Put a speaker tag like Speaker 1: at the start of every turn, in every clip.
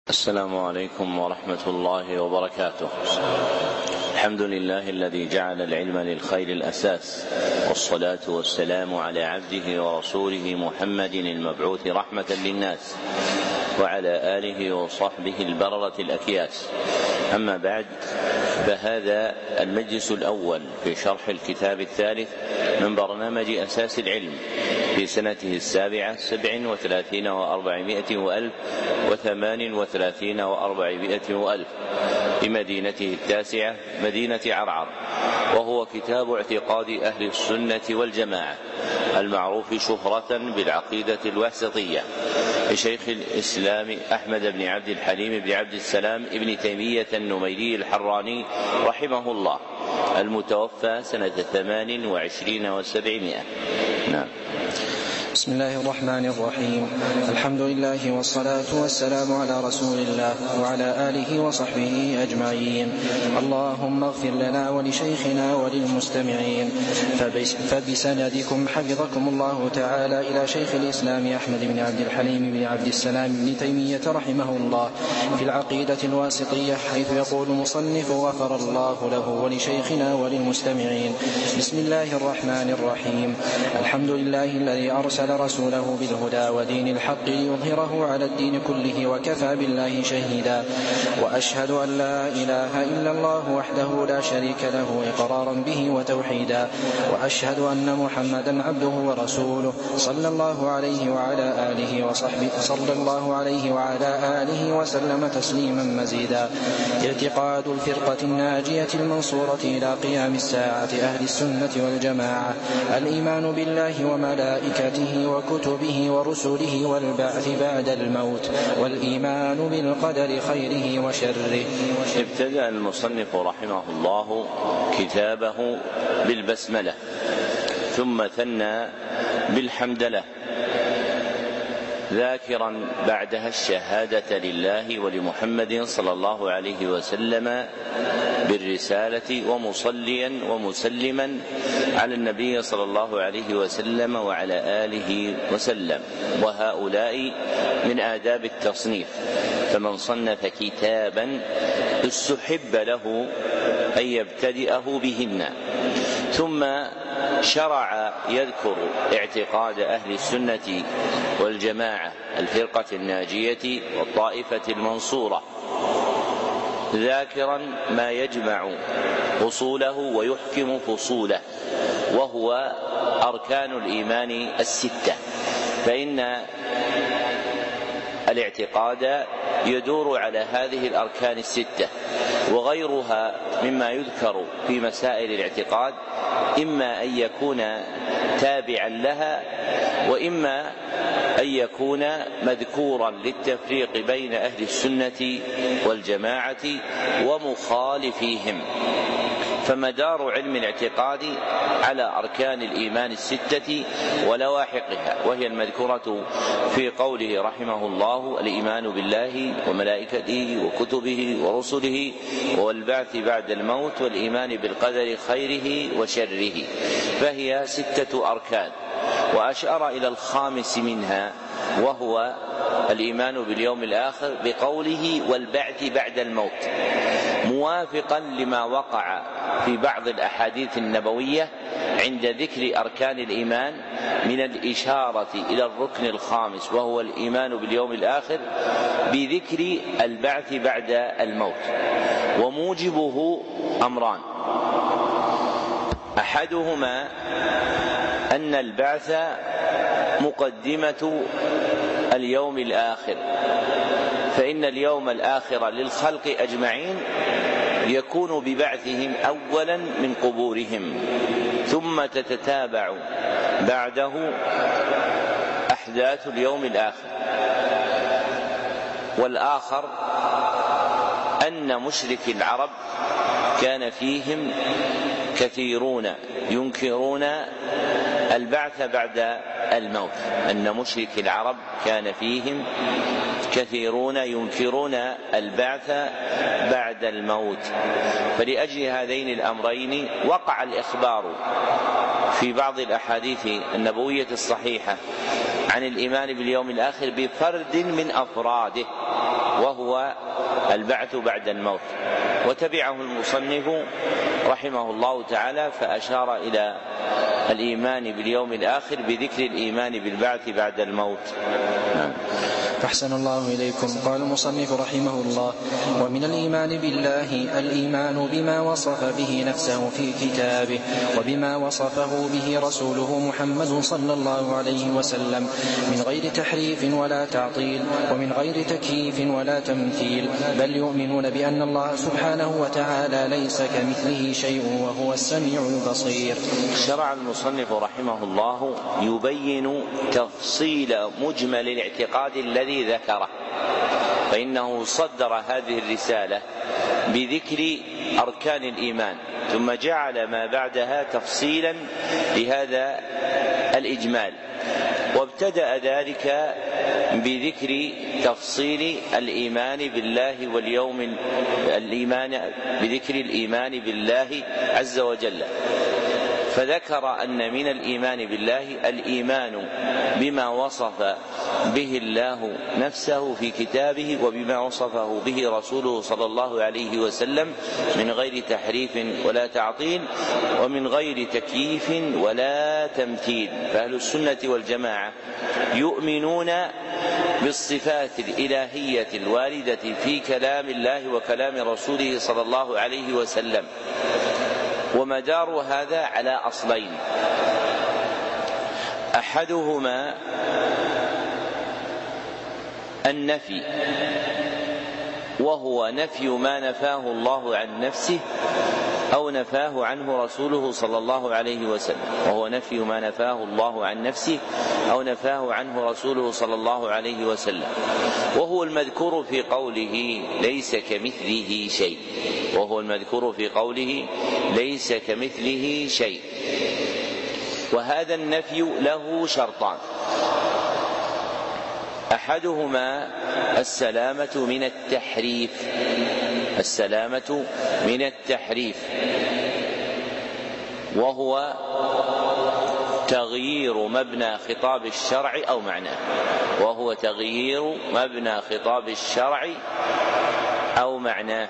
Speaker 1: السلام عليكم ورحمة الله وبركاته. الحمد لله الذي جعل العلم للخير الأساس، والصلاة والسلام على عبده ورسوله محمد المبعوث رحمة للناس، وعلى آله وصحبه البررة الأكياس. أما بعد، فهذا المجلس الأول في شرح الكتاب الثالث من برنامج أساس العلم في سنته 37 و400 وألف 38 و400 وألف بمدينته 9 مدينة عرعر، وهو كتاب اعتقاد أهل السنة والجماعة المعروف شهرة بالعقيدة الواسطية لشيخ الإسلام أحمد بن عبد الحليم بن عبد السلام ابن تيمية النميري الحراني رحمه الله، المتوفى سنة 28 و700. نعم.
Speaker 2: بسم الله الرحمن الرحيم. الحمد لله والصلاة والسلام على رسول الله وعلى آله وصحبه أجمعين. اللهم اغفر لنا ولشيخنا وللمستمعين. فبسندكم حفظكم الله تعالى إلى شيخ الإسلام أحمد بن عبد الحليم بن عبد السلام بن تيمية رحمه الله في العقيدة الواسطية، حيث يقول المصنف: غفر الله له ولشيخنا وللمستمعين. بسم الله الرحمن الرحيم. الحمد لله الذي أرسل رسوله بالهدى ودين الحق ليظهره على الدين كله، وكفى بالله شهيدا. وأشهد أن لا إله إلا الله وحده لا شريك له إقرارا به وتوحيدا. وأشهد أن محمدا عبده ورسوله صلى الله عليه وعلى آله وسلم تسليما مزيدا. اعتقاد الفرقة الناجية المنصورة إلى قيام الساعة أهل السنة والجماعة الإيمان بالله وملائكته وكتبه ورسله والبعث بعد الموت، والإيمان بالقدر خيره وشره.
Speaker 1: ابتدأ المصنف رحمه الله كتابه بالبسملة، ثم ثنى بالحمدلة، ذاكرا بعدها الشهادة لله ولمحمد صلى الله عليه وسلم بالرسالة، ومصليا ومسلما على النبي صلى الله عليه وسلم وعلى آله وسلم. وهؤلاء من آداب التصنيف، فمن صنف كتابا استحب له أن يبتدئه بهن. ثم شرع يذكر اعتقاد أهل السنة والجماعة الفرقة الناجية والطائفة المنصورة، ذاكرا ما يجمع أصوله ويحكم فصوله، وهو أركان الإيمان الستة. فإن الاعتقاد يدور على هذه الأركان الستة، وغيرها مما يذكر في مسائل الاعتقاد إما أن يكون تابعا لها، وإما أن يكون مذكورا للتفريق بين أهل السنة والجماعة ومخالفيهم. فمدار علم الاعتقاد على أركان الإيمان الستة ولواحقها، وهي المذكورة في قوله رحمه الله: الإيمان بالله وملائكته وكتبه ورسله والبعث بعد الموت، والإيمان بالقدر خيره وشره. فهي 6 أركان، وأشار إلى الخامس منها، وهو الإيمان باليوم الآخر، بقوله: والبعث بعد الموت، موافقا لما وقع في بعض الأحاديث النبوية عند ذكر أركان الإيمان من الإشارة إلى الركن الخامس، وهو الإيمان باليوم الآخر، بذكر البعث بعد الموت. وموجبه أمران: أحدهما أن البعث مقدمة اليوم الآخر، فإن اليوم الآخر للخلق أجمعين يكون ببعثهم أولا من قبورهم، ثم تتتابع بعده أحداث اليوم الآخر. والآخر أن مشركي العرب كان فيهم كثيرون ينكرون البعث بعد الموت، أن مشركي العرب كان فيهم كثيرون ينكرون البعث بعد الموت. فلأجل هذين الأمرين وقع الإخبار في بعض الأحاديث النبوية الصحيحة عن الإيمان باليوم الآخر بفرد من أفراده، وهو البعث بعد الموت. وتبعه المصنف رحمه الله تعالى فأشار إلى الإيمان باليوم الآخر بذكر الإيمان بالبعث بعد الموت.
Speaker 2: أحسن الله إليكم. قال المصنف رحمه الله: ومن الإيمان بالله الإيمان بما وصف به نفسه في كتابه، وبما وصفه به رسوله محمد صلى الله عليه وسلم، من غير تحريف ولا تعطيل، ومن غير تكييف ولا تمثيل، بل يؤمنون بأن الله سبحانه وتعالى ليس كمثله شيء وهو السميع البصير.
Speaker 1: شرع المصنف رحمه الله يبين تفصيل مجمل الاعتقاد الذي ذكره، فإنه صدر هذه الرسالة بذكر أركان الإيمان، ثم جعل ما بعدها تفصيلا لهذا الإجمال، وابتدأ ذلك بذكر تفصيل الإيمان بالله واليوم بذكر الإيمان بالله عز وجل، فذكر أن من الإيمان بالله الإيمان بما وصف به الله نفسه في كتابه، وبما وصفه به رسوله صلى الله عليه وسلم، من غير تحريف ولا تعطيل، ومن غير تكييف ولا تمثيل. فأهل السنة والجماعة يؤمنون بالصفات الإلهية الواردة في كلام الله وكلام رسوله صلى الله عليه وسلم، ومدار هذا على أصلين: أحدهما النفي، وهو نفي ما نفاه الله عن نفسه أو نفاه عنه رسوله صلى الله عليه وسلم، وهو نفي ما نفاه الله عن نفسه أو نفاه عنه رسوله صلى الله عليه وسلم، وهو المذكور في قوله ليس كمثله شيء، وهو المذكور في قوله ليس كمثله شيء. وهذا النفي له شرطان: أحدهما السلامة من التحريف، السلامة من التحريف، وهو تغيير مبنى خطاب الشرع أو معناه، وهو تغيير مبنى خطاب الشرع أو معناه.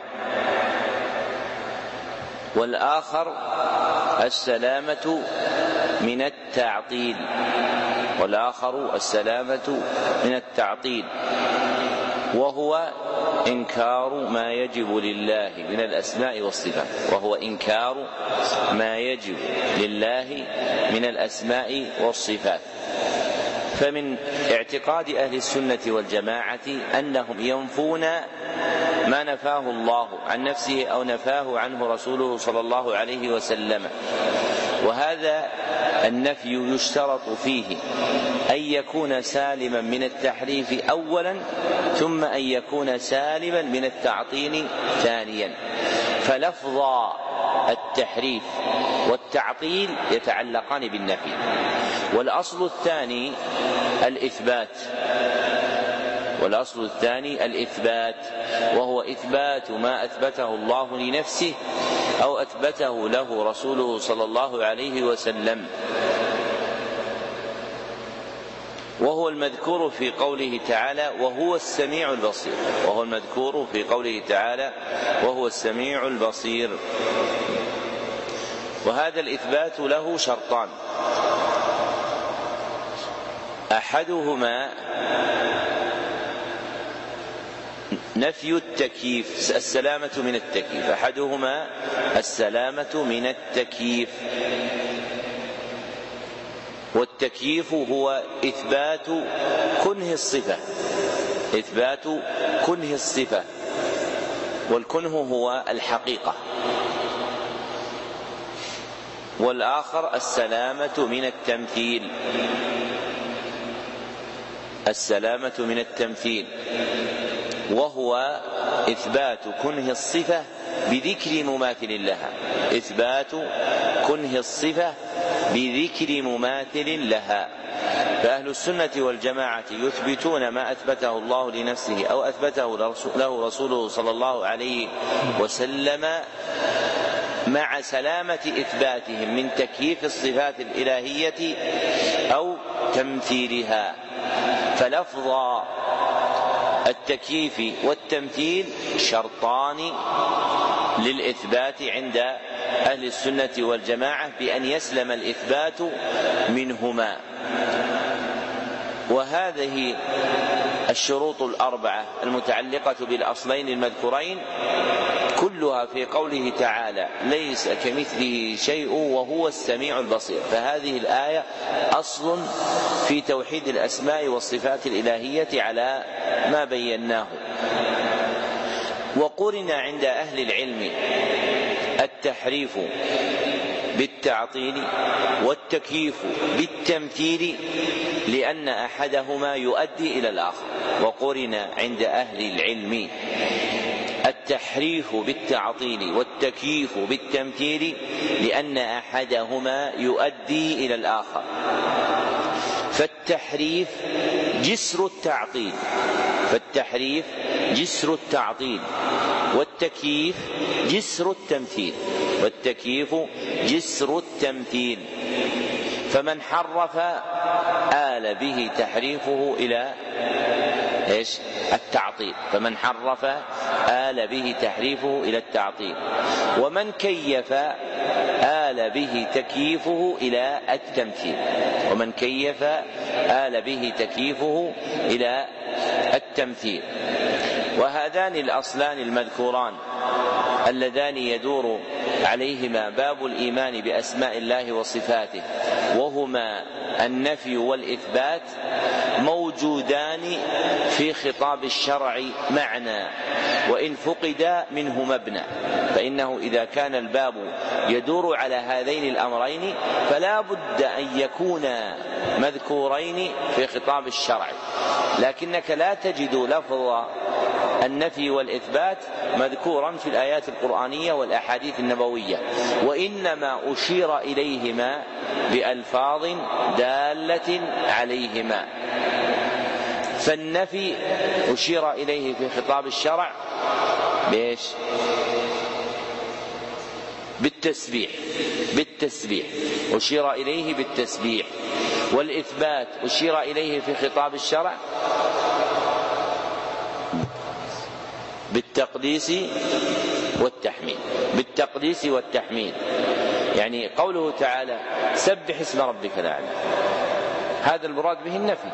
Speaker 1: والآخر السلامة من التعطيل، والآخر السلامة من التعطيل، وهو إنكار ما يجب لله من الأسماء والصفات، وهو إنكار ما يجب لله من الأسماء والصفات. فمن اعتقاد أهل السنة والجماعة أنهم ينفون ما نفاه الله عن نفسه أو نفاه عنه رسوله صلى الله عليه وسلم، وهذا النفي يشترط فيه أن يكون سالما من التحريف أولا، ثم أن يكون سالما من التعطيل ثانيا. فلفظ التحريف والتعطيل يتعلقان بالنفي. والأصل الثاني الإثبات، وهو إثبات ما أثبته الله لنفسه أو أثبته له رسوله صلى الله عليه وسلم، وهو المذكور في قوله تعالى وهو السميع البصير، وهو المذكور في قوله تعالى وهو السميع البصير. وهذا الإثبات له شرطان: أحدهما نفي التكييف، السلامة من التكييف، أحدهما السلامة من التكييف. والتكييف هو إثبات كنه الصفة، إثبات كنه الصفة، والكنه هو الحقيقة. والآخر السلامة من التمثيل، السلامة من التمثيل، وهو إثبات كنه الصفة بذكر مماثل لها، إثبات كنه الصفة بذكر مماثل لها. فأهل السنة والجماعة يثبتون ما أثبته الله لنفسه أو أثبته له رسوله صلى الله عليه وسلم مع سلامة إثباتهم من تكييف الصفات الإلهية أو تمثيلها. فلفظ التكييف والتمثيل شرطان للإثبات عند أهل السنة والجماعة بأن يسلم الإثبات منهما. وهذه الشروط الأربعة المتعلقة بالأصلين المذكورين كلها في قوله تعالى ليس كمثله شيء وهو السميع البصير، فهذه الآية أصل في توحيد الأسماء والصفات الإلهية على ما بيناه. وقرن عند أهل العلم التحريف بالتعطيل والتكييف بالتمثيل لأن أحدهما يؤدي إلى الآخر. وقرن عند أهل العلم التحريف بالتعطيل والتكييف بالتمثيل لأن أحدهما يؤدي إلى الآخر. فالتحريف جسر التعطيل والتكييف جسر التمثيل فمن حرف آل به تحريفه إلى التعطيل ومن كيف آل به تكييفه إلى التمثيل. وهذان الأصلان المذكوران اللذان يدور عليهما باب الإيمان بأسماء الله وصفاته وهما النفي والإثبات موجودان في خطاب الشرع معنى وإن فقد منه مبنى، فإنه إذا كان الباب يدور على هذين الأمرين فلا بد أن يكونا مذكورين في خطاب الشرع، لكنك لا تجد لفظ النفي والإثبات مذكورا في الآيات القرآنية والأحاديث النبوية، وإنما أشير إليهما بألفاظ دالة عليهما. فالنفي أشير إليه في خطاب الشرع بالتسبيح أشير إليه بالتسبيح، والإثبات أشير إليه في خطاب الشرع بالتقديس والتحميد. يعني قوله تعالى سبح اسم ربك الأعلى، هذا المراد به النفي.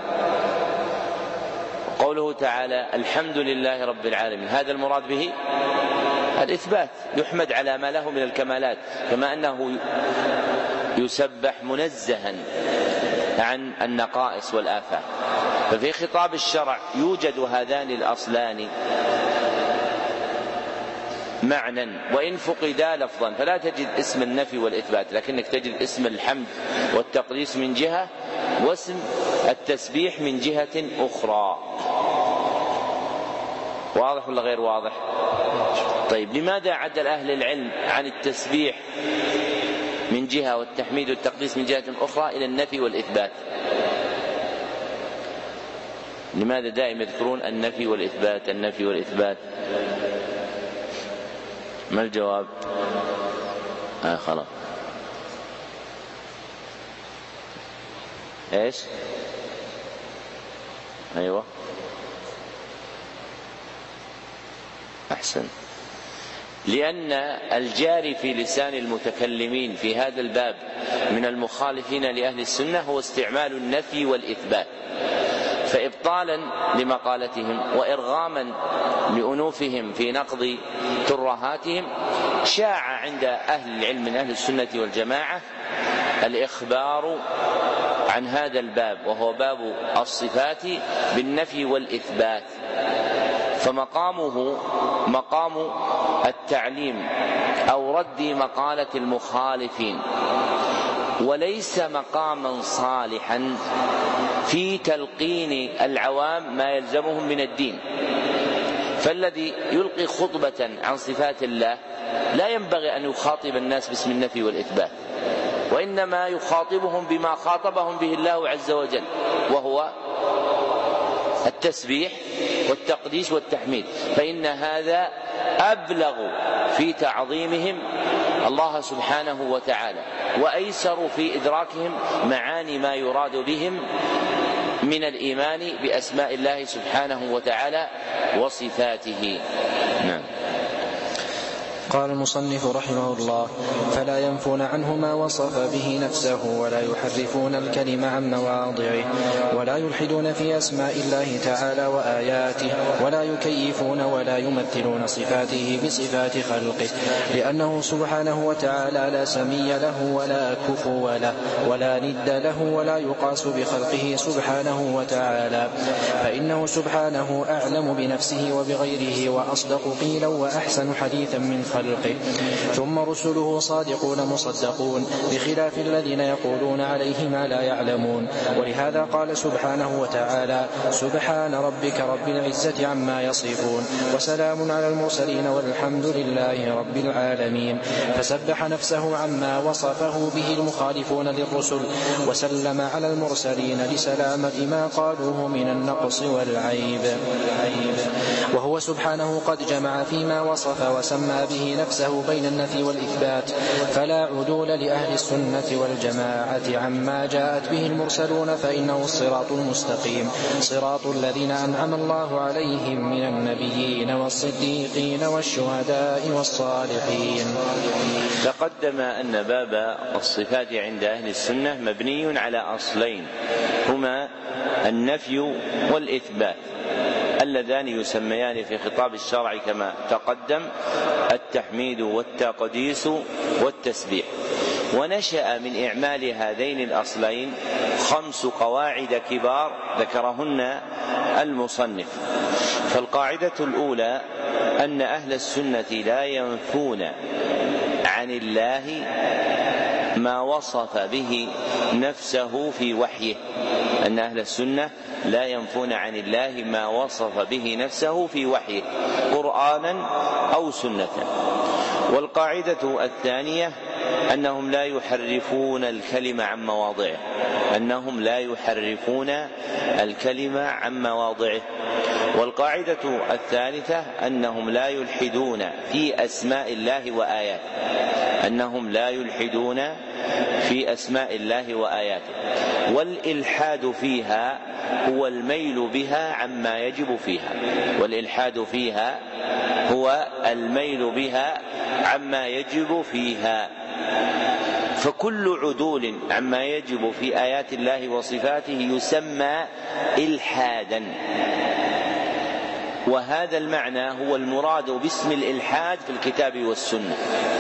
Speaker 1: قوله تعالى الحمد لله رب العالمين، هذا المراد به الإثبات، يحمد على ما له من الكمالات، كما أنه يسبح منزها عن النقائص والآفات. ففي خطاب الشرع يوجد هذان الأصلان معنى وإن فقدا لفظا، فلا تجد اسم النفي والإثبات، لكنك تجد اسم الحمد والتقديس من جهة واسم التسبيح من جهة أخرى. واضح ولا غير واضح؟ طيب، لماذا عدل أهل العلم عن التسبيح من جهة والتحميد والتقديس من جهة أخرى إلى النفي والإثبات؟ لماذا دائما يذكرون النفي والإثبات؟ ما الجواب؟ خلاص. ايش؟ ايوه احسن. لأن الجاري في لسان المتكلمين في هذا الباب من المخالفين لأهل السنة هو استعمال النفي والإثبات، فإبطالا لمقالتهم وإرغاما لأنوفهم في نقض ترهاتهم شاع عند أهل العلم من أهل السنة والجماعة الإخبار عن هذا الباب، وهو باب الصفات بالنفي والإثبات، فمقامه مقام التعليم أو رد مقالة المخالفين، وليس مقاما صالحا في تلقين العوام ما يلزمهم من الدين. فالذي يلقي خطبة عن صفات الله لا ينبغي أن يخاطب الناس باسم النفي والإثبات، وإنما يخاطبهم بما خاطبهم به الله عز وجل، وهو التسبيح والتقديس والتحميد، فإن هذا أبلغ في تعظيمهم الله سبحانه وتعالى، وأيسر في إدراكهم معاني ما يراد بهم من الإيمان بأسماء الله سبحانه وتعالى وصفاته. نعم.
Speaker 2: قال المصنف رحمه الله: فلا ينفون عنه ما وصف به نفسه، ولا يحرفون الكلم عن مواضعه، ولا يلحدون في أسماء الله تعالى وآياته، ولا يكيفون ولا يمثلون صفاته بصفات خلقه، لأنه سبحانه وتعالى لا سمي له ولا كفو له ولا ند له، ولا يقاس بخلقه سبحانه وتعالى، فإنه سبحانه أعلم بنفسه وبغيره وأصدق قيلا وأحسن حديثا من خلقه. ثم رسله صادقون مصدقون، بخلاف الذين يقولون عليه ما لا يعلمون. ولهذا قال سبحانه وتعالى: سبحان ربك رب العزة عما يصفون، وسلام على المرسلين والحمد لله رب العالمين. فسبح نفسه عما وصفه به المخالفون للرسل، وسلم على المرسلين لسلامة ما قالوه من النقص والعيب. وهو سبحانه قد جمع فيما وصف وسمى به نفسه بين النفي والإثبات، فلا عدول لأهل السنة والجماعة عما جاءت به المرسلون، فإنه الصراط المستقيم، صراط الذين أنعم الله عليهم من النبيين والصديقين والشهداء والصالحين.
Speaker 1: تقدم أن باب الصفات عند أهل السنة مبني على أصلين، هما النفي والإثبات، اللذان يسميان في خطاب الشرع كما تقدم التحميد والتقديس والتسبيح. ونشأ من إعمال هذين الأصلين 5 قواعد كبار ذكرهن المصنف. فالقاعدة الأولى أن أهل السنة لا ينفون عن الله ما وصف به نفسه في وحيه، أن أهل السنة لا ينفون عن الله ما وصف به نفسه في وحيه قرآنا أو سنة. والقاعدة الثانية أنهم لا يحرفون الكلمة عن مواضعه، أنهم لا يحرفون الكلمة عن مواضعه. والقاعدة الثالثة أنهم لا يلحدون في أسماء الله وآياته، أنهم لا يلحدون في أسماء الله وآياته. والإلحاد فيها هو الميل بها عما يجب فيها، والإلحاد فيها هو الميل بها عما يجب فيها. فكل عدول عما يجب في آيات الله وصفاته يسمى إلحادا، وهذا المعنى هو المراد باسم الإلحاد في الكتاب والسنة.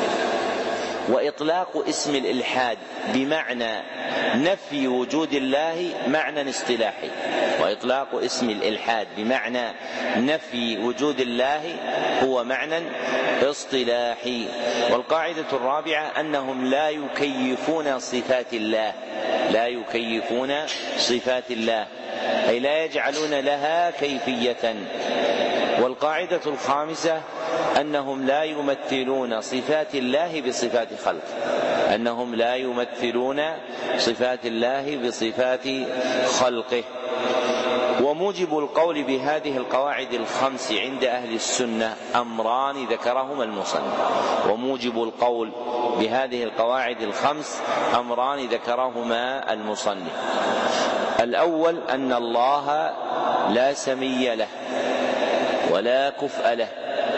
Speaker 1: وإطلاق اسم الإلحاد بمعنى نفي وجود الله معنى اصطلاحي، وإطلاق اسم الإلحاد بمعنى نفي وجود الله هو معنى اصطلاحي. والقاعدة الرابعة أنهم لا يكيفون صفات الله، لا يكيفون صفات الله، أي لا يجعلون لها كيفية. والقاعدة الخامسة أنهم لا يمثلون صفات الله بصفات خلق، أنهم لا يمثلون صفات الله بصفات خلقه. وموجب القول بهذه القواعد الخمس عند أهل السنة أمران ذكرهما المصنف. وموجب القول بهذه القواعد الخمس أمران ذكرهما المصنف. الأول أن الله لا سمي له ولا كفء له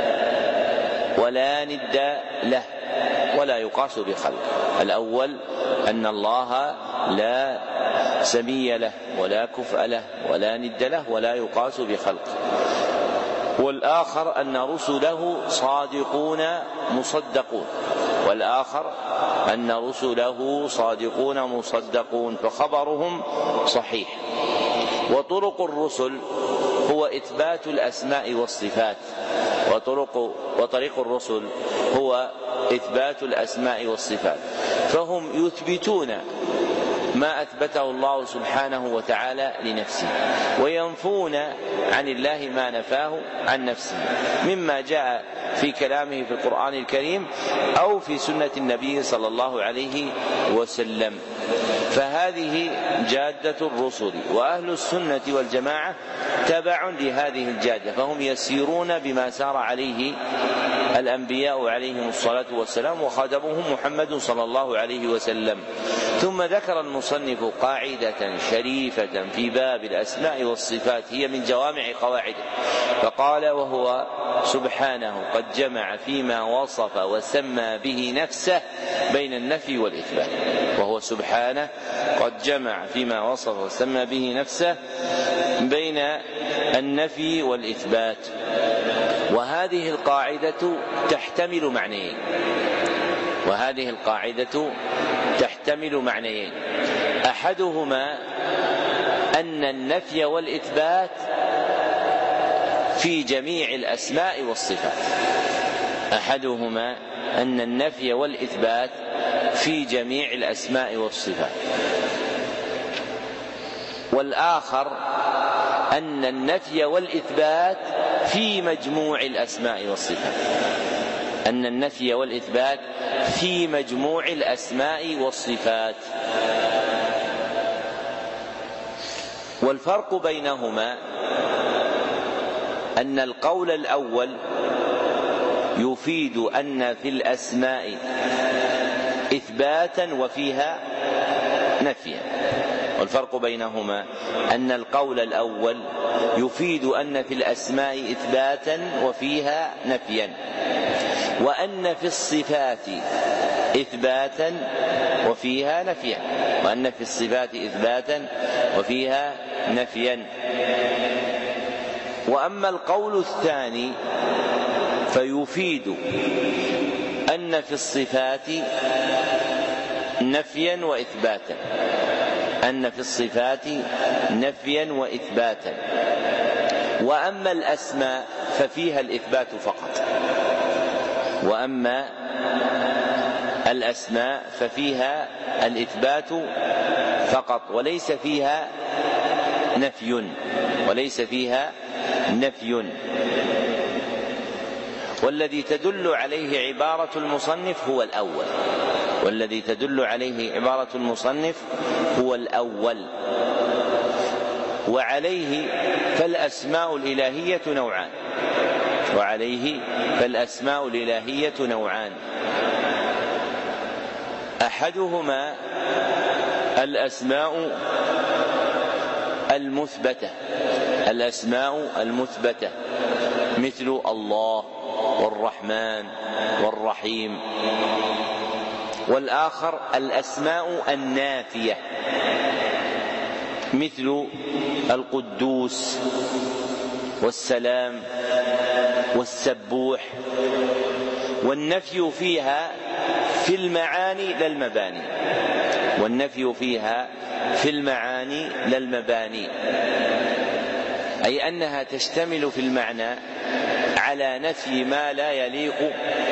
Speaker 1: ولا ند له ولا يقاس بخلقه. الأول أن الله لا سمي له ولا كفء له ولا ند له ولا يقاس بخلقه. والآخر أن رسله صادقون مصدقون، والآخر أن رسله صادقون مصدقون، فخبرهم صحيح. وطرق الرسل هو إثبات الأسماء والصفات، وطريق الرسل هو إثبات الأسماء والصفات، فهم يثبتون ما أثبته الله سبحانه وتعالى لنفسه، وينفون عن الله ما نفاه عن نفسه مما جاء في كلامه في القرآن الكريم أو في سنة النبي صلى الله عليه وسلم. فهذه جادة الرسل، وأهل السنة والجماعة تبع لهذه الجادة، فهم يسيرون بما سار عليه الأنبياء عليهم الصلاة والسلام وخادمهم محمد صلى الله عليه وسلم. ثم ذكر المصنف قاعدة شريفة في باب الأسماء والصفات هي من جوامع قواعده، فقال: وهو سبحانه قد جمع فيما وصف وسمى به نفسه بين النفي والإثبات. وهو سبحانه قد جمع فيما وصف وسمى به نفسه بين النفي والإثبات. وهذه القاعدة تحتمل معنيين، أحدهما أن النفي والإثبات في جميع الأسماء والصفات، والآخر أن النفي والإثبات في مجموع الأسماء والصفات. والفرق بينهما أن القول الأول يفيد أن في الأسماء إثباتا وفيها نفيا. وأن في الصفات إثباتا وفيها نفيا. وأما القول الثاني فيفيد أن في الصفات نفيا وإثباتا، وأما الأسماء ففيها الإثبات فقط، وليس فيها نفي. والذي تدل عليه عبارة المصنف هو الأول. وعليه فالأسماء الإلهية نوعان، أحدهما الأسماء المثبتة مثل الله والرحمن والرحيم. والآخر الأسماء النافية مثل القدوس والسلام والسبوح، والنفي فيها في المعاني لا المباني، أي أنها تشتمل في المعنى على نفي ما لا يليق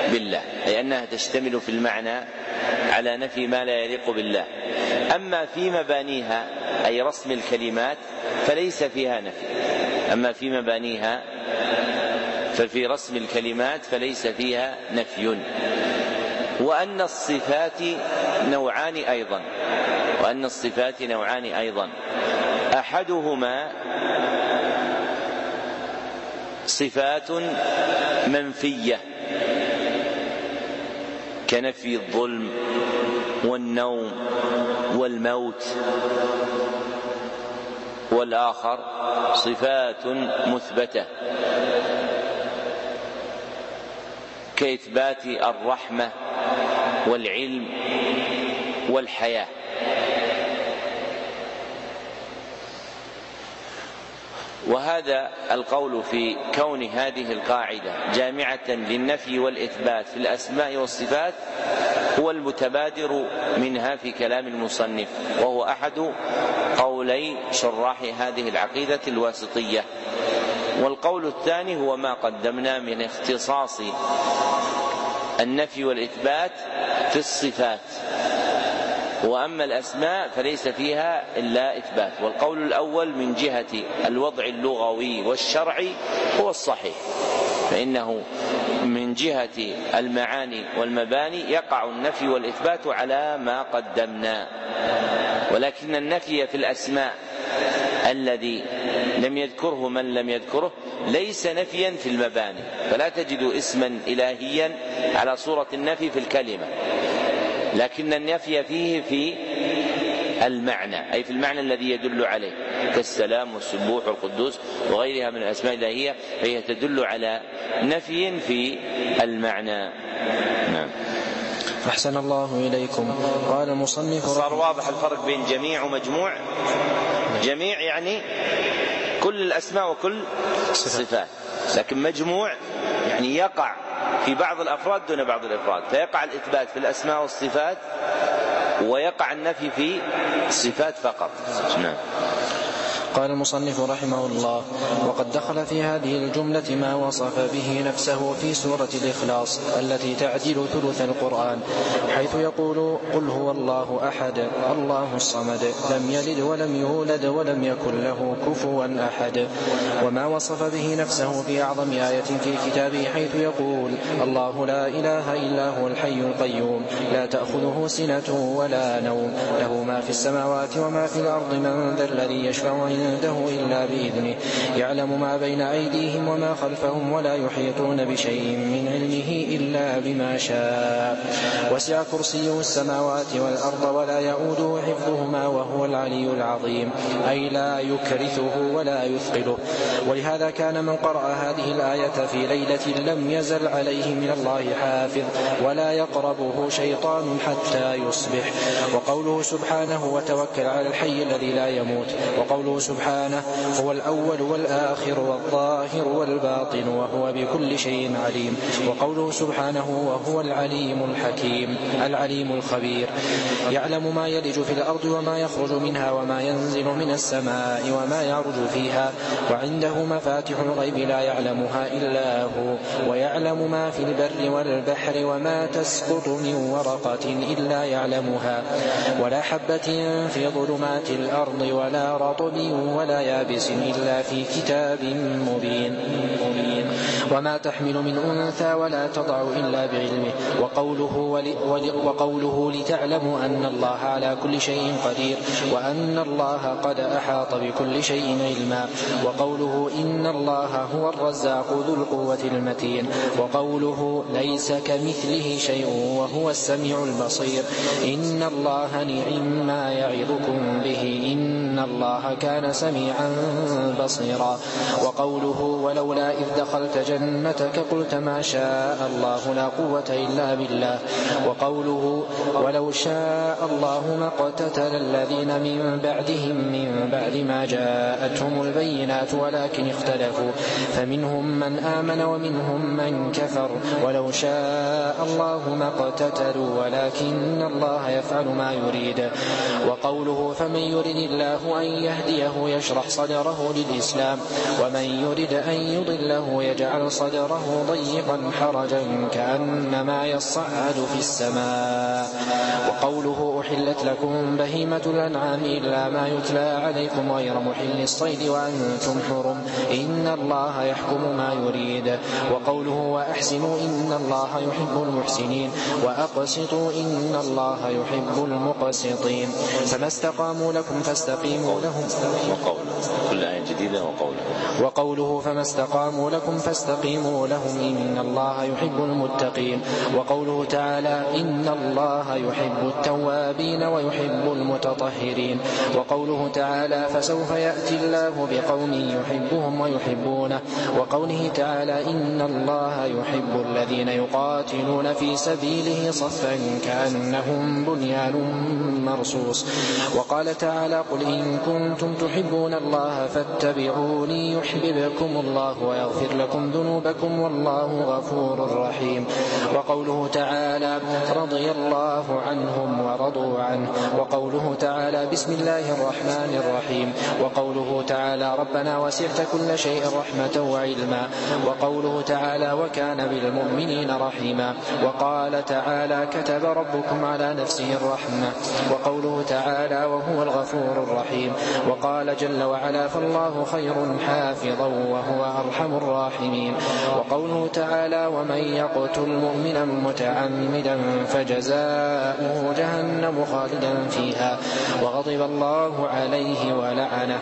Speaker 1: بالله، أما في مبانيها أي رسم الكلمات فليس فيها نفي، ففي رسم الكلمات فليس فيها نفي. وأن الصفات نوعان أيضا، أحدهما صفات منفية كنفي الظلم والنوم والموت، والآخر صفات مثبتة كإثبات الرحمة والعلم والحياة. وهذا القول في كون هذه القاعدة جامعة للنفي والإثبات في الأسماء والصفات هو المتبادر منها في كلام المصنف، وهو أحد قولي شراح هذه العقيدة الواسطية. والقول الثاني هو ما قدمنا من اختصاص النفي والإثبات في الصفات، وأما الأسماء فليس فيها إلا إثبات. والقول الأول من جهة الوضع اللغوي والشرعي هو الصحيح، فإنه من جهة المعاني والمباني يقع النفي والإثبات على ما قدمنا، ولكن النفي في الأسماء الذي لم يذكره من لم يذكره ليس نفيا في المباني، فلا تجد اسما إلهيا على صورة النفي في الكلمة، لكن النفي فيه في المعنى، أي في المعنى الذي يدل عليه، كالسلام والسبوح والقدوس وغيرها من الأسماء الإلهية، فهي تدل على نفي في المعنى. نعم.
Speaker 2: أحسن الله إليكم. قال المصنف
Speaker 1: صار واضح الفرق بين جميع ومجموع. جميع يعني كل الأسماء وكل الصفات، لكن مجموع يعني يقع في بعض الأفراد دون بعض الأفراد، فيقع الإثبات في الأسماء والصفات ويقع النفي في الصفات فقط. نعم.
Speaker 2: قال المصنف رحمه الله: وقد دخل في هذه الجملة ما وصف به نفسه في سورة الإخلاص التي تعدل ثلث القرآن، حيث يقول: قل هو الله أحد الله الصمد لم يلد ولم يولد ولم يكن له كفوا أحد، وما وصف به نفسه في أعظم آية في كتابه، حيث يقول: الله لا إله إلا هو الحي القيوم لا تأخذه سنة ولا نوم له ما في السماوات وما في الأرض من ذا الذي يشفع عنده إلا بإذنه يعلم ما بين أيديهم وما خلفهم ولا يحيطون بشيء من علمه إلا بما شاء وسع كرسيه السماوات والأرض ولا يؤوده حفظهما وهو العلي العظيم، أي لا يكرثه ولا يثقله. ولهذا كان من قرأ هذه الآية في ليلة لم يزل عليه من الله حافظ ولا يقربه شيطان حتى يصبح. وقوله سبحانه: وتوكل على الحي الذي لا يموت، وقوله سبحانه: هو الأول والآخر والظاهر والباطن وهو بكل شيء عليم، وقوله سبحانه: وهو العليم الحكيم العليم الخبير، يعلم ما يلج في الأرض وما يخرج منها وما ينزل من السماء وما يعرج فيها، وعنده مفاتح الغيب لا يعلمها إلا هو، ويعلم ما في البر والبحر وما تسقط من ورقة إلا يعلمها، ولا حبة في ظلمات الأرض ولا رطب ولا يابس إلا في كتاب مبين. وما تحمل من أنثى ولا تضع إلا بعلمه. وقوله لتعلموا أن الله على كل شيء قدير وأن الله قد أحاط بكل شيء علما. وقوله إن الله هو الرزاق ذو القوة المتين. وقوله ليس كمثله شيء وهو السميع البصير. إن الله نعم ما يعظكم به إن الله كان سميعا بصيرا. وقوله ولولا إذ دخلت جنتك قلت ما شاء الله لا قوة إلا بالله. وقوله ولو شاء الله ما اقتتل الذين من بعدهم من بعد ما جاءتهم البينات ولكن اختلفوا فمنهم من آمن ومنهم من كفر ولو شاء الله ما اقتتلوا ولكن الله يفعل ما يريد. وقوله فمن يرد الله أن يهديه يشرح صدره للإسلام ومن يرد أن يضله يجعل صدره ضيقا حرجا كأنما يصعد في السماء. وقوله أحلت لكم بهيمة الأنعام إلا ما يتلى عليكم غير محل الصيد وأنتم حرم إن الله يحكم ما يريد. وقوله وأحسنوا إن الله يحب المحسنين وأقسطوا إن الله يحب المقسطين. فما استقاموا لكم فاستقيموا لهم.
Speaker 1: كل آية جديدة.
Speaker 2: وقوله فما استقاموا لكم فاستقيموا لهم إن الله يحب المتقين. وقوله تعالى إن الله يحب التوابين ويحب المتطهرين. وقوله تعالى فسوف يأتي الله بقوم يحبهم ويحبونه. وقوله تعالى إن الله يحب الذين يقاتلون في سبيله صفا كأنهم بنيان مرصوص. وقال تعالى قل إن كنتم تحبون الله فاتبعوني يحببكم الله ويغفر لكم ذنوبكم والله غفور رحيم. وقوله تعالى رضي الله عنهم ورضوا عنه. وقوله تعالى بسم الله الرحمن الرحيم. وقوله تعالى ربنا وسعت كل شيء رحمة وعلما. وقوله تعالى وكان بالمؤمنين رحيما. وقال تعالى كتب ربكم على نفسه الرحمة. وقوله تعالى وهو الغفور الرحيم. وقال جل وعلا فالله خير حافظا وهو أرحم الراحمين. الظالمين. وقوله تعالى ومن يقتل مؤمنا متعمدا فجزاؤه جهنم خالدا فيها وغضب الله عليه ولعنه.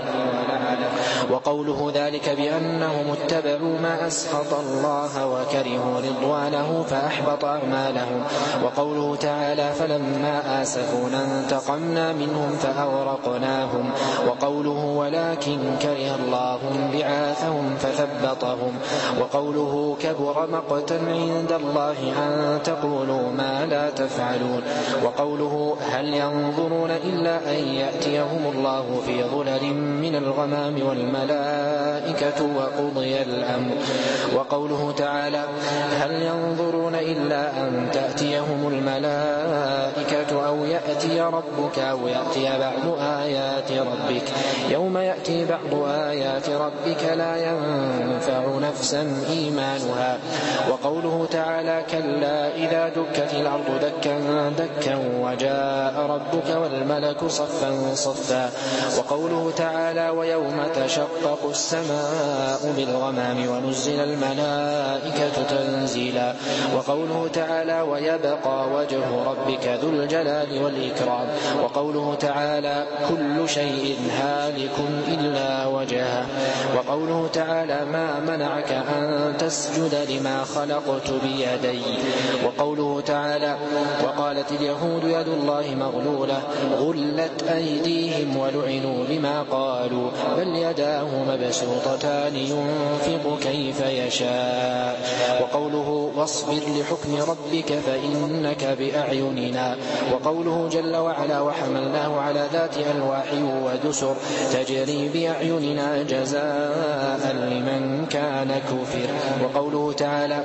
Speaker 2: وقوله ذلك بأنهم اتبعوا ما أسخط الله وكرهوا رضوانه فأحبط أعمالهم. وقوله تعالى فلما آسفونا انتقمنا منهم فأغرقناهم. وقوله ولكن كره الله بعاثهم فثبطهم. وقوله كبر مقتا عند الله أن تقولوا ما لا تفعلون. وقوله هل ينظرون إلا أن يأتيهم الله في ظلل من الغمام والملائكة وقضي الأمر. وقوله تعالى هل ينظرون إلا أن تأتيهم الملائكة أو يأتي ربك أو يأتي بعض آيات ربك يوم يأتي بعض آيات ربك لا ينفع نفسا إيمانها. وقوله تعالى كلا إذا دكت الأرض دكا دكا وجاء ربك والملك صفا صفا. وقوله تعالى ويوم تشقق السماء بالغمام ونزل الملائكة تنزيلا. وقوله تعالى ويبقى وجه ربك ذو الجلال والإكرام. وقوله تعالى كل شيء هالك إلا وجهه. وقوله تعالى ما منعك أن تسجد لما خلقت بيدي. وقوله تعالى وقالت اليهود يد الله مغلولة غلت أيديهم ولعنوا بما قالوا بل يداه مبسوطتان ينفق كيف يشاء. وقوله واصبر لحكم ربك فإنك بأعيننا. وقوله جل وعلا وحملناه على ذات ألواح ودسر تجري بأعيننا جزاء لمن كان كفر. وقوله تعالى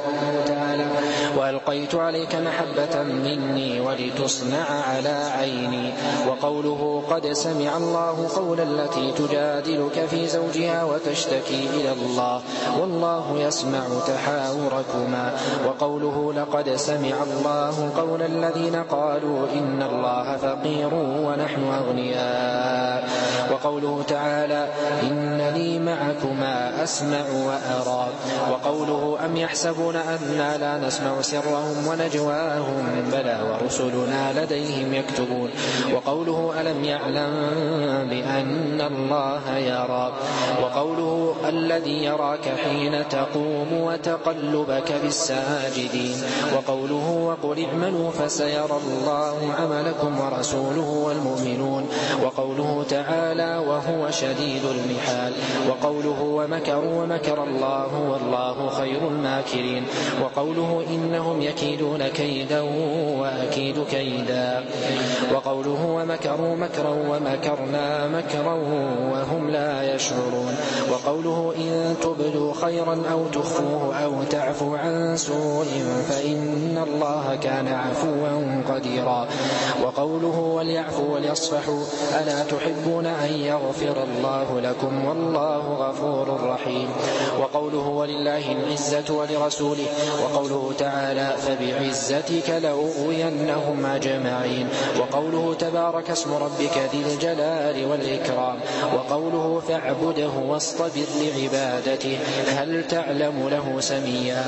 Speaker 2: وألقيت عليك محبة مني ولتصنع على عيني. وقوله قد سمع الله قول التي تجادلك في زوجها وتشتكي إلى الله والله يسمع تحاوركما. وقوله لقد سمع الله قول الذين قالوا إن الله فقير ونحن أغنياء. وقوله تعالى إنني معكما أسمع وأرى. وقوله أم يحسبون أنا لا نسمع سرهم ونجواهم بلى ورسلنا لديهم يكتبون. وقوله ألم يعلم بأن الله يرى. وقوله الذي يراك حين تقوم وتقلبك بالساجدين. وقوله وقل اعملوا فسيرى الله عملكم ورسوله والمؤمنون. وقوله تعالى وهو شديد المحال. وقوله ومكروا ومكر الله والله خير الماكرين. وقوله إنهم يكيدون كيدا وأكيد كيدا. وقوله ومكروا مكرا ومكرنا مكرا وهم لا يشعرون. وقوله إن تبدوا خيرا أو تخفوه أو تعفو عن سوء فإن الله كان عفوا قديرا. وقوله وليعفوا وليصفحوا ألا تحبون أن يغفر الله لكم والله غفور رحيم. وقوله ولله العزة ولرسوله. وقوله تعالى فبعزتك لأغوينهم أجمعين. وقوله تبارك اسم ربك ذي الجلال والإكرام. وقوله فاعبده واصطبر لعبادته هل تعلم له سميا.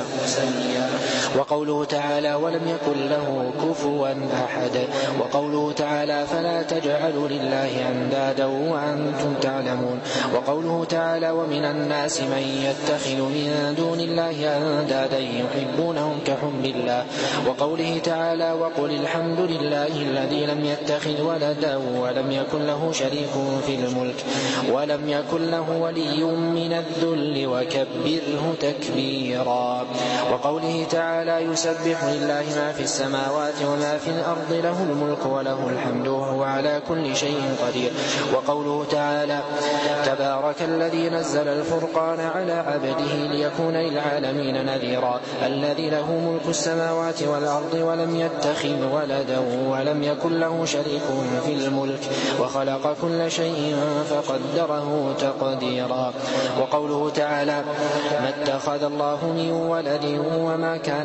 Speaker 2: وقوله تعالى ولم يكن له كفوا أحد. وقوله تعالى فلا تجعلوا لله أندادا وأنتم تعلمون. وقوله تعالى ومن الناس من يتخذ من دون الله أندادا يحبونهم كحب الله. وقوله تعالى وقل الحمد لله الذي لم يتخذ ولدا ولم يكن له شريك في الملك ولم يكن له ولي من الذل وكبره تكبيرا. وقوله تعالى يسبح لله ما في السماوات وما في الأرض له الملك وله الحمد وهو على كل شيء قدير. وقوله تعالى تبارك الذي نزل الفرقان على عبده ليكون للعالمين نذيرا الذي له ملك السماوات والأرض ولم يتخذ ولدا ولم يكن له شريك في الملك وخلق كل شيء فقدره تقديرا. وقوله تعالى ما اتخذ الله من ولد وما كان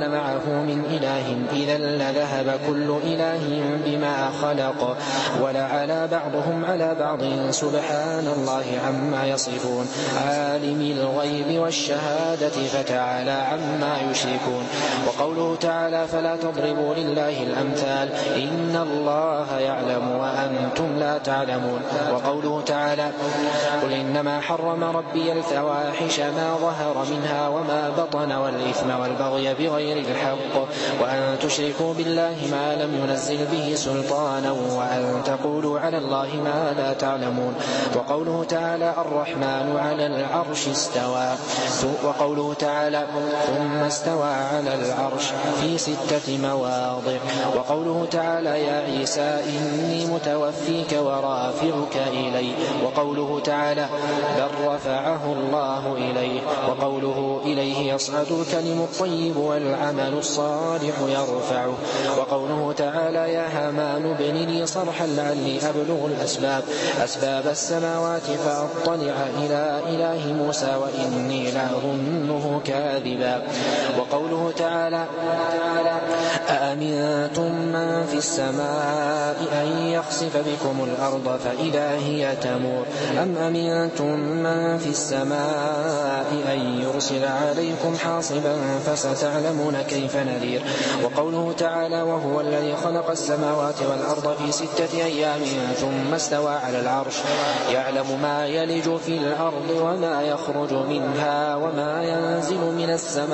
Speaker 2: كان معه من إله إذا لذهب كل إله بما خلق ولعلى بعضهم على بعض سبحان الله عما يصفون عالم الغيب والشهادة فتعالى عما يشركون. وقوله تعالى فلا تضربوا لله الأمثال إن الله يعلم وأنتم لا تعلمون. وقوله تعالى قل إنما حرم ربي الفواحش ما ظهر منها وما بطن والإثم والبغي بغير الحق وأن تشركوا بالله ما لم ينزل به سلطانا وأن تقولوا على الله ما لا تعلمون. وقوله تعالى الرحمن على العرش استوى. وقوله تعالى ثم استوى على العرش في 6 مواضع. وقوله تعالى يا عيسى إني متوفيك ورافعك إلي. وقوله تعالى بل رفعه الله إليه. وقوله إليه يصعد الكلم الطيب والعمل الصالح يرفعه. وقوله تعالى يا هامان ابن لي صرحا لعلي أبلغ أسباب السماوات فأطلع إلى إله موسى وإني لأظنه كاذبا. وقوله تعالى أأمنتم من في السماء أن يخسف بكم الأرض فإذا هي تمور أم أمنتم من في السماء أن يرسل عليكم حاصبا فستعلمون كيف نذير. وقوله تعالى وهو الذي خلق السماوات والأرض في 6 أيام ثم استوى على العرش يعلم ما يلج في الأرض وما يخرج منها وما ينزل من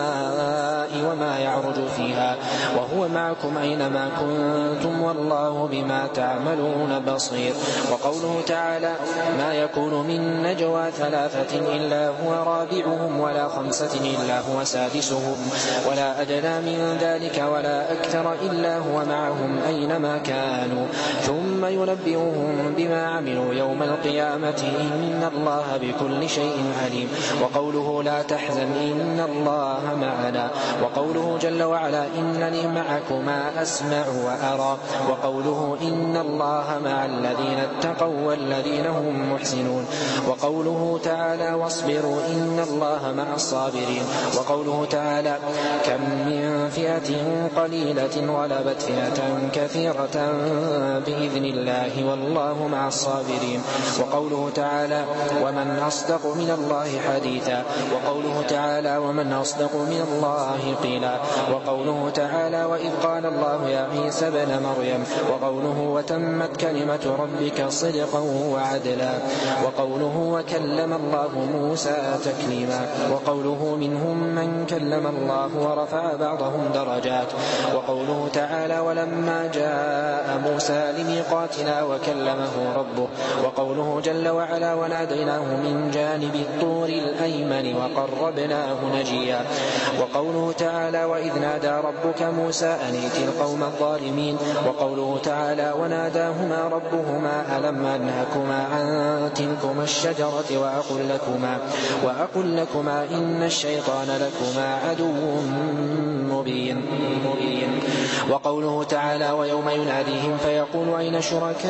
Speaker 2: السماء وما يعرج فيها وهو معكم أينما كنتم والله بما تعملون بصير. وقوله تعالى ما يكون من نجوى 3 إلا هو رابعهم ولا 5 إلا هو سادسهم ولا أدنى من ذلك ولا أكثر إلا هو معهم أينما كانوا ثم ينبئهم بما عملوا يوم القيامة إن الله بكل شيء عليم. وقوله لا تحزن إن الله معنا. وقوله جل وعلا إنني معكما أسمع وأرى. وقوله إن الله مع الذين اتقوا والذين هم محسنون. وقوله تعالى واصبروا إن الله مع الصابرين. وقوله تعالى كم من فئة قليلة غلبت فئة كثيرة بإذن الله والله مع الصابرين. وقوله تعالى ومن أصدق من الله حديثا. وقوله تعالى ومن أصدق من الله قيلا. وقوله تعالى وإذ قال الله يا عيسى ابن مريم. وقوله وتمت كلمة ربك صدقا وعدلا. وقوله وكلم الله موسى تكليما. وقوله منهم من كلم الله ورفع بعضهم درجات. وقوله تعالى ولما جاء موسى لميقاتنا وكلمه ربه. وقوله جل وعلا وناديناه من جانب الطور الأيمن وقربناه نجيا. وقوله تعالى وإذ نادى ربك موسى أن ائت القوم الظالمين. وقوله تعالى وناداهما ربهما ألم أنهكما عن تلكما الشجرة وأقل لكما إن الشيطان لكما عدو مبين. وقوله تعالى ويوم يناديهم فيقول أين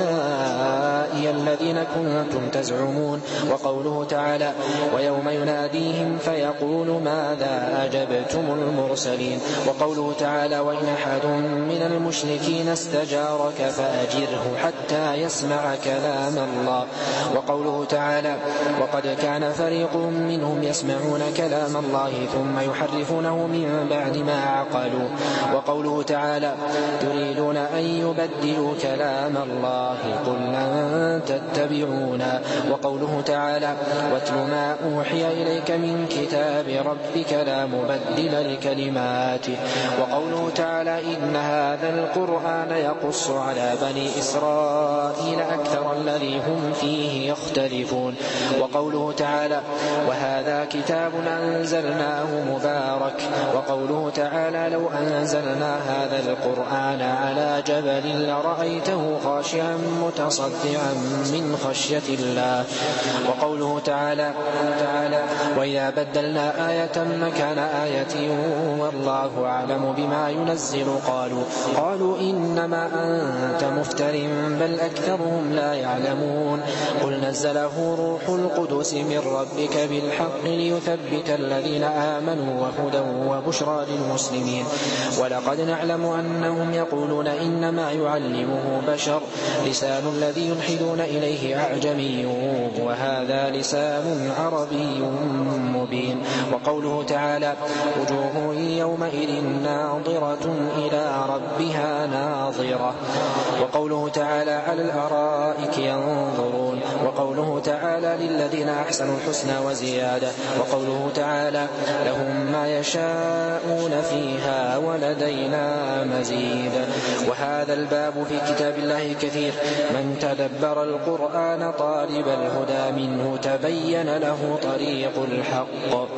Speaker 2: شركائي الذين كنتم تزعمون. وقوله تعالى ويوم يناديهم فيقول ماذا أجبتم المرسلين. وقوله تعالى وإن أحد من المشركين استجارك فأجره حتى يسمع كلام الله. وقوله تعالى وقد كان فريق منهم يسمعون كلام الله ثم يحرفونه من بعد ما عقلوا. وقوله تعالى يريدون أن يبدلوا كلام الله قل لن تتبعونا. وقوله تعالى واتل ما أوحي إليك من كتاب ربك لا مبدل لكلماته. وقوله تعالى إن هذا القرآن يقص على بني إسرائيل أكثر الذي هم فيه يختلفون. وقوله تعالى وهذا كتاب أنزلناه مبارك. وقوله تعالى لو أنزلنا هذا القرآن على جبل لرأيته خاشعا متصدعا من خشية الله. وقوله تعالى وإذا بدلنا آية مكان آية والله أعلم بما ينزل قالوا إنما أنت مفتر بل أكثرهم لا يعلمون. قل نزله روح القدس من ربك بالحق ليثبت الذين آمنوا وهدى وبشرى للمسلمين. ولقد نعلم أنهم يقولون إنما يعلمه بشر لسان الذي يلحدون إليه أعجمي وهذا لسان عربي مبين. وقوله تعالى وجوه يومئذ ناظرة إلى ربها ناظرة. وقوله تعالى على الأرائك ينظرون. وقوله تعالى للذين أحسنوا الحسنى وزيادة. وقوله تعالى لهم ما يشاءون فيها ولدينا مزيد. وهذا الباب في كتاب الله كثير. من تدبر القرآن طالب الهدى منه تبين له طريق الحق.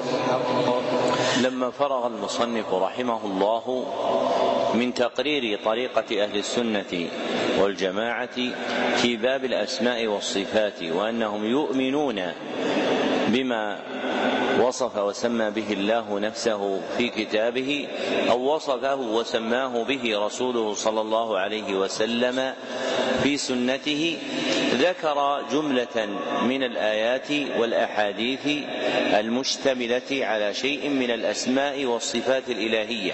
Speaker 1: لما فرغ المصنف رحمه الله من تقرير طريقة أهل السنة والجماعة في باب الأسماء والصفات وأنهم يؤمنون بما وصف وسمى به الله نفسه في كتابه أو وصفه وسماه به رسوله صلى الله عليه وسلم في سنته، ذكر جملة من الآيات والأحاديث المشتملة على شيء من الأسماء والصفات الإلهية.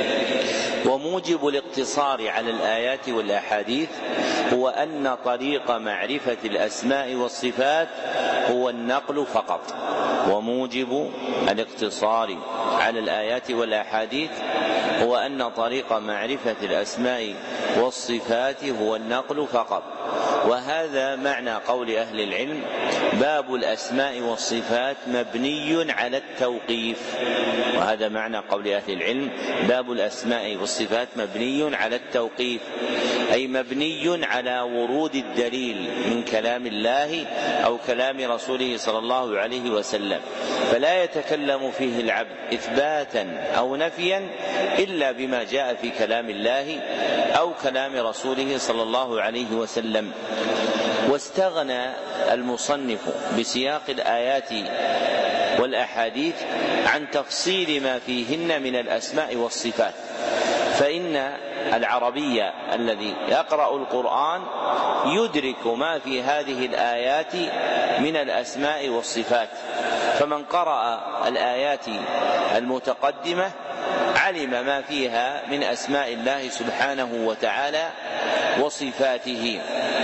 Speaker 1: وموجب الاقتصار على الآيات والأحاديث هو أن طريق معرفة الأسماء والصفات هو النقل فقط. وموجب الاقتصار على الآيات والأحاديث هو أن طريق معرفة الأسماء والصفات هو النقل فقط. وهذا معنى قول أهل العلم باب الأسماء والصفات مبني على التوقيف. وهذا معنى قول أهل العلم باب الأسماء والصفات مبني على التوقيف، أي مبني على ورود الدليل من كلام الله أو كلام رسوله صلى الله عليه وسلم، فلا يتكلم فيه العبد إثباتا أو نفيا إلا بما جاء في كلام الله أو كلام رسوله صلى الله عليه وسلم. واستغنى المصنف بسياق الآيات والأحاديث عن تفصيل ما فيهن من الأسماء والصفات، فإن العربي الذي يقرأ القرآن يدرك ما في هذه الآيات من الأسماء والصفات، فمن قرأ الآيات المتقدمة علم ما فيها من أسماء الله سبحانه وتعالى وصفاته.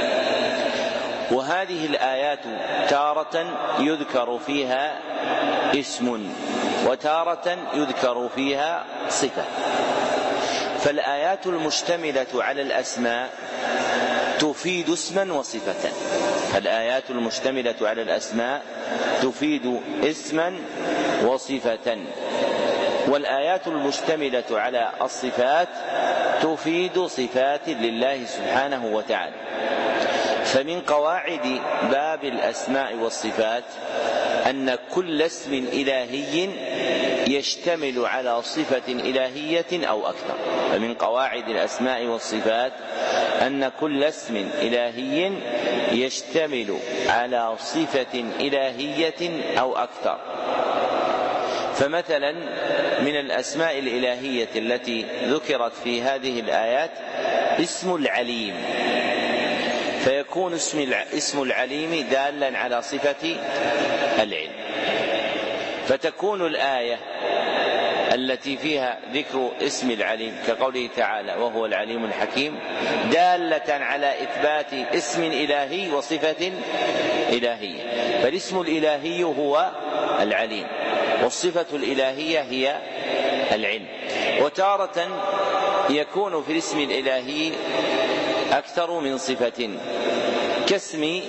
Speaker 1: وهذه الآيات تارة يذكر فيها اسم وتارة يذكر فيها صفة. فالآيات المشتملة على الأسماء تفيد اسما وصفة. الآيات المشتملة على الأسماء تفيد اسما وصفة، والآيات المشتملة على الصفات تفيد صفات لله سبحانه وتعالى. فمن قواعد باب الأسماء والصفات أن كل اسم إلهي يشتمل على صفة إلهية أو أكثر. فمن قواعد الأسماء والصفات أن كل اسم إلهي يشتمل على صفة إلهية أو أكثر. فمثلا من الأسماء الإلهية التي ذكرت في هذه الآيات اسم العليم، فيكون اسم العليم دالا على صفة العلم، فتكون الآية التي فيها ذكر اسم العليم كقوله تعالى وهو العليم الحكيم دالة على إثبات اسم إلهي وصفة إلهية. فالاسم الإلهي هو العليم والصفة الإلهية هي العلم. وتارة يكون في الاسم الإلهي أكثر من صفة كاسم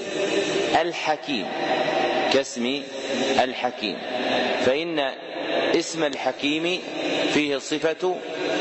Speaker 1: الحكيم، فإن اسم الحكيم فيه صفة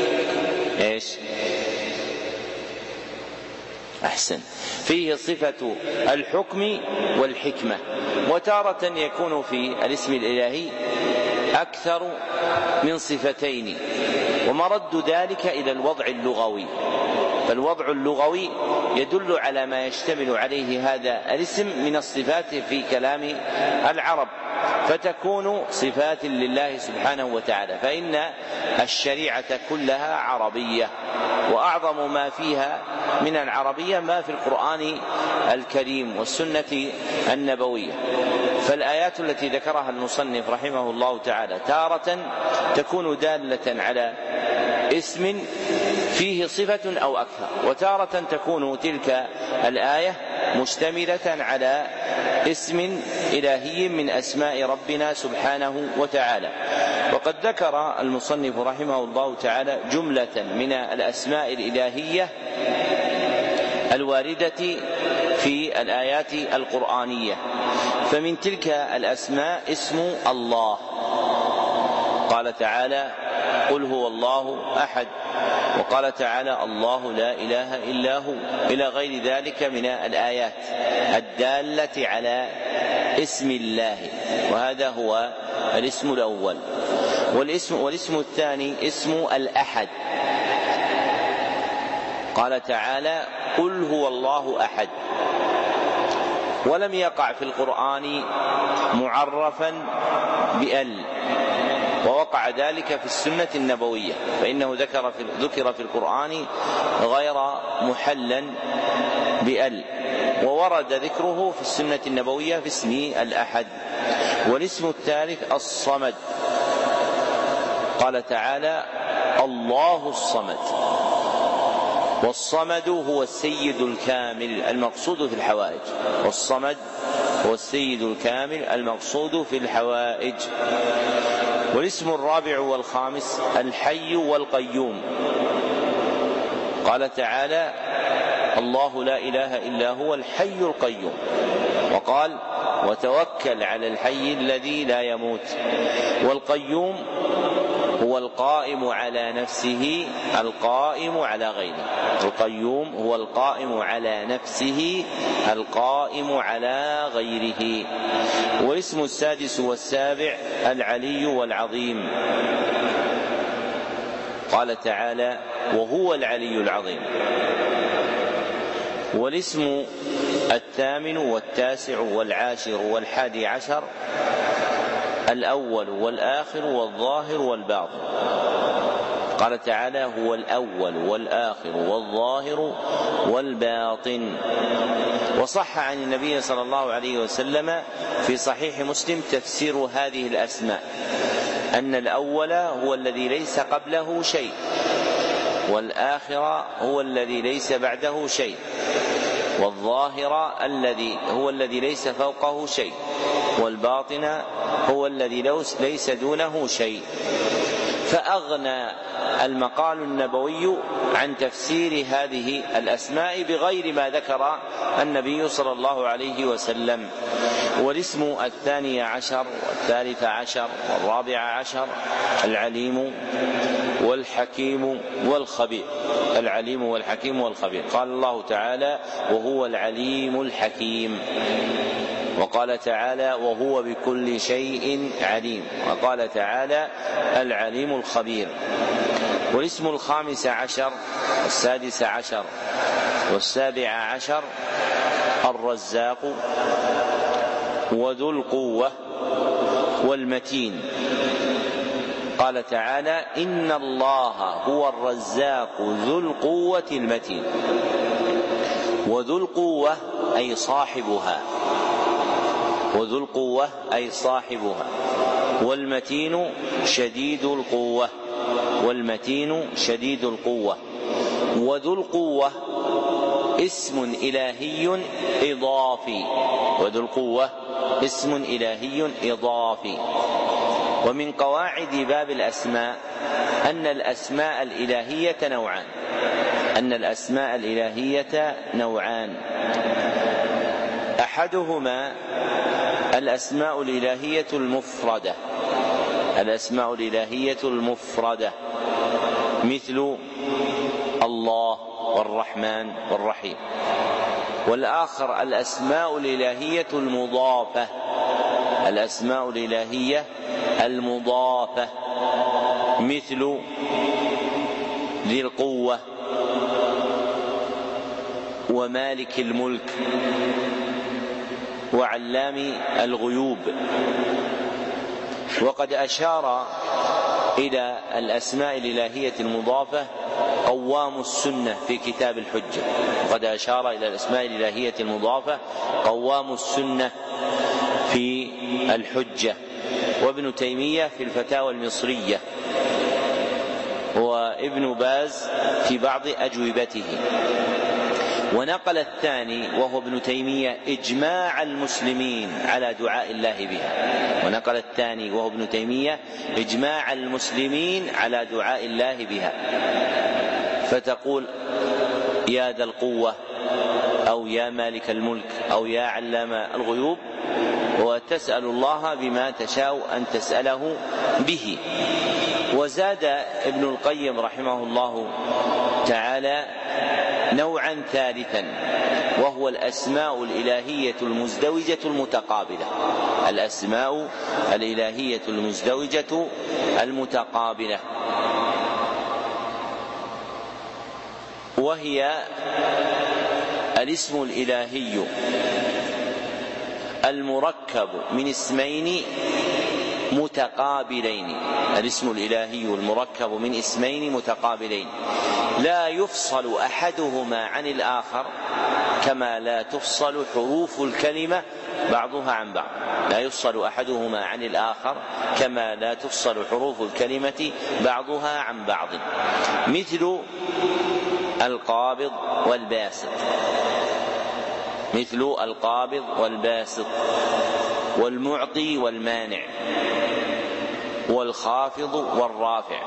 Speaker 1: فيه صفة الحكم والحكمة. وتارة يكون في الاسم الإلهي أكثر من صفتين ومرد ذلك إلى الوضع اللغوي، فالوضع اللغوي يدل على ما يشتمل عليه هذا الاسم من الصفات في كلام العرب، فتكون صفات لله سبحانه وتعالى، فإن الشريعة كلها عربية، وأعظم ما فيها من العربية ما في القرآن الكريم والسنة النبوية. فالآيات التي ذكرها المصنف رحمه الله تعالى تارة تكون دالة على اسم فيه صفة أو أكثر، وتارة تكون تلك الآية مشتملة على اسم إلهي من أسماء ربنا سبحانه وتعالى. وقد ذكر المصنف رحمه الله تعالى جملة من الأسماء الإلهية الواردة في الآيات القرآنية، فمن تلك الأسماء اسم الله، قال تعالى قل هو الله أحد، وقال تعالى الله لا إله إلا هو، إلى غير ذلك من الآيات الدالة على اسم الله، وهذا هو الاسم الأول. والاسم الثاني اسم الأحد، قال تعالى قل هو الله أحد، ولم يقع في القرآن معرفا بأل، ووقع ذلك في السنة النبوية، فإنه ذكر في القرآن غير محلا بأل، وورد ذكره في السنة النبوية في اسم الأحد. والاسم الثالث الصمد، قال تعالى الله الصمد، والصمد هو السيد الكامل المقصود في الحوائج، والصمد هو السيد الكامل المقصود في الحوائج. والاسم الرابع والخامس الحي والقيوم، قال تعالى الله لا إله إلا هو الحي القيوم، وقال وتوكل على الحي الذي لا يموت. والقيوم هو القائم على نفسه القائم على غيره، القيوم هو القائم على نفسه القائم على غيره. والاسم السادس والسابع العلي والعظيم، قال تعالى وهو العلي العظيم. والاسم الثامن والتاسع والعاشر والحادي عشر الأول والآخر والظاهر والباطن، قال تعالى هو الأول والآخر والظاهر والباطن. وصح عن النبي صلى الله عليه وسلم في صحيح مسلم تفسير هذه الأسماء، أن الأول هو الذي ليس قبله شيء، والآخر هو الذي ليس بعده شيء، والظاهر هو الذي ليس فوقه شيء، والباطن هو الذي ليس دونه شيء. فأغنى المقال النبوي عن تفسير هذه الأسماء بغير ما ذكر النبي صلى الله عليه وسلم. والاسم الثاني عشر والثالث عشر والرابع عشر العليم والحكيم والخبير، العليم والحكيم والخبير، قال الله تعالى وهو العليم الحكيم، وقال تعالى وهو بكل شيء عليم، وقال تعالى العليم الخبير. والاسم الخامس عشر والسادس عشر والسابع عشر الرزاق وذو القوة والمتين، قال تعالى إن الله هو الرزاق ذو القوة المتين. وذو القوة أي صاحبها، وذو القوة أي صاحبها، والمتين شديد القوة، والمتين شديد القوة. وذو القوة اسم إلهي إضافي، وذو القوة اسم إلهي إضافي. ومن قواعد باب الأسماء أن الأسماء الإلهية نوعان، أن الأسماء الإلهية نوعان، أحدهما الأسماء الإلهية المفردة، الأسماء الإلهية المفردة مثل الله والرحمن والرحيم. والآخر الأسماء الإلهية المضافة، الأسماء الإلهية المضافة مثل ذي القوة ومالك الملك وعلام الغيوب. وقد أشار إلى الأسماء الإلهية المضافة قوام السنة في كتاب الحجة. وقد أشار إلى الأسماء الإلهية المضافة قوام السنة في الحجة، وابن تيمية في الفتاوى المصرية، وابن باز في بعض أجوبته. ونقل الثاني وهو ابن تيمية إجماع المسلمين على دعاء الله بها. ونقل الثاني وهو ابن تيمية إجماع المسلمين على دعاء الله بها، فتقول يا ذا القوة أو يا مالك الملك أو يا علام الغيوب، وتسأل الله بما تشاء أن تسأله به. وزاد ابن القيم رحمه الله تعالى نوعا ثالثا، وهو الأسماء الإلهية المزدوجة المتقابلة. الأسماء الإلهية المزدوجة المتقابلة، وهي الاسم الإلهي المركب من اسمين متقابلين. الاسم الإلهي المركب من اسمين متقابلين لا يفصل أحدهما عن الآخر، كما لا تفصل حروف الكلمة بعضها عن بعض. لا يفصل أحدهما عن الآخر كما لا تفصل حروف الكلمة بعضها عن بعض، مثل القابض والباسط، مثل القابض والباسط، والمعطي والمانع، والخافض والرافع.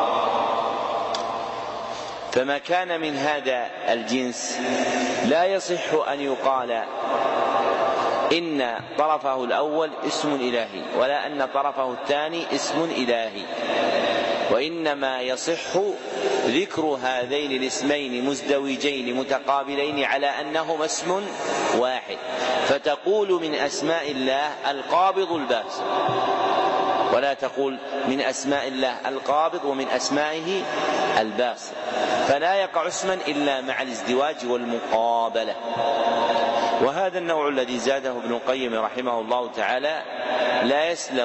Speaker 1: فما كان من هذا الجنس لا يصح أن يقال إن طرفه الأول اسم إلهي، ولا أن طرفه الثاني اسم إلهي، وإنما يصح ذكر هذين الاسمين مزدوجين متقابلين على أنهما اسم واحد، فتقول من أسماء الله القابض الباسط، ولا تقول من أسماء الله القابض ومن أسمائه الباسط، فلا يقع اسما إلا مع الازدواج والمقابلة. وهذا النوع الذي زاده ابن القيم رحمه الله تعالى لا يسلم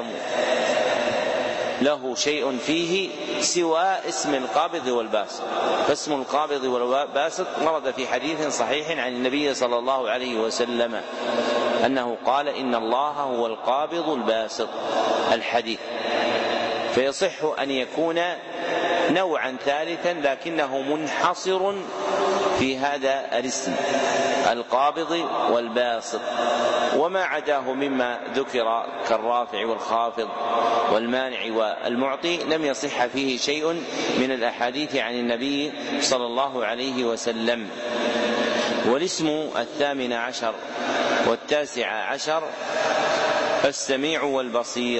Speaker 1: له شيء فيه سوى اسم القابض والباسط. فاسم القابض والباسط ورد في حديث صحيح عن النبي صلى الله عليه وسلم أنه قال إن الله هو القابض الباسط، الحديث. فيصح أن يكون نوعا ثالثا لكنه منحصر في هذا الاسم القابض والباسط، وما عداه مما ذكر كالرافع والخافض والمانع والمعطي لم يصح فيه شيء من الأحاديث عن النبي صلى الله عليه وسلم. والاسم 18 و19 السميع والبصير.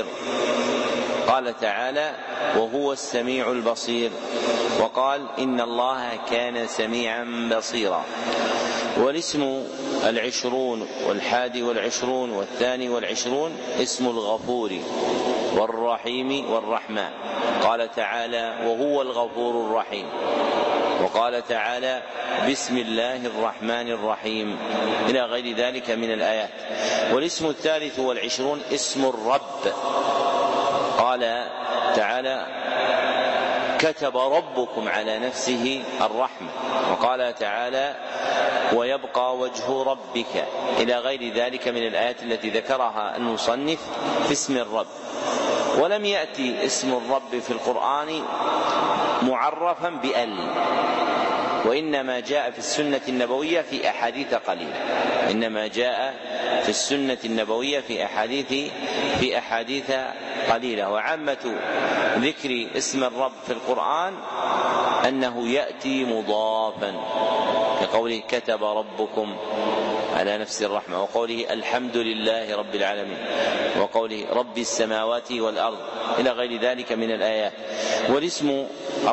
Speaker 1: قال تعالى وهو السميع البصير، وقال إن الله كان سميعا بصيرا. والاسم 20 و21 و22 اسم الغفور والرحيم والرحمن. قال تعالى وهو الغفور الرحيم، وقال تعالى بسم الله الرحمن الرحيم، إلى غير ذلك من الآيات. والاسم 23 اسم الرب. قال تعالى كتب ربكم على نفسه الرحمة، وقال تعالى ويبقى وجه ربك، إلى غير ذلك من الآيات التي ذكرها المصنف في اسم الرب. ولم يأتي اسم الرب في القرآن معرفا بأل، وإنما جاء في السنة النبوية في أحاديث قليلة، إنما جاء في السنة النبوية في أحاديث قليلة. وعامة ذكر اسم الرب في القرآن أنه يأتي مضافا، كقوله كتب ربكم على نفس الرحمة، وقوله الحمد لله رب العالمين، وقوله رب السماوات والأرض، إلى غير ذلك من الآيات. والاسم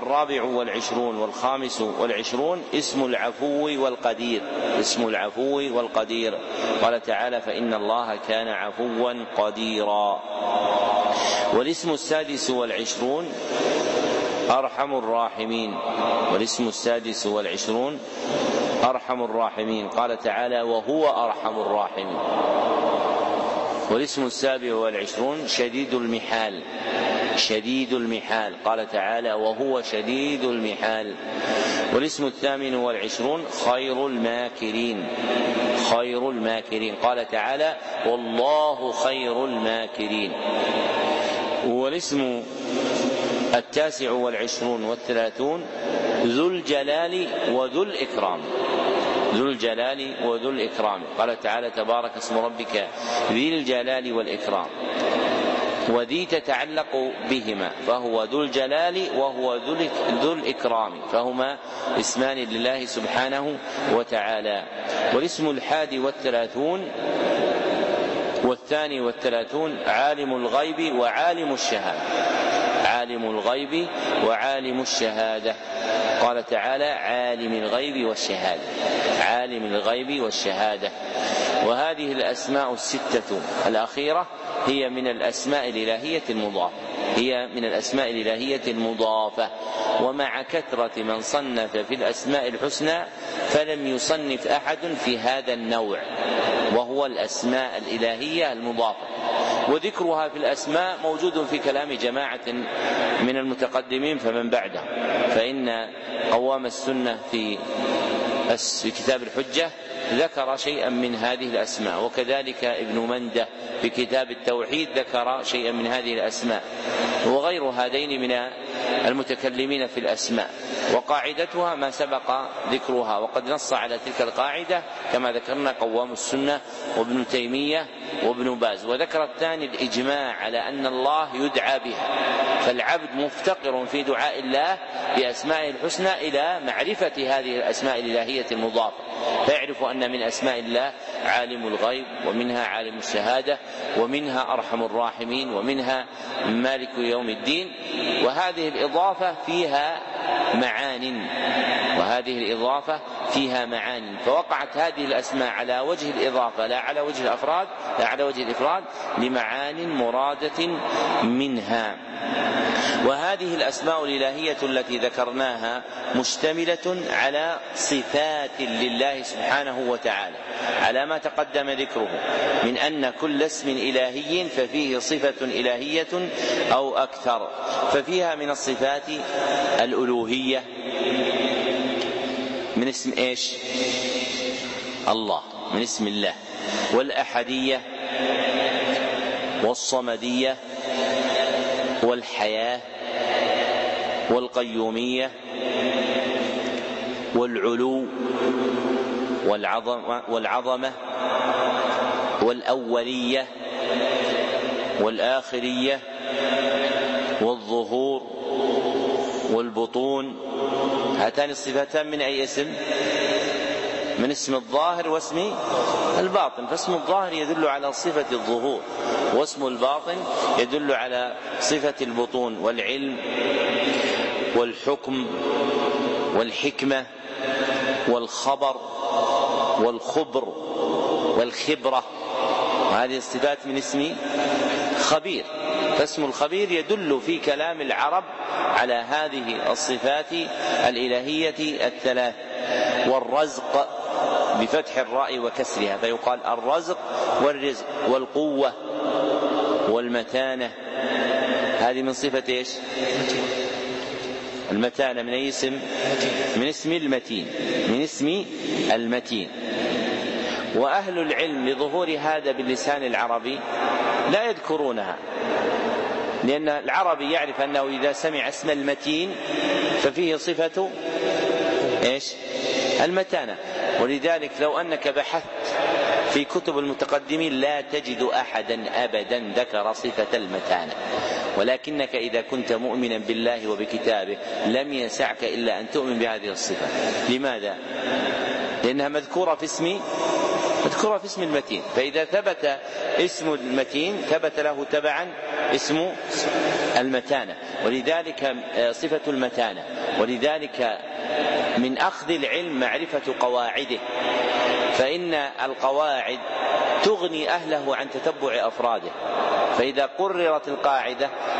Speaker 1: 24 والخامس اسم العفو والقدير، اسم العفو والقدير. قال تعالى فإن الله كان عفوا قديرا. والاسم 26 أرحم الراحمين. والاسم 26 أرحم الراحمين، قال تعالى وهو أرحم الراحمين. والاسم 27 شديد المحال، شديد المحال، قال تعالى وهو شديد المحال. والاسم 28 خير الماكرين، خير الماكرين، قال تعالى والله خير الماكرين. والاسم 29 والثلاثون ذو الجلال وذو الإكرام، ذو الجلال وذو الإكرام، قال تعالى تبارك اسم ربك ذي الجلال والإكرام. وذي تتعلق بهما، فهو ذو الجلال وهو ذو الإكرام، فهما اسمان لله سبحانه وتعالى. والاسم 31 والثاني 30 عالم الغيب وعالم الشهادة، عالم الغيب وعالم الشهادة، قال تعالى عالم الغيب والشهادة، عالم الغيب والشهادة. وهذه الأسماء 6 الأخيرة هي من الأسماء الإلهية المضافة، هي من الأسماء الإلهية المضافة. ومع كثرة من صنف في الأسماء الحسنى فلم يصنف أحد في هذا النوع، وهو الأسماء الإلهية المضافة. وذكرها في الأسماء موجود في كلام جماعة من المتقدمين فمن بعده، فإن قوام السنة في كتاب الحجة ذكر شيئا من هذه الأسماء، وكذلك ابن منده في كتاب التوحيد ذكر شيئا من هذه الأسماء، وغير هذين من المتكلمين في الأسماء. وقاعدتها ما سبق ذكرها، وقد نص على تلك القاعدة كما ذكرنا قوام السنة وابن تيمية وابن باز. وذكر الثاني الإجماع على أن الله يدعى بها، فالعبد مفتقر في دعاء الله بأسمائه الحسنى إلى معرفة هذه الأسماء الإلهية المضافة، فيعرف أن من أسماء الله عالم الغيب، ومنها عالم الشهادة، ومنها أرحم الراحمين، ومنها مالك يوم الدين. وهذه الإضافة فيها معان، وهذه الإضافة فيها معان، فوقعت هذه الأسماء على وجه الإضافة لا على وجه الأفراد، لا على وجه الإفراد، لمعان مرادة منها. وهذه الأسماء الإلهية التي ذكرناها مشتملة على صفات لله سبحانه وتعالى، على ما تقدم ذكره من أن كل اسم إلهي ففيه صفة إلهية أو أكثر. ففيها من الصفات الألوهية من اسم إيش؟ الله، من اسم الله، والأحدية والصمدية والحياة والقيومية والعلو والعظمة والأولية والآخرية والظهور والبطون. هاتان الصفتان من أي اسم؟ من اسم الظاهر واسم الباطن. فاسم الظاهر يدل على صفة الظهور، واسم الباطن يدل على صفة البطون، والعلم والحكم والحكمة والخبر والخبر والخبرة. وهذه الصفات من اسم خبير. فاسم الخبير يدل في كلام العرب على هذه الصفات الإلهية الثلاث. والرزق بفتح الراء وكسرها، فيقال الرزق والرزق. والقوة والمتانة، هذه من صفة ايش؟ المتانة. من أي اسم؟ من اسم المتين، من اسم المتين. وأهل العلم لظهور هذا باللسان العربي لا يذكرونها، لأن العربي يعرف أنه إذا سمع اسم المتين ففيه صفة ايش؟ المتانة. ولذلك لو أنك بحثت في كتب المتقدمين لا تجد أحدا أبدا ذكر صفة المتانة، ولكنك إذا كنت مؤمنا بالله وبكتابه لم يسعك إلا أن تؤمن بهذه الصفة. لماذا؟ لأنها مذكورة في اسم المتين، فإذا ثبت اسم المتين ثبت له تبعا اسم المتانة، ولذلك صفة المتانة. ولذلك من أخذ العلم معرفة قواعده، فإن القواعد تغني أهله عن تتبع أفراده، فإذا قررت القاعدة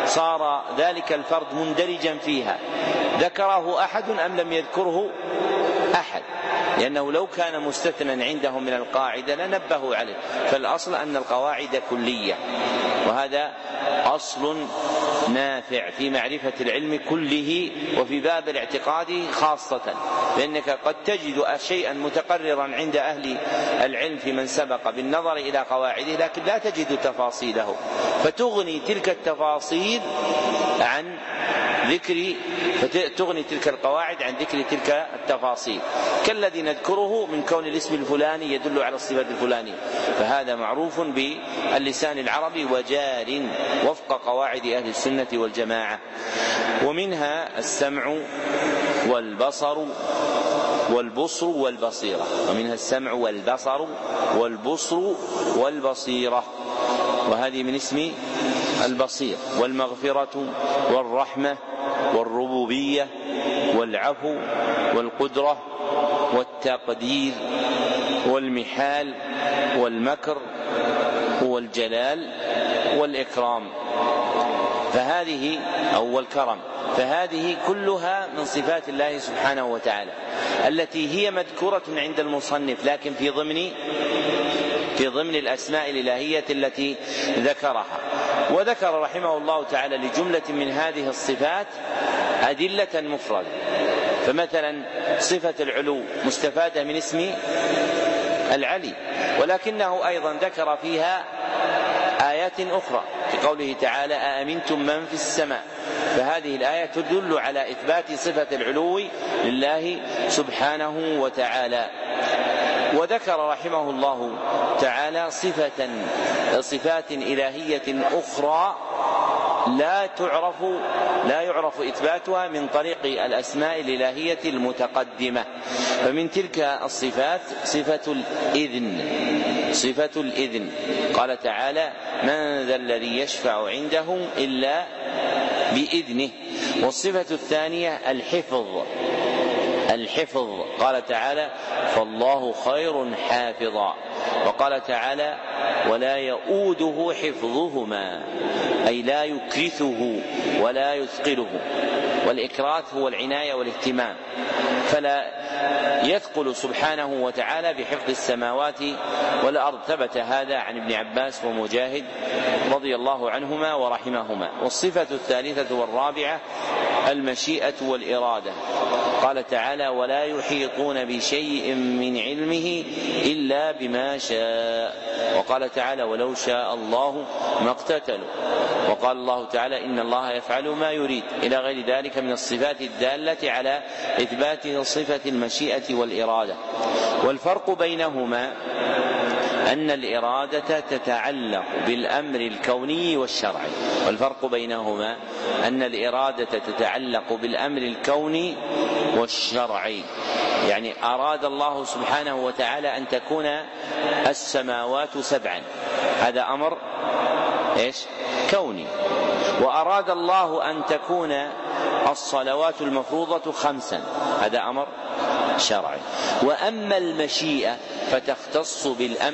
Speaker 1: صار ذلك الفرد مندرجا فيها ذكره أحد أم لم يذكره أحد، لأنه لو كان مستثنى عندهم من القاعدة لنبهوا عليه. فالأصل أن القواعد كلية، وهذا أصل نافع في معرفة العلم كله وفي باب الاعتقاد خاصة، لأنك قد تجد شيئا متقررا عند أهل العلم في من سبق بالنظر إلى قواعده، لكن لا تجد تفاصيله، فتغني تلك التفاصيل عن ذكر تغني تلك القواعد عن ذكر تلك التفاصيل، كالذي نذكره من كون الاسم الفلاني يدل على الصفة الفلانية، فهذا معروف باللسان العربي وجار وفق قواعد أهل السنة والجماعة. ومنها السمع والبصر والبصر والبصيرة، ومنها السمع والبصر والبصر والبصيرة، وهذه من اسم البصير. والمغفرة والرحمة والربوبية والعفو والقدرة والتقدير والمحال والمكر والجلال والإكرام، فهذه أو الكرم، فهذه كلها من صفات الله سبحانه وتعالى التي هي مذكورة عند المصنف، لكن في ضمن الأسماء الإلهية التي ذكرها. وذكر رحمه الله تعالى لجملة من هذه الصفات أدلة مفردة، فمثلا صفة العلو مستفادة من اسم العلي، ولكنه أيضا ذكر فيها آيات أخرى في قوله تعالى أأمنتم من في السماء، فهذه الآية تدل على إثبات صفة العلو لله سبحانه وتعالى. وذكر رحمه الله تعالى صفات إلهية أخرى لا يعرف إثباتها من طريق الأسماء الإلهية المتقدمة، فمن تلك الصفات صفة الإذن، قال تعالى من ذا الذي يشفع عنده إلا بإذنه. والصفة الثانية الحفظ، قال تعالى فالله خير حافظا، وقال تعالى ولا يؤوده حفظهما، أي لا يكرثه ولا يثقله، والإكراث هو العناية والاهتمام، فلا يثقل سبحانه وتعالى بحفظ السماوات والأرض، ثبت هذا عن ابن عباس ومجاهد رضي الله عنهما ورحمهما. والصفة الثالثة والرابعة المشيئة والإرادة، قال تعالى ولا يحيطون بشيء من علمه إلا بما شاء، وقال تعالى ولو شاء الله ما اقتتلوا، وقال الله تعالى إن الله يفعل ما يريد، إلى غير ذلك من الصفات الدالة على إثبات صفة المشيئة والإرادة. والفرق بينهما أن الإرادة تتعلق بالأمر الكوني والشرعي، والفرق بينهما أن الإرادة تتعلق بالأمر الكوني والشرعي، يعني أراد الله سبحانه وتعالى أن تكون السماوات 7، هذا أمر كوني، وأراد الله أن تكون الصلوات المفروضة 5، هذا أمر شرعي. وأما المشيئة فتختص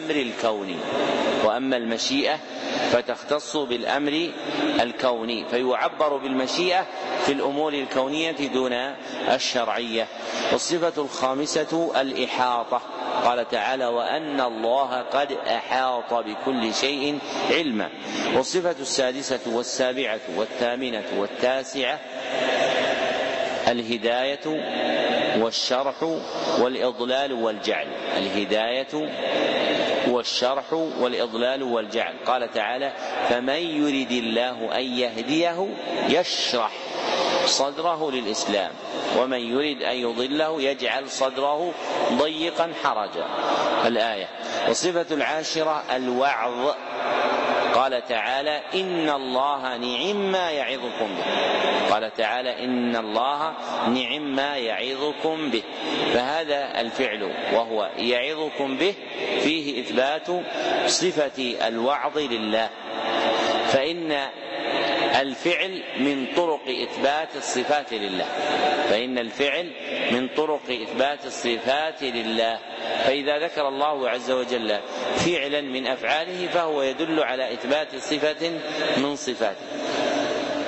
Speaker 1: بالأمر الكوني، فيعبر بالمشيئة في الأمور الكونية دون الشرعية. والصفة الخامسة الإحاطة، قال تعالى وأن الله قد أحاط بكل شيء علما. والصفة السادسة والسابعة والثامنة والتاسعة الهداية والشرح والإضلال والجعل، الهداية والشرح والإضلال والجعل، قال تعالى فمن يرد الله أن يهديه يشرح صدره للإسلام ومن يرد أن يضله يجعل صدره ضيقا حرجا، الآية. والصفة العاشرة الوعظ، قال تعالى إن الله نعم ما يعظكم به، قال تعالى إن الله نعم ما يعظكم به، فهذا الفعل وهو يعظكم به فيه إثبات صفة الوعظ لله، فإن الفعل من طرق إثبات الصفات لله، فإذا ذكر الله عز وجل فعلا من أفعاله فهو يدل على إثبات صفة من صفاته.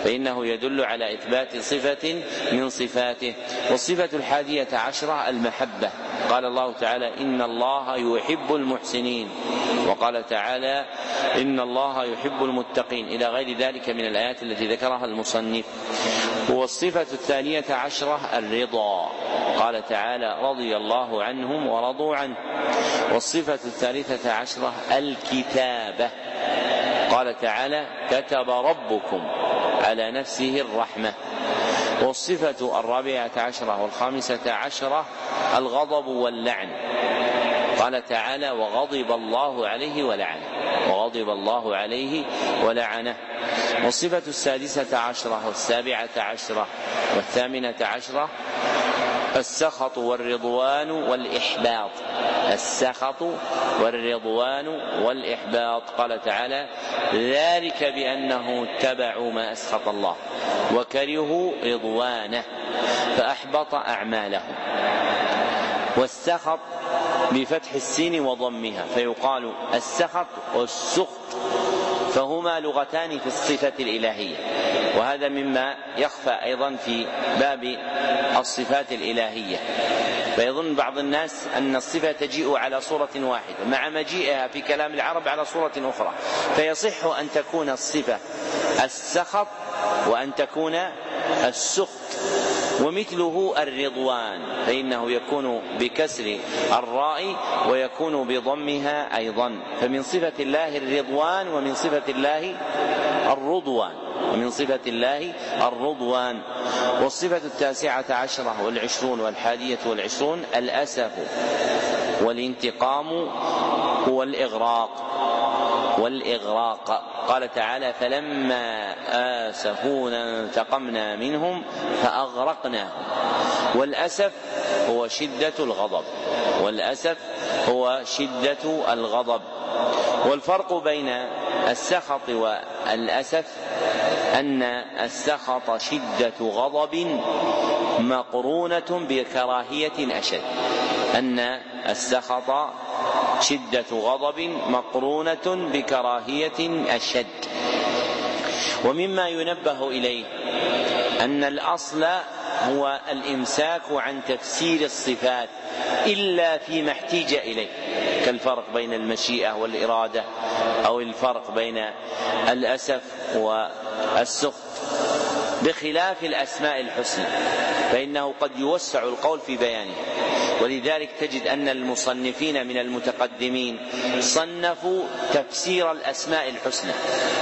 Speaker 1: فإنه يدل على إثبات صفة من صفاته. والصفة 11 المحبة، قال الله تعالى إن الله يحب المحسنين، وقال تعالى إن الله يحب المتقين، إلى غير ذلك من الآيات التي ذكرها المصنف. والصفة 12 الرضا، قال تعالى رضي الله عنهم ورضوا عنه. والصفة 13 الكتابة، قال تعالى كتب ربكم على نفسه الرحمة. والصفة 14 و15 الغضب واللعن، قال تعالى وغضب الله عليه ولعنه، وغضب الله عليه ولعنه. والصفة 16 و17 و18 السخط والرضوان والإحباط، السخط والرضوان والإحباط، قال تعالى ذلك بأنه اتبعوا ما أسخط الله وكرهوا رضوانه فأحبط أعمالهم. والسخط بفتح السين وضمها، فيقال السخط والسخط، فهما لغتان في الصفة الإلهية، وهذا مما يخفى أيضا في باب الصفات الإلهية، فيظن بعض الناس أن الصفة تجيء على صورة واحدة مع مجيئها في كلام العرب على صورة أخرى، فيصح أن تكون الصفة السخط وأن تكون السخط. ومثله الرضوان، فإنه يكون بكسر الراء ويكون بضمها أيضا، فمن صفة الله الرضوان ومن صفة الله الرضوان، ومن صفة الله الرضوان. والصفة 19 والعشرون والحادية والعشرون الأسف والانتقام والإغراق، قال تعالى فلما آسفونا انتقمنا منهم فأغرقناهم. والأسف هو شدة الغضب، والأسف هو شدة الغضب. والفرق بين السخط والأسف أن السخط شدة غضب مقرونة بكراهية أشد، أن السخط شدة غضب مقرونة بكراهية أشد. ومما ينبه إليه أن الأصل هو الإمساك عن تفسير الصفات إلا فيما احتيج إليه، كالفرق بين المشيئة والإرادة، أو الفرق بين الأسف والسخط، بخلاف الأسماء الحسنى فإنه قد يوسع القول في بيانه. ولذلك تجد أن المصنفين من المتقدمين صنفوا تفسير الأسماء الحسنى،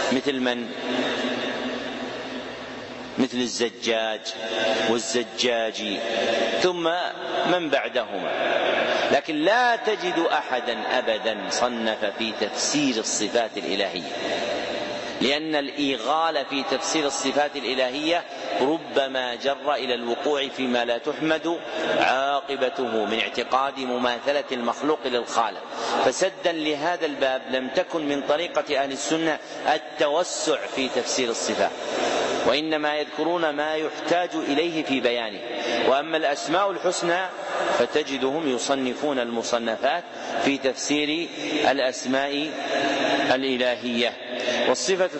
Speaker 1: مثل الزجاج والزجاجي ثم من بعدهما، لكن لا تجد أحدا أبدا صنف في تفسير الصفات الإلهية، لأن الإيغال في تفسير الصفات الإلهية ربما جر إلى الوقوع فيما لا تحمد عاقبته من اعتقاد مماثلة المخلوق للخالق. فسدا لهذا الباب لم تكن من طريقة أهل السنة التوسع في تفسير الصفات، وإنما يذكرون ما يحتاج إليه في بيانه. وأما الأسماء الحسنى فتجدهم يصنفون المصنفات في تفسير الأسماء الإلهية. والصفة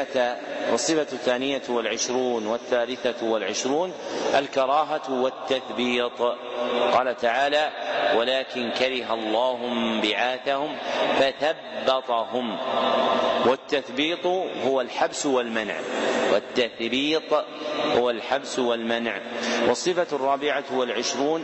Speaker 1: 22 والثالثة والعشرون الكراهة والتثبيط، قال تعالى ولكن كره الله بعاثهم فثبطهم. والتثبيط هو الحبس والمنع، والتثبيط هو الحبس والمنع. والصفة 24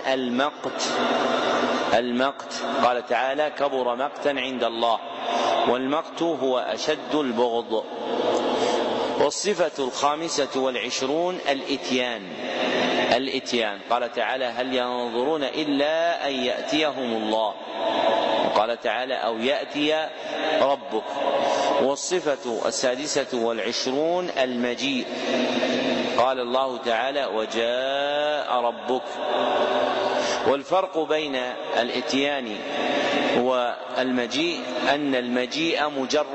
Speaker 1: المقت، قال تعالى كبر مقتا عند الله، والمقت هو أشد البغض. والصفة 25 الإتيان، قال تعالى هل ينظرون إلا أن يأتيهم الله، وقال تعالى أو يأتي ربك. والصفة 26 المجيء، قال الله تعالى وجاء ربك. والفرق بين الإتيان والمجيء أن المجيء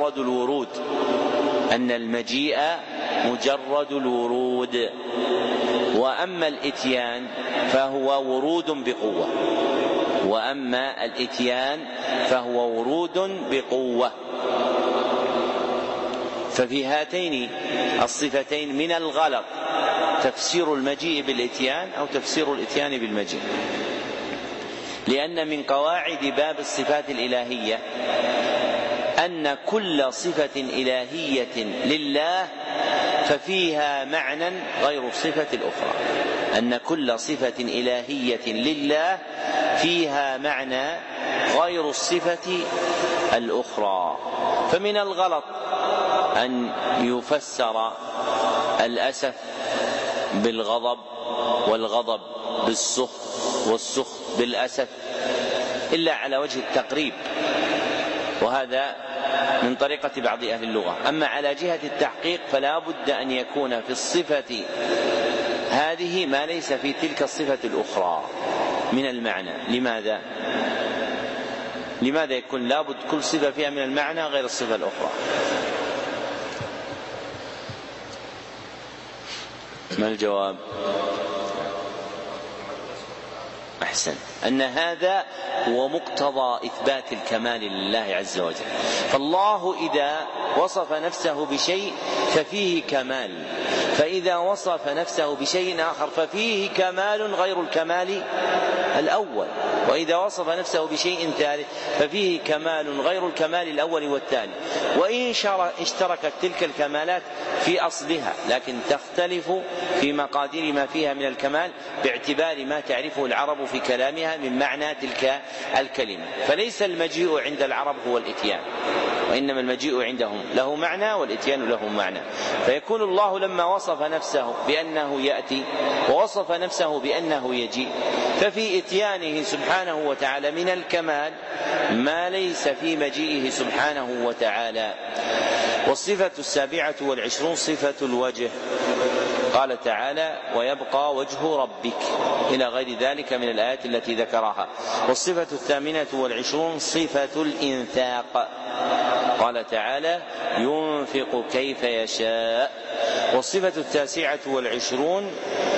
Speaker 1: مجرد الورود، وأما الإتيان فهو ورود بقوة. ففي هاتين الصفتين من الغلط تفسير المجيء بالإتيان أو تفسير الإتيان بالمجيء، لأن من قواعد باب الصفات الإلهية أن كل صفة إلهية لله ففيها معنى غير الصفة الأخرى، أن كل صفة إلهية لله فيها معنى غير الصفة الأخرى. فمن الغلط أن يفسر الأسف بالغضب، والغضب بالسخط، والسخط بالأسف، إلا على وجه التقريب، وهذا من طريقة بعض أهل اللغة. أما على جهة التحقيق فلا بد أن يكون في الصفة هذه ما ليس في تلك الصفة الأخرى من المعنى. لماذا يكون لابد كل صفة فيها من المعنى غير الصفة الأخرى؟ ما الجواب؟ أحسن، أن هذا هو مقتضى إثبات الكمال لله عز وجل. فالله إذا وصف نفسه بشيء ففيه كمال، فإذا وصف نفسه بشيء آخر ففيه كمال غير الكمال الأول، وإذا وصف نفسه بشيء ثالث ففيه كمال غير الكمال الأول والثاني. وإن اشتركت تلك الكمالات في أصلها، لكن تختلف في مقادير ما فيها من الكمال باعتبار ما تعرفه العرب في كلامها من معنى تلك الكلمة. فليس المجيء عند العرب هو الإتيان، وإنما المجيء عندهم له معنى والإتيان له معنى. فيكون الله لما وصف نفسه بأنه يأتي ووصف نفسه بأنه يجيء، ففي إتيانه سبحانه وتعالى من الكمال ما ليس في مجيئه سبحانه وتعالى. والصفة 27 صفة الوجه، قال تعالى: ويبقى وجه ربك، إلى غير ذلك من الآيات التي ذكرها. والصفة 28 صفة الإنفاق، قال تعالى: ينفق كيف يشاء. والصفة 29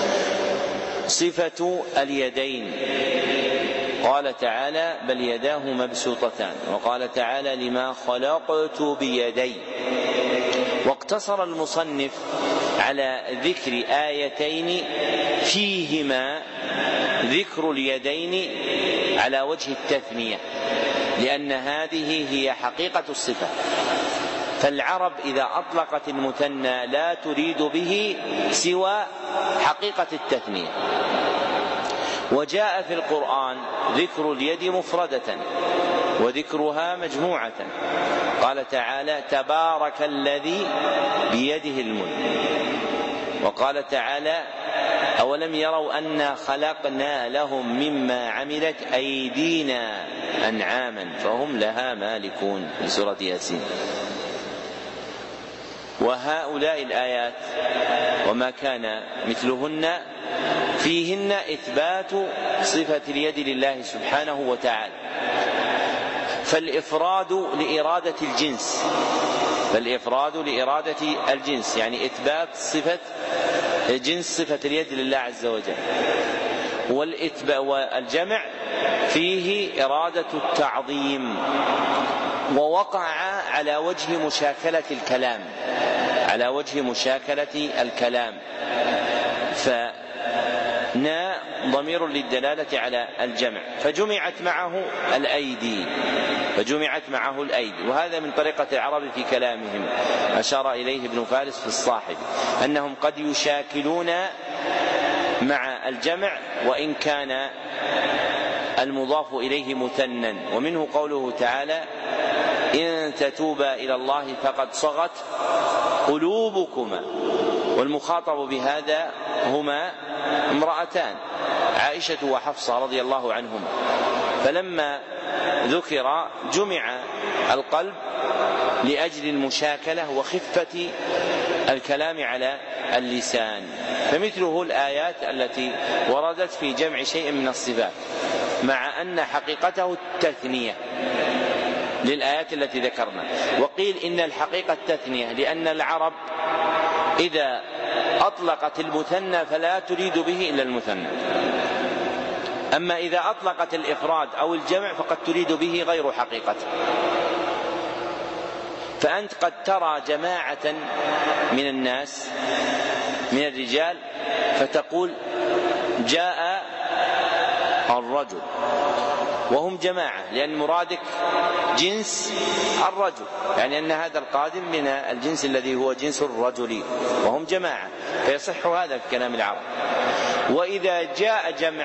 Speaker 1: صفة اليدين، قال تعالى: بل يداه مبسوطتان. وقال تعالى: لما خلقت بيدي. واقتصر المصنف على ذكر آيتين فيهما ذكر اليدين على وجه التثنية، لأن هذه هي حقيقة الصفة. فالعرب إذا أطلقت المثنى لا تريد به سوى حقيقة التثنية. وجاء في القرآن ذكر اليد مفردة وذكرها مجموعة، قال تعالى: تبارك الذي بيده الملك. وقال تعالى: أولم يروا أنا خلقنا لهم مما عملت أيدينا أنعاما فهم لها مالكون، في سورة ياسين. وهؤلاء الآيات وما كان مثلهن فيهن إثبات صفة اليد لله سبحانه وتعالى. فالإفراد لإرادة الجنس، يعني إثبات صفة جنس صفة اليد لله عز وجل. والجمع فيه إرادة التعظيم، ووقع على وجه مشاكلة الكلام، فنا ضمير للدلالة على الجمع، فجمعت معه الأيدي، وهذا من طريقة العرب في كلامهم. أشار إليه ابن فارس في الصاحب أنهم قد يشاكلون مع الجمع وإن كان المضاف إليه مثنى. ومنه قوله تعالى: إن تتوبا إلى الله فقد صغت قلوبكما. والمخاطب بهذا هما امرأتان، عائشة وحفصة رضي الله عنهما، فلما ذكر جمع القلب لأجل المشاكلة وخفة الكلام على اللسان. فمثله الآيات التي وردت في جمع شيء من الصفات، مع أن حقيقته التثنية للآيات التي ذكرنا. وقيل إن الحقيقة التثنية لأن العرب إذا أطلقت المثنى فلا تريد به إلا المثنى، أما إذا أطلقت الإفراد أو الجمع فقد تريد به غير حقيقته. فأنت قد ترى جماعة من الناس من الرجال فتقول جاء الرجل، وهم جماعة، لأن مرادك جنس الرجل، يعني أن هذا القادم من الجنس الذي هو جنس الرجل، وهم جماعة، فيصح هذا في كلام العرب. وإذا جاء جمع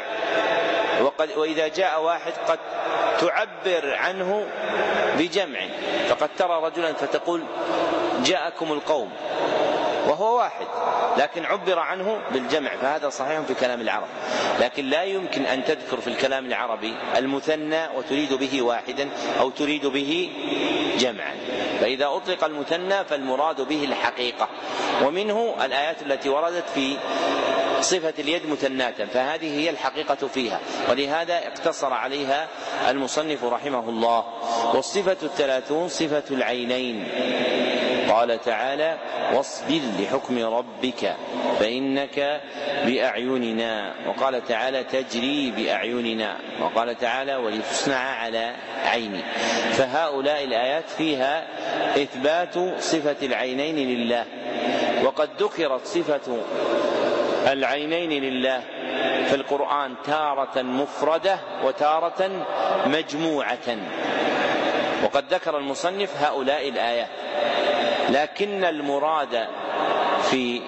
Speaker 1: وإذا جاء واحد قد تعبر عنه بجمع، فقد ترى رجلا فتقول جاءكم القوم، وهو واحد لكن عبر عنه بالجمع، فهذا صحيح في كلام العرب. لكن لا يمكن أن تذكر في الكلام العربي المثنى وتريد به واحدا أو تريد به جمعا، فإذا أطلق المثنى فالمراد به الحقيقة، ومنه الآيات التي وردت في صفة اليد مثناة، فهذه هي الحقيقة فيها، ولهذا اقتصر عليها المصنف رحمه الله. والصفة 30 صفة العينين، قال تعالى واصبر لحكم ربك فإنك بأعيننا، وقال تعالى تجري بأعيننا، وقال تعالى ولتصنع على عيني. فهؤلاء الآيات فيها إثبات صفة العينين لله، وقد ذكرت صفة العينين لله في القرآن تارة مفردة وتارة مجموعة، وقد ذكر المصنف هؤلاء الآيات، لكن المراد في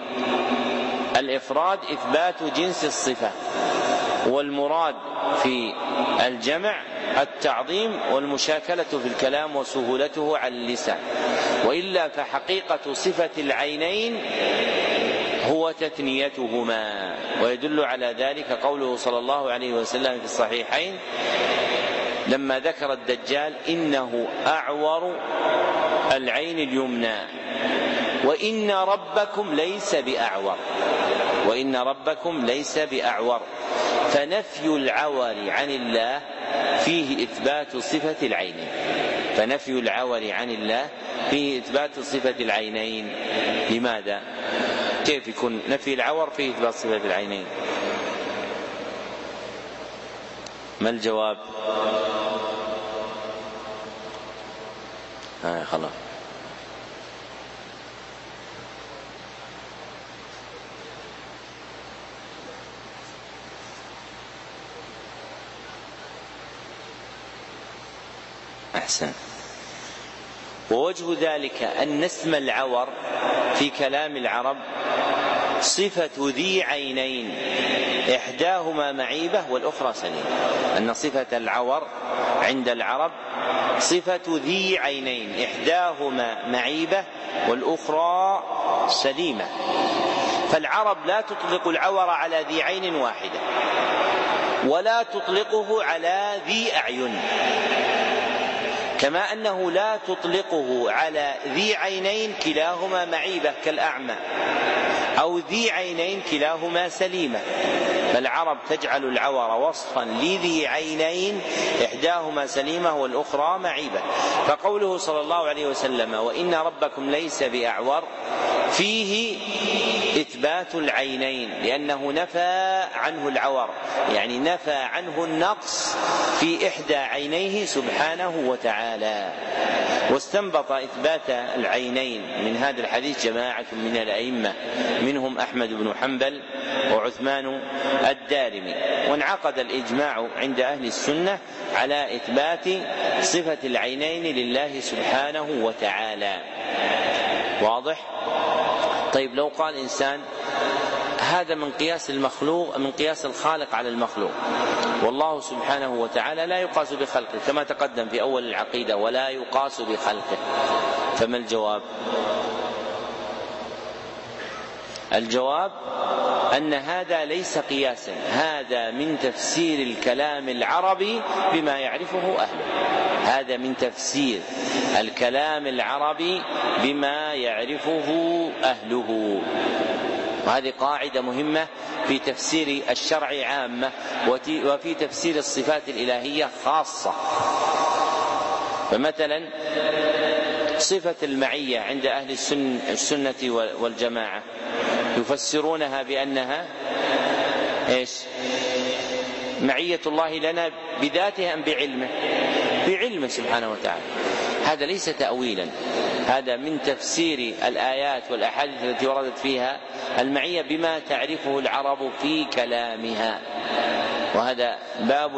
Speaker 1: الإفراد إثبات جنس الصفة، والمراد في الجمع التعظيم والمشاكلة في الكلام وسهولته على اللسان. وإلا فحقيقة صفة العينين هو تثنيتهما، ويدل على ذلك قوله صلى الله عليه وسلم في الصحيحين لما ذكر الدجال إنه أعور العين اليمنى وإن ربكم ليس بأعور، وإن ربكم ليس بأعور، فنفي العور عن الله فيه إثبات صفة العينين، فنفي العور عن الله فيه إثبات صفة العينين. لماذا؟ كيف يكون نفي العور فيه إثبات صفة العينين؟ ما الجواب؟ خلاص. أحسن. ووجه ذلك أن اسم العور في كلام العرب صفة ذي عينين إحداهما معيبة والأخرى سليمة، أن صفة العور عند العرب صفة ذي عينين إحداهما معيبة والأخرى سليمة، فالعرب لا تطلق العور على ذي عين واحدة ولا تطلقه على ذي أعين، كما أنه لا تطلقه على ذي عينين كلاهما معيبة كالأعمى أو ذي عينين كلاهما سليمة، فالعرب تجعل العور وصفا لذي عينين إحداهما سليمة والأخرى معيبة. فقوله صلى الله عليه وسلم وإن ربكم ليس بأعور فيه إثبات العينين، لأنه نفى عنه العور، يعني نفى عنه النقص في إحدى عينيه سبحانه وتعالى. واستنبط إثبات العينين من هذا الحديث جماعة من الأئمة، منهم أحمد بن حنبل وعثمان الدارمي، وانعقد الإجماع عند أهل السنة على إثبات صفة العينين لله سبحانه وتعالى. واضح؟ طيب لو قال إنسان هذا من قياس المخلوق، من قياس الخالق على المخلوق، والله سبحانه وتعالى لا يقاس بخلقه كما تقدم في أول العقيدة، ولا يقاس بخلقه، فما الجواب؟ الجواب أن هذا ليس قياسا، هذا من تفسير الكلام العربي بما يعرفه أهله، هذا من تفسير الكلام العربي بما يعرفه أهله، وهذه قاعدة مهمة في تفسير الشرع عامة وفي تفسير الصفات الإلهية خاصة. فمثلا صفة المعية عند أهل السنة والجماعة يفسرونها بأنها إيش؟ معية الله لنا بذاته أم بعلمه؟ بعلمه سبحانه وتعالى، هذا ليس تأويلا، هذا من تفسير الآيات والأحاديث التي وردت فيها المعية بما تعرفه العرب في كلامها. وهذا باب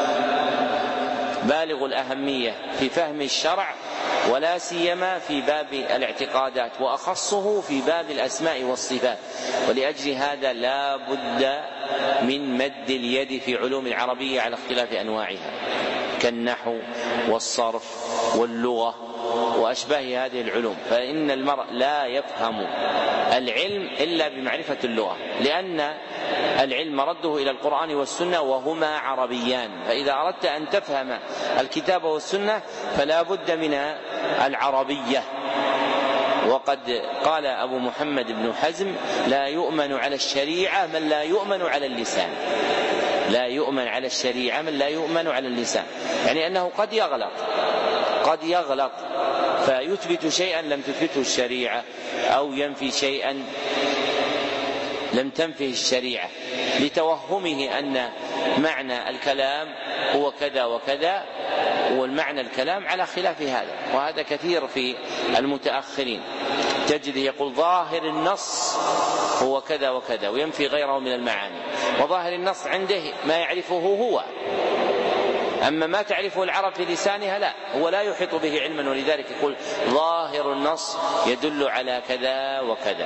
Speaker 1: بالغ الأهمية في فهم الشرع، ولا سيما في باب الاعتقادات، وأخصه في باب الأسماء والصفات. ولأجل هذا لا بد من مد اليد في علوم العربية على اختلاف أنواعها، كالنحو والصرف واللغة وأشباه هذه العلوم. فإن المرء لا يفهم العلم إلا بمعرفة اللغة، لأن العلم رده إلى القرآن والسنة وهما عربيان. فإذا أردت أن تفهم الكتاب والسنة فلا بد من العربية. وقد قال أبو محمد بن حزم: لا يؤمن على الشريعة من لا يؤمن على اللسان. لا يؤمن على الشريعة من لا يؤمن على اللسان، يعني أنه قد يغلط فيثبت شيئا لم تثبته الشريعة، أو ينفي شيئا لم تنفه الشريعة، لتوهمه أن معنى الكلام هو كذا وكذا، والمعنى الكلام على خلاف هذا. وهذا كثير في المتأخرين، تجد يقول ظاهر النص هو كذا وكذا وينفي غيره من المعاني، وظاهر النص عنده ما يعرفه هو، أما ما تعرفه العرب في لسانها لا، هو لا يحيط به علما، ولذلك يقول ظاهر النص يدل على كذا وكذا.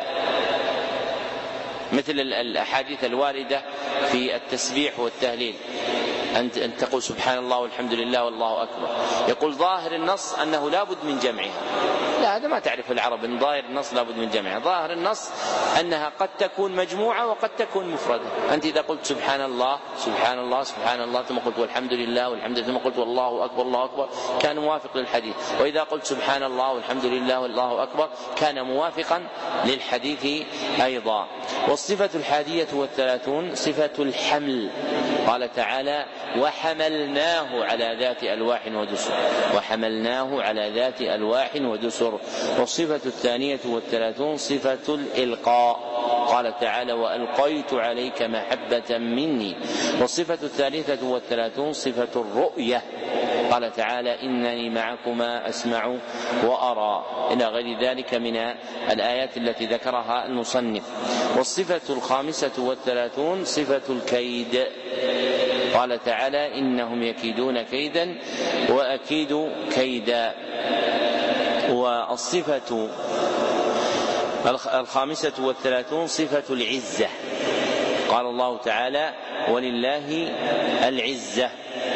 Speaker 1: مثل الأحاديث الواردة في التسبيح والتهليل، أن تقول سبحان الله والحمد لله والله أكبر، يقول ظاهر النص أنه لا بد من جمعها. لا، هذا ما تعرف العرب أن ظاهر النص لا بد من جمعها. ظاهر النص أنها قد تكون مجموعة وقد تكون مفردة. أنت إذا قلت سبحان الله سبحان الله سبحان الله ثم قلت والحمد لله والحمد لله ثم قلت والله أكبر الله أكبر كان موافق للحديث، وإذا قلت سبحان الله والحمد لله والله أكبر كان موافقا للحديث أيضا. والصفة 31 صفة الحمل، قال تعالى: وحملناه على ذات ألواح ودسر. وحملناه على ذات ألواح ودسر. والصفة 32 صفة الإلقاء، قال تعالى: وألقيت عليك محبة مني. والصفة 33 صفة الرؤية، قال تعالى: إنني معكما أسمع وأرى، إلى غير ذلك من الآيات التي ذكرها المصنف. والصفة 35 صفة الكيد، قال تعالى: إنهم يكيدون كيدا وأكيد كيدا. والصفة 35 صفة العزة، قال الله تعالى: ولله العزة.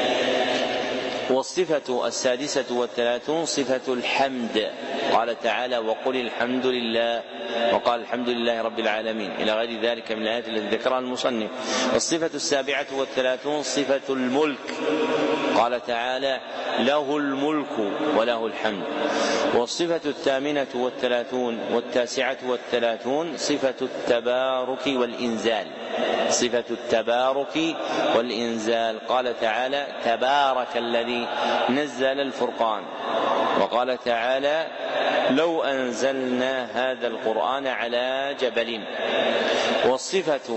Speaker 1: والصفة 36 صفة الحمد، قال تعالى: وقل الحمد لله، وقال الحمد لله رب العالمين، إلى غير ذلك من الآيات التي ذكرها المصنف. والصفة 37 صفة الملك، قال تعالى: له الملك وله الحمد. والصفة 38 و39 صفة التبارك والإنزال. صفة التبارك والإنزال، قال تعالى: تبارك الذي نزل الفرقان. وقال تعالى: لو أنزلنا هذا القرآن على جبل. والصفة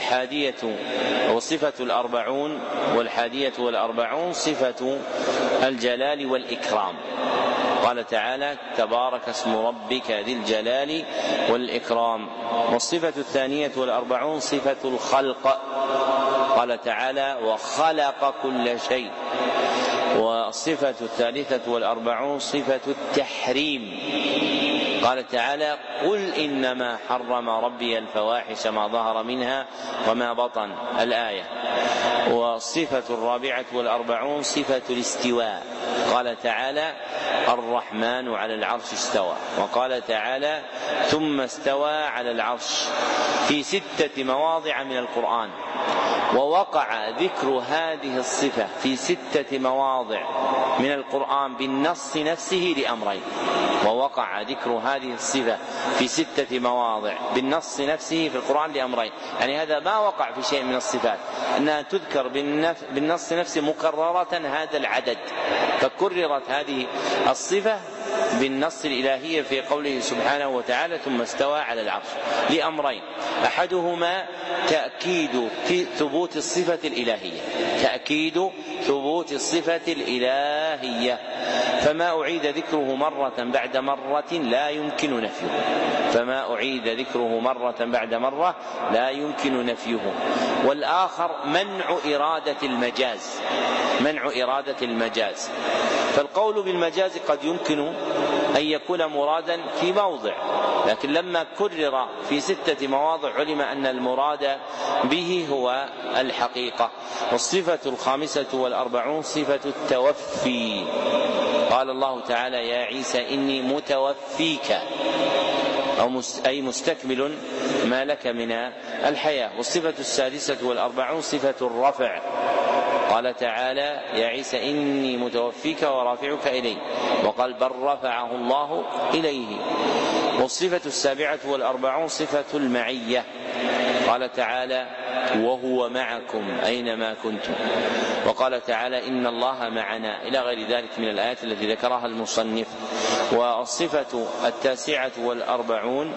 Speaker 1: 40 و41 صفة الجلال والإكرام، قال تعالى: تبارك اسم ربك ذي الجلال والإكرام. والصفة 42 صفة الخلق، قال تعالى: وخلق كل شيء. والصفة 43 صفة التحريم، قال تعالى: قل إنما حرم ربي الفواحش ما ظهر منها وما بطن، الآية. والصفة 44 صفة الاستواء، قال تعالى: الرحمن على العرش استوى. وقال تعالى: ثم استوى على العرش، في 6 مواضع من القرآن. ووقع ذكر هذه الصفة في 6 مواضع من القرآن بالنص نفسه لأمرين. ووقع ذكر هذه الصفة في 6 مواضع بالنص نفسه في القرآن لأمرين، يعني هذا ما وقع في شيء من الصفات أنها تذكر بالنص نفسه مكررة هذا العدد، فكررت هذه الصفة بالنص الإلهي في قوله سبحانه وتعالى: ثم استوى على العرش، لأمرين: أحدهما تأكيد في ثبوت الصفة الإلهية، تأكيد ثبوت الصفة الإلهية، فما أعيد ذكره مرة بعد مرة لا يمكن نفيه. فما أعيد ذكره مرة بعد مرة لا يمكن نفيه. والآخر منع إرادة المجاز. منع إرادة المجاز. فالقول بالمجاز قد يمكن أن يكون مرادا في موضع، لكن لما كرر في 6 مواضع علم أن المراد به هو الحقيقة. والصفة 45 صفة التوفي. قال الله تعالى: يا عيسى إني متوفيك، أي مستكمل ما لك من الحياة. والصفة 46 صفة الرفع. قال تعالى: يا عيسى إني متوفيك ورافعك إلي، وقال: بل رفعه الله إليه. والصفة 47 صفة المعية. قال تعالى: وهو معكم أينما كنتم. وقال تعالى: إن الله معنا، إلى غير ذلك من الآيات التي ذكرها المصنف. والصفة 49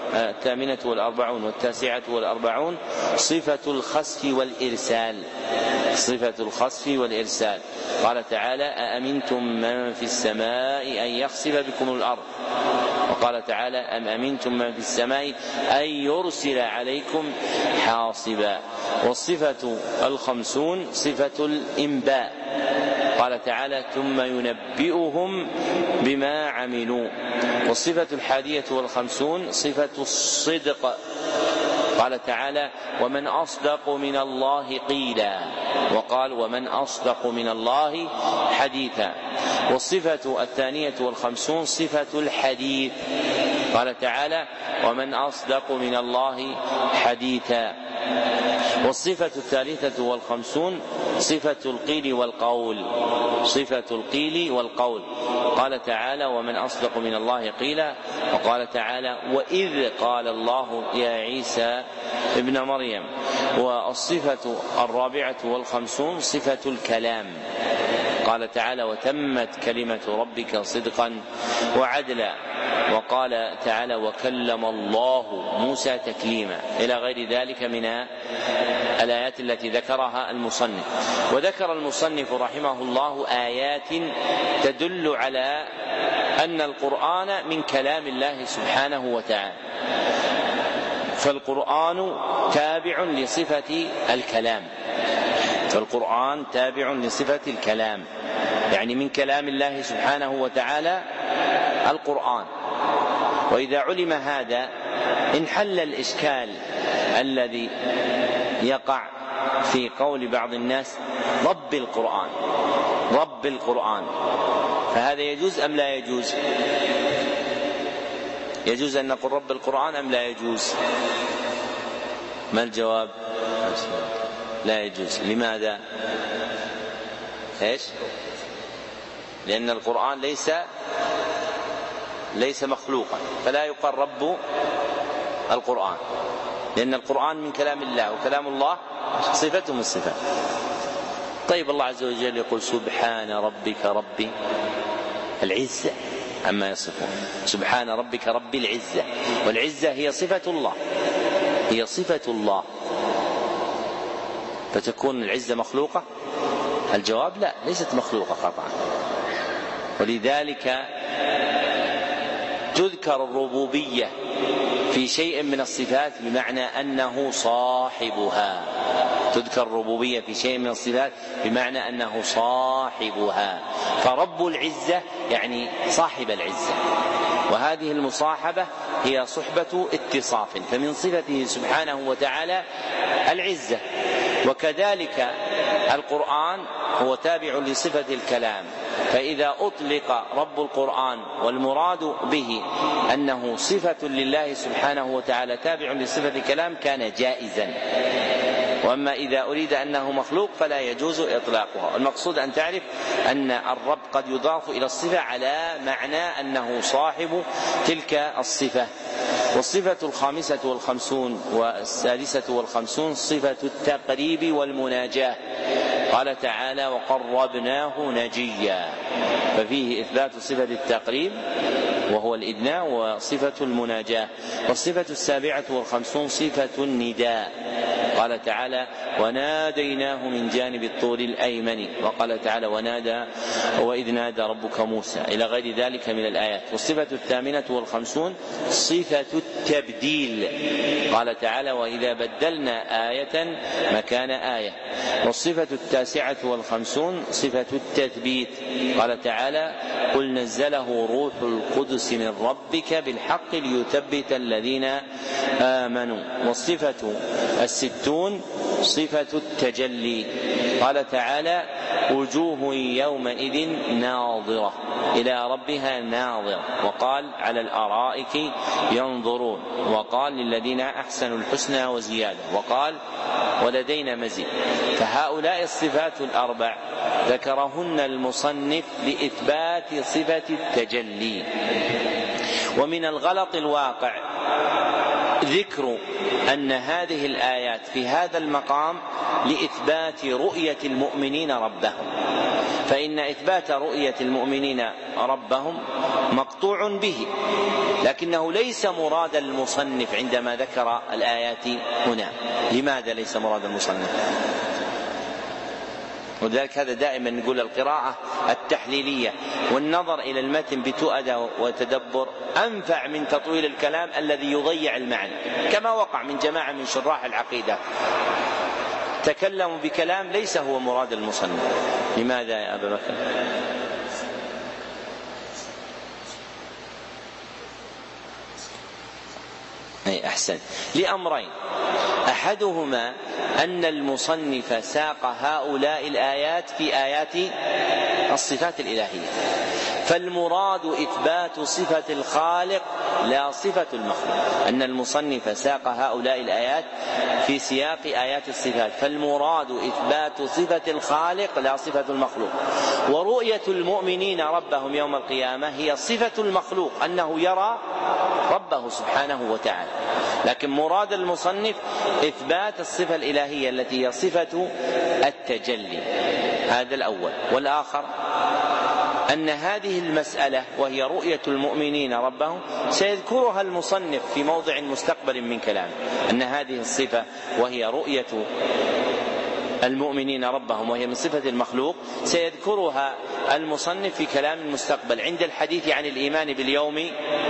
Speaker 1: و49 صفة الخسف والإرسال. صفة الخسف والإرسال. قال تعالى: أأمنتم من في السماء أن يخسف بكم الأرض. وقال تعالى: أم أمنتم من في السماء أن يرسل عليكم حاصبا. والصفة 50 صفة الإنباء. قال تعالى: ثم ينبئهم بما عملوا. والصفة 51 صفة الصدق. قال تعالى: ومن أصدق من الله قيلا، وقال: ومن أصدق من الله حديثا. والصفة 52 صفة الحديث. قال تعالى: ومن أصدق من الله حديثا. والصفة 53 صفة القيل والقول. صفة القيل والقول. قال تعالى: ومن أصدق من الله قيلا. وقال تعالى: وإذ قال الله يا عيسى ابن مريم. والصفة 54 صفة الكلام. قال تعالى: وتمت كلمة ربك صدقا وعدلا. وقال تعالى: وكلم الله موسى تكليما، إلى غير ذلك من الآيات التي ذكرها المصنف. وذكر المصنف رحمه الله آيات تدل على أن القرآن من كلام الله سبحانه وتعالى. فالقرآن تابع لصفة الكلام. فالقرآن تابع لصفة الكلام، يعني من كلام الله سبحانه وتعالى القرآن. وإذا علم هذا انحل الإشكال الذي يقع في قول بعض الناس: رب القرآن، رب القرآن. فهذا يجوز أم لا يجوز؟ يجوز أن نقول رب القرآن أم لا يجوز؟ ما الجواب؟ لا يجوز. لماذا؟ إيش؟ لأن القرآن ليس مخلوقا، فلا يقال رب القرآن، لأن القرآن من كلام الله، وكلام الله صفة من الصفات. طيب، الله عز وجل يقول: سبحان ربك رب العزة عما يصفون. سبحان ربك رب العزة، والعزة هي صفة الله، هي صفة الله. فتكون العزة مخلوقة؟ الجواب: لا، ليست مخلوقة قطعا. ولذلك تذكر الربوبية في شيء من الصفات بمعنى أنه صاحبها. تذكر الربوبية في شيء من الصفات بمعنى أنه صاحبها. فرب العزة يعني صاحب العزة، وهذه المصاحبة هي صحبة اتصاف، فمن صفته سبحانه وتعالى العزة. وكذلك القرآن هو تابع لصفة الكلام، فإذا أطلق رب القرآن والمراد به أنه صفة لله سبحانه وتعالى تابع لصفة الكلام كان جائزا. وأما إذا أريد أنه مخلوق فلا يجوز إطلاقها. المقصود أن تعرف أن الرب قد يضاف إلى الصفة على معنى أنه صاحب تلك الصفة. والصفة 55 و56 صفة التقريب والمناجاة. قال تعالى: وقربناه نجيا، ففيه إثبات صفة التقريب وهو الإدناء، وصفة المناجاة. والصفة 57 صفة النداء. قال تعالى وناديناه من جانب الطور الأيمن، وقال تعالى وإذ نادى ربك موسى، إلى غير ذلك من الآيات. والصفة 58 صفة التبديل، قال تعالى وإذا بدلنا آية مكان آية. والصفة 59 صفة التثبيت، قال تعالى قل نزله روح القدس من ربك بالحق ليثبت الذين آمنوا. والصفة 60 صفة التجلي، قال تعالى وجوه يومئذ ناظرة إلى ربها ناظرة، وقال على الأرائك ينظرون، وقال للذين أحسنوا الحسنى وزيادة، وقال ولدينا مزيد. فهؤلاء الصفات الأربع ذكرهن المصنف لإثبات صفة التجلي. ومن الغلط الواقع ذكر أن هذه الآيات في هذا المقام لإثبات رؤية المؤمنين ربهم، فإن إثبات رؤية المؤمنين ربهم مقطوع به، لكنه ليس مراد المصنف عندما ذكر الآيات هنا. لماذا ليس مراد المصنف؟ ولذلك هذا دائما نقول القراءة التحليلية والنظر إلى المتن بتؤدة وتدبر أنفع من تطويل الكلام الذي يضيع المعنى، كما وقع من جماعة من شراح العقيدة تكلموا بكلام ليس هو مراد المصنف. لماذا يا أبا بكر؟ أي أحسن، لأمرين: أحدهما أن المصنف ساق هؤلاء الآيات في آيات الصفات الإلهية، فالمراد إثبات صفة الخالق لا صفة المخلوق. أن المصنف ساق هؤلاء الآيات في سياق آيات الصفات، فالمراد إثبات صفة الخالق لا صفة المخلوق. ورؤية المؤمنين ربهم يوم القيامة هي صفة المخلوق أنه يرى ربه سبحانه وتعالى، لكن مراد المصنف إثبات الصفة الإلهية التي هي صفة التجلي. هذا الأول. والآخر أن هذه المسألة وهي رؤية المؤمنين ربهم سيذكرها المصنف في موضع مستقبل من كلامه، أن هذه الصفة وهي رؤية المؤمنين ربهم وهي من صفة المخلوق سيذكرها المصنف في كلام مستقبل عند الحديث عن الإيمان باليوم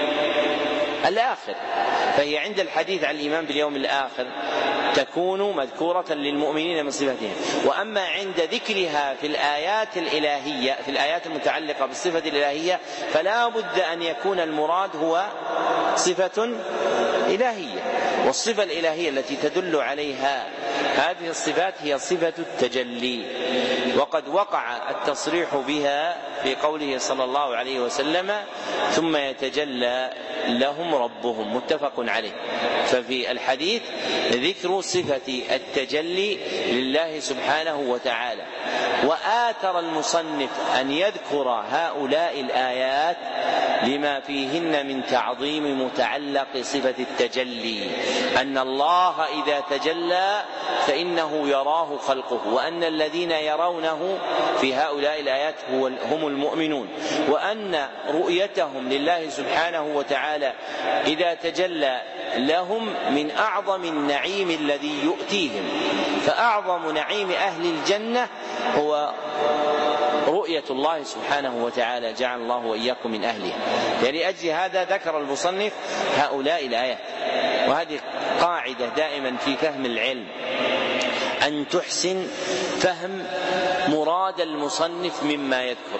Speaker 1: الآخر. فهي عند الحديث عن الإيمان باليوم الآخر تكون مذكورة للمؤمنين من صفتهم، وأما عند ذكرها في الآيات الإلهية في الآيات المتعلقة بالصفة الإلهية فلا بد أن يكون المراد هو صفة إلهية، والصفة الإلهية التي تدل عليها هذه الصفات هي صفة التجلي، وقد وقع التصريح بها في قوله صلى الله عليه وسلم ثم يتجلى لهم ربهم، متفق عليه. ففي الحديث ذكر صفة التجلي لله سبحانه وتعالى، وآثر المصنف أن يذكر هؤلاء الآيات لما فيهن من تعظيم متعلق صفة التجلي، أن الله إذا تجلى فإنه يراه خلقه، وأن الذين يرونه في هؤلاء الآيات هم المؤمنون، وأن رؤيتهم لله سبحانه وتعالى إذا تجلى لهم من أعظم النعيم الذي يؤتيهم. فأعظم نعيم أهل الجنة هو رؤية الله سبحانه وتعالى، جعل الله وإياكم من أهلها. لأجل هذا ذكر المصنف هؤلاء الآيات. وهذه قاعدة دائما في فهم العلم، أن تحسن فهم مراد المصنف مما يذكر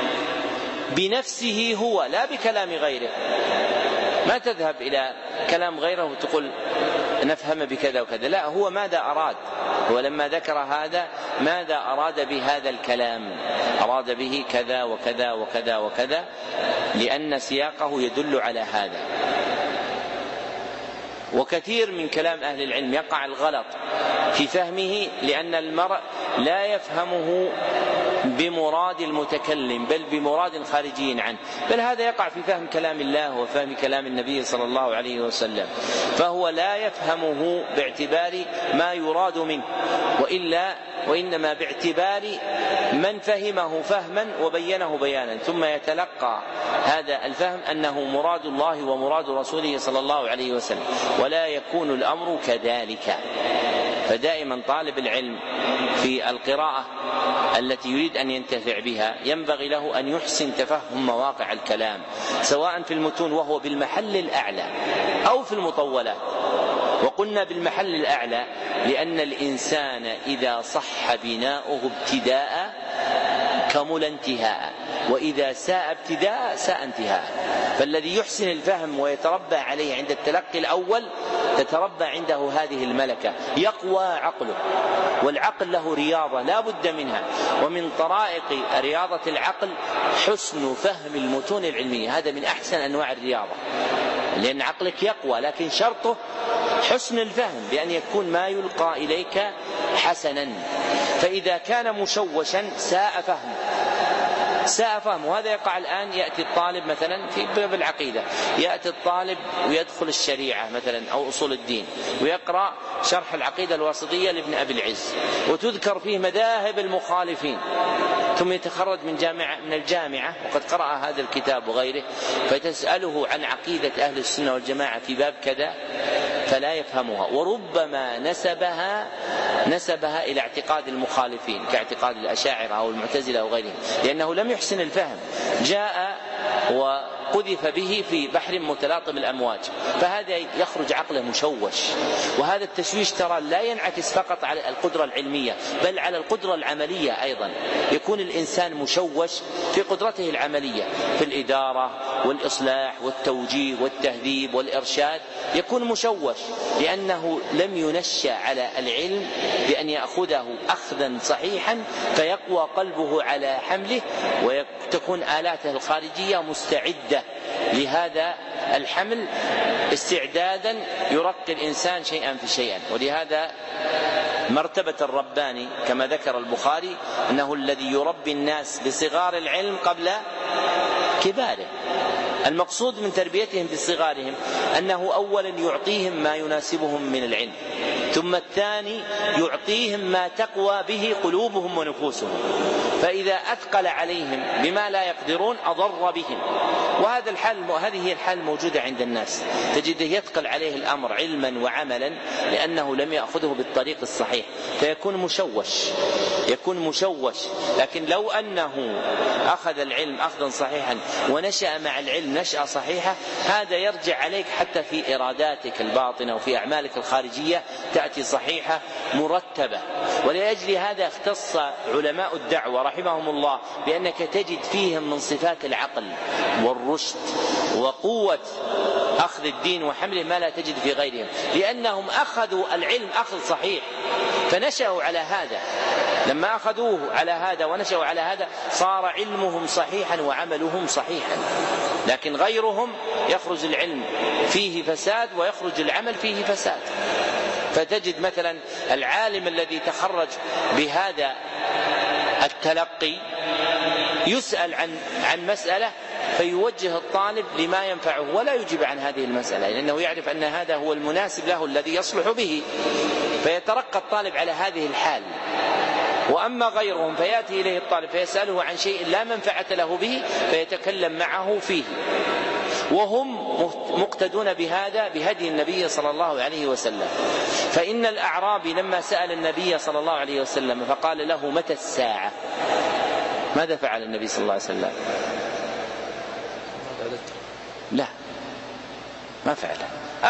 Speaker 1: بنفسه هو لا بكلام غيره. ما تذهب إلى كلام غيره وتقول نفهم بكذا وكذا، لا، هو ماذا أراد، هو لما ذكر هذا ماذا أراد بهذا الكلام، أراد به كذا وكذا وكذا وكذا، لأن سياقه يدل على هذا. وكثير من كلام أهل العلم يقع الغلط في فهمه، لأن المرء لا يفهمه بمراد المتكلم بل بمراد خارجي عنه، بل هذا يقع في فهم كلام الله وفهم كلام النبي صلى الله عليه وسلم، فهو لا يفهمه باعتبار ما يراد منه، وإنما باعتبار من فهمه فهما وبينه بيانا، ثم يتلقى هذا الفهم أنه مراد الله ومراد رسوله صلى الله عليه وسلم، ولا يكون الأمر كذلك. فدائما طالب العلم في القراءة التي يريد أن ينتفع بها ينبغي له أن يحسن تفهم مواقع الكلام، سواء في المتون وهو بالمحل الأعلى أو في المطولات. وقلنا بالمحل الأعلى لأن الإنسان إذا صح بناؤه ابتداء كمل انتهاء، وإذا ساء ابتداء ساء انتهاء. فالذي يحسن الفهم ويتربى عليه عند التلقي الأول تتربى عنده هذه الملكة، يقوى عقله، والعقل له رياضة لا بد منها، ومن طرائق رياضة العقل حسن فهم المتون العلمية. هذا من أحسن أنواع الرياضة، لأن عقلك يقوى، لكن شرطه حسن الفهم، بأن يكون ما يلقى إليك حسنا. فإذا كان مشوشا ساء فهم. وهذا يقع الآن. يأتي الطالب مثلا في باب العقيدة، يأتي الطالب ويدخل الشريعة مثلا أو أصول الدين ويقرأ شرح العقيدة الواسطية لابن أبي العز، وتذكر فيه مذاهب المخالفين، ثم يتخرج من الجامعة وقد قرأ هذا الكتاب وغيره، فتسأله عن عقيدة أهل السنة والجماعة في باب كذا فلا يفهمها، وربما نسبها إلى اعتقاد المخالفين كاعتقاد الأشاعرة أو المعتزلة أو غيرهم، لأنه لم يحسن الفهم، جاء وقذف به في بحر متلاطم الأمواج، فهذا يخرج عقله مشوش. وهذا التشويش ترى لا ينعكس فقط على القدرة العلمية بل على القدرة العملية أيضا. يكون الإنسان مشوش في قدرته العملية في الإدارة والإصلاح والتوجيه والتهذيب والإرشاد، يكون مشوش لأنه لم ينشأ على العلم بأن يأخذه أخذا صحيحا فيقوى قلبه على حمله، وتكون آلاته الخارجية مستعدة لهذا الحمل استعدادا يرقي الإنسان شيئا فشيئا. ولهذا مرتبة الرباني كما ذكر البخاري أنه الذي يربي الناس بصغار العلم قبل كباره. المقصود من تربيتهم بصغارهم أنه أولا يعطيهم ما يناسبهم من العلم، ثم الثاني يعطيهم ما تقوى به قلوبهم ونفوسهم، فإذا أثقل عليهم بما لا يقدرون أضر بهم. هذه هي الحال الموجودة عند الناس، تجده يثقل عليه الأمر علما وعملا لأنه لم يأخذه بالطريق الصحيح فيكون مشوش. لكن لو أنه أخذ العلم أخذا صحيحا ونشأ مع العلم نشأة صحيحة، هذا يرجع عليك حتى في إراداتك الباطنة وفي أعمالك الخارجية تأتي صحيحة مرتبة. ولأجل هذا اختص علماء الدعوة رحمهم الله بأنك تجد فيهم من صفات العقل والرشد وقوة أخذ الدين وحمله ما لا تجد في غيرهم، لأنهم أخذوا العلم أخذ صحيح فنشأوا على هذا. لما أخذوه على هذا ونشأوا على هذا صار علمهم صحيحا وعملهم صحيحا. لكن غيرهم يخرج العلم فيه فساد ويخرج العمل فيه فساد. فتجد مثلا العالم الذي تخرج بهذا التلقي يسأل عن مسألة فيوجه الطالب لما ينفعه ولا يجيب عن هذه المسألة، لأنه يعرف أن هذا هو المناسب له الذي يصلح به، فيترقى الطالب على هذه الحال. وأما غيرهم فيأتي إليه الطالب فيسأله عن شيء لا منفعة له به فيتكلم معه فيه، وهم مقتدون بهذا بهدي النبي صلى الله عليه وسلم. فإن الأعرابي لما سأل النبي صلى الله عليه وسلم فقال له متى الساعة، ماذا فعل النبي صلى الله عليه وسلم؟ لا، ما فعله،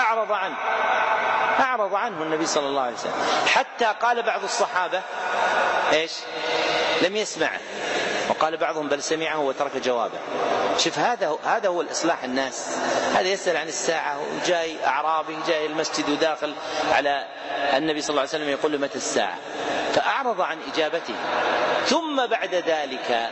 Speaker 1: أعرض عنه النبي صلى الله عليه وسلم، حتى قال بعض الصحابة إيش؟ لم يسمعه، وقال بعضهم بل سمعه وترك جوابه. شوف هذا هو الإصلاح الناس. هذا يسأل عن الساعة وجاي أعرابي جاي المسجد وداخل على النبي صلى الله عليه وسلم يقول له متى الساعة، فأعرض عن إجابته. ثم بعد ذلك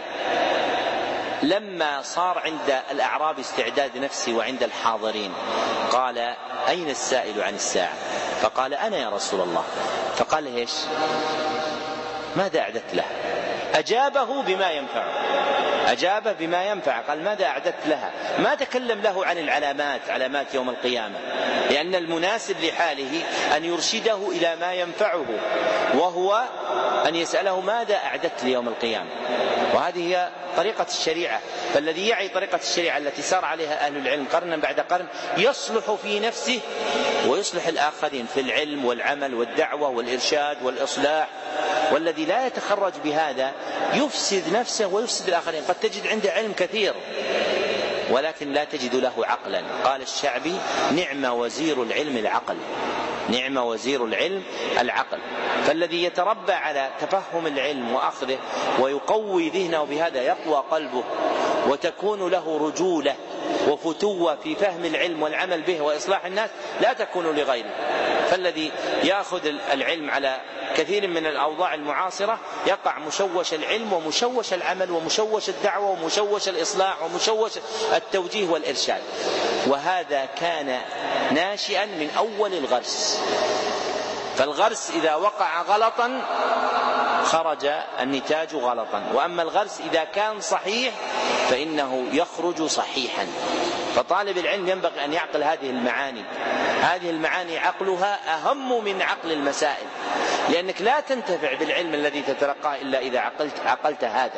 Speaker 1: لما صار عند الأعراب استعداد نفسي وعند الحاضرين قال أين السائل عن الساعة؟ فقال أنا يا رسول الله. فقال إيش؟ ماذا أعددت له؟ أجابه بما ينفعه. أجاب بما ينفع. قال ماذا أعددت لها؟ ما تكلم له عن علامات يوم القيامة، لأن المناسب لحاله أن يرشده إلى ما ينفعه، وهو أن يسأله ماذا أعددت ليوم القيامة. وهذه هي طريقة الشريعة. فالذي يعي طريقة الشريعة التي سار عليها أهل العلم قرنا بعد قرن يصلح في نفسه ويصلح الآخرين في العلم والعمل والدعوة والإرشاد والإصلاح. والذي لا يتخرج بهذا يفسد نفسه ويفسد الآخرين. قد تجد عنده علم كثير ولكن لا تجد له عقلا. قال الشعبي نعم وزير العلم العقل، نعم وزير العلم العقل. فالذي يتربى على تفهم العلم وأخذه ويقوي ذهنه بهذا يقوى قلبه وتكون له رجولة وفتوة في فهم العلم والعمل به وإصلاح الناس لا تكون لغيره. فالذي يأخذ العلم على كثير من الأوضاع المعاصرة يقع مشوش العلم ومشوش العمل ومشوش الدعوة ومشوش الإصلاح ومشوش التوجيه والإرشاد. وهذا كان ناشئا من أول الغرس. فالغرس إذا وقع غلطا خرج النتاج غلطا، وأما الغرس إذا كان صحيح فإنه يخرج صحيحا. فطالب العلم ينبغي أن يعقل هذه المعاني. هذه المعاني عقلها أهم من عقل المسائل، لأنك لا تنتفع بالعلم الذي تتلقاه إلا إذا عقلت هذا.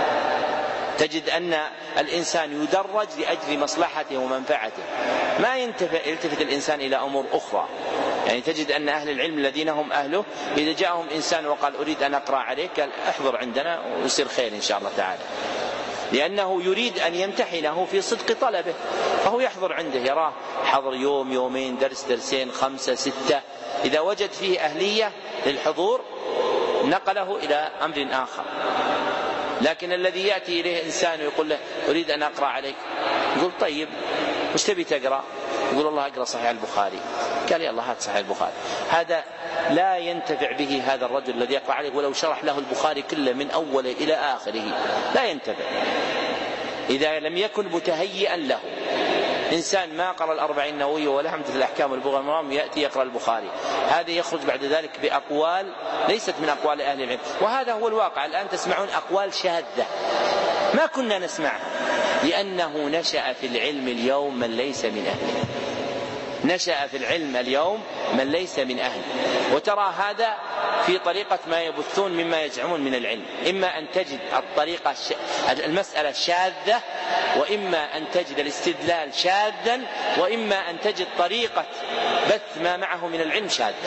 Speaker 1: تجد أن الإنسان يدرج لأجل مصلحته ومنفعته، ما يلتفت الإنسان إلى أمور أخرى. يعني تجد أن أهل العلم الذين هم أهله إذا جاءهم إنسان وقال أريد أن أقرأ عليك قال احضر عندنا ويصير خير إن شاء الله تعالى، لأنه يريد أن يمتحنه في صدق طلبه، فهو يحضر عنده يراه حضر يوم يومين درس درسين 5 6. إذا وجد فيه أهلية للحضور نقله إلى أمر آخر. لكن الذي يأتي إليه إنسان ويقول له أريد أن أقرأ عليك، يقول طيب وش تبي تقرأ؟ يقول الله أقرأ صحيح البخاري. قال يلا هات صحيح البخاري. هذا لا ينتفع به هذا الرجل الذي يقرأ عليه، ولو شرح له البخاري كله من أوله إلى آخره لا ينتفع إذا لم يكن متهيئا له. إنسان ما قرأ الأربعين النووية ولا حمد الأحكام والبلوغ المرام يأتي يقرأ البخاري، هذا يخرج بعد ذلك بأقوال ليست من أقوال أهل العلم. وهذا هو الواقع. الآن تسمعون أقوال شاذة ما كنا نسمعها، لأنه نشأ في العلم اليوم من ليس من أهله. نشأ في العلم اليوم من ليس من أهله. وترى هذا في طريقة ما يبثون مما يزعمون من العلم. إما أن تجد الطريقة المسألة شاذة، وإما أن تجد الاستدلال شاذا، وإما أن تجد طريقة بث ما معه من العلم شاذة.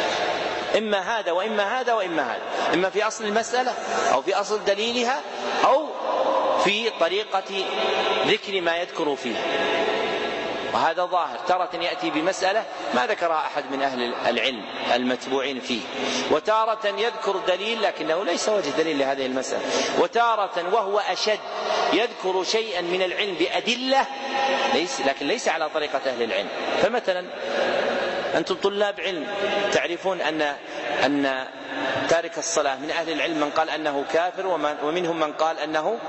Speaker 1: إما هذا وإما هذا وإما هذا، إما في أصل المسألة أو في أصل دليلها أو في طريقة ذكر ما يذكر فيها. وهذا ظاهر. تارة يأتي بمسألة ما ذكرها أحد من أهل العلم المتبوعين فيه، وتارة يذكر دليل لكنه ليس وجه دليل لهذه المسألة، وتارة وهو أشد يذكر شيئا من العلم بأدلة لكن ليس على طريقة أهل العلم. فمثلا أنتم طلاب علم تعرفون أن تارك الصلاة من أهل العلم من قال أنه كافر، ومنهم من قال أنه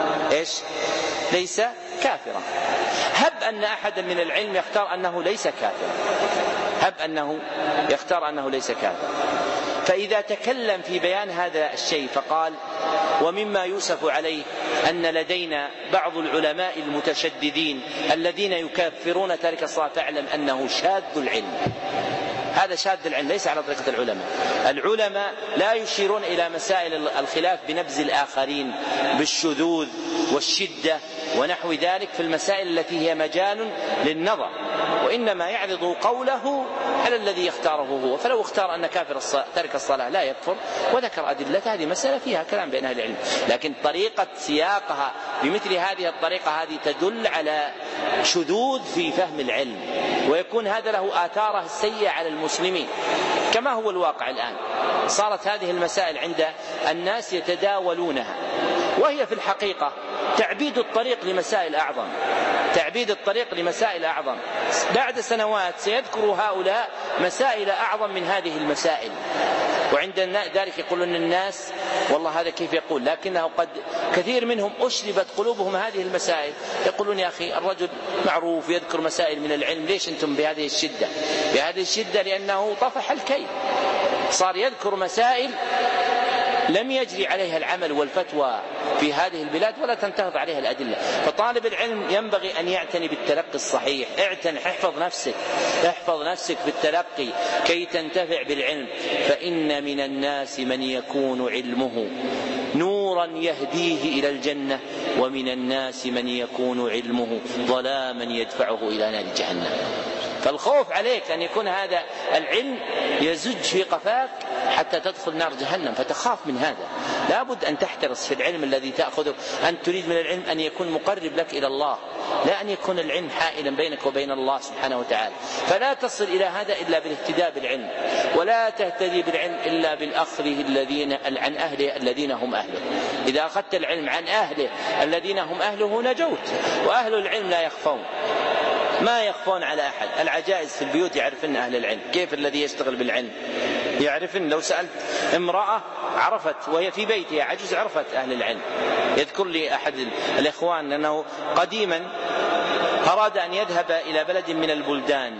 Speaker 1: ليس كافرا. هب أن أحدا من العلم يختار أنه ليس كافرا، هب أنه يختار أنه ليس كافرا، فإذا تكلم في بيان هذا الشيء فقال ومما يوسف عليه أن لدينا بعض العلماء المتشددين الذين يكفرون تارك الصلاة، فاعلم أنه شاذ العلم. هذا شاذ العلم ليس على طريقة العلماء. العلماء لا يشيرون إلى مسائل الخلاف بنبذ الآخرين بالشذوذ والشدة ونحو ذلك في المسائل التي هي مجال للنظر، وإنما يعرض قوله على الذي يختاره هو. فلو اختار أن كافر ترك الصلاة لا يكفر وذكر أدلة، هذه مسألة فيها كلام بين أهل العلم، لكن طريقة سياقها بمثل هذه الطريقة هذه تدل على شذوذ في فهم العلم، ويكون هذا له آثاره السيئة على المسلمين كما هو الواقع الآن. صارت هذه المسائل عند الناس يتداولونها، وهي في الحقيقة تعبيد الطريق لمسائل أعظم، تعبيد الطريق لمسائل أعظم. بعد سنوات سيذكر هؤلاء مسائل أعظم من هذه المسائل، وعند ذلك يقولون الناس والله هذا كيف يقول، لكنه قد كثير منهم أشربت قلوبهم هذه المسائل، يقولون يا أخي الرجل معروف يذكر مسائل من العلم، ليش أنتم بهذه الشدة؟ بهذه الشدة لأنه طفح الكيل، صار يذكر مسائل لم يجري عليها العمل والفتوى في هذه البلاد ولا تنتهض عليها الأدلة. فطالب العلم ينبغي أن يعتني بالتلقي الصحيح. احفظ نفسك بالتلقي كي تنتفع بالعلم. فإن من الناس من يكون علمه نورا يهديه إلى الجنة، ومن الناس من يكون علمه ظلاما يدفعه إلى نار جهنم. فالخوف عليك أن يكون هذا العلم يزج في قفاك حتى تدخل نار جهنم، فتخاف من هذا. لا بد أن تحترص في العلم الذي تأخذه، أن تريد من العلم أن يكون مقرب لك إلى الله، لا أن يكون العلم حائلا بينك وبين الله سبحانه وتعالى. فلا تصل إلى هذا إلا بالاهتداء بالعلم، ولا تهتدي بالعلم إلا بالأخذ عن أهله الذين هم أهله. إذا أخذت العلم عن أهله الذين هم أهله نجوت. وأهل العلم لا يخفون، ما يخفون على أحد. العجائز في البيوت يعرفن أهل العلم. كيف الذي يشتغل بالعلم يعرفن؟ لو سألت امرأة عرفت وهي في بيتها عجوز عرفت أهل العلم. يذكر لي أحد الإخوان أنه قديما أراد أن يذهب إلى بلد من البلدان،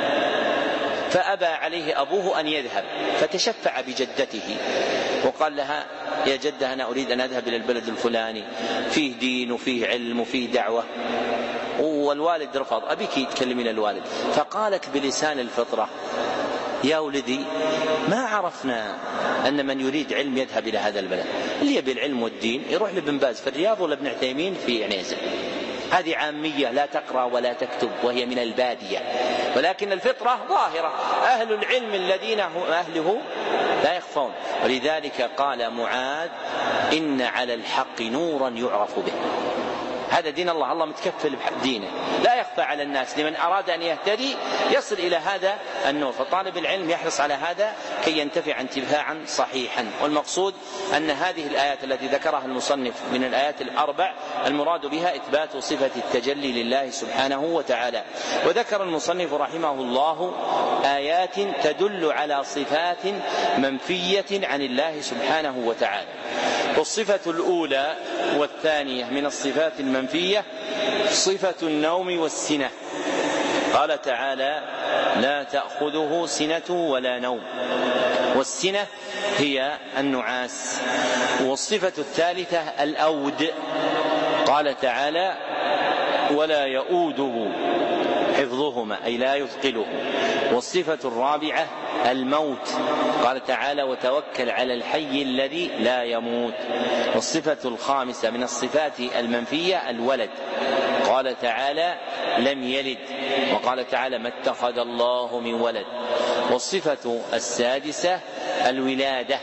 Speaker 1: فأبى عليه أبوه أن يذهب، فتشفع بجدته وقال لها: يا جدة، أنا أريد أن أذهب إلى البلد الفلاني، فيه دين وفيه علم وفيه دعوة. والوالد رفض: أبيك تكلمين الوالد. فقالت بلسان الفطرة: يا ولدي، ما عرفنا أن من يريد علم يذهب إلى هذا البلد. اللي يبي العلم والدين يروح لابن باز في الرياض ولا ابن عثيمين في عنيزة. هذه عامية لا تقرأ ولا تكتب وهي من البادية، ولكن الفطرة ظاهرة. أهل العلم الذين هم أهله لا يخفون. ولذلك قال معاذ: إن على الحق نورا يعرف به. هذا دين الله، الله متكفل بدينه لا يخفى على الناس. لمن أراد أن يهتدي يصل إلى هذا النور. فطالب العلم يحرص على هذا كي ينتفع انتفاعا صحيحا. والمقصود أن هذه الآيات التي ذكرها المصنف من الآيات الأربع المراد بها إثبات صفة التجلي لله سبحانه وتعالى. وذكر المصنف رحمه الله آيات تدل على صفات منفية عن الله سبحانه وتعالى. والصفة الأولى والثانية من الصفات المنفية صفة النوم والسنة. قال تعالى: لا تأخذه سنة ولا نوم، والسنة هي النعاس. والصفة الثالثة الأود. قال تعالى: ولا يؤوده حفظهما، أي لا يثقله. والصفة الرابعة الموت. قال تعالى: وتوكل على الحي الذي لا يموت. والصفة الخامسة من الصفات المنفية الولد. قال تعالى: لم يلد. وقال تعالى: ما اتخذ الله من ولد. والصفة السادسة الولادة.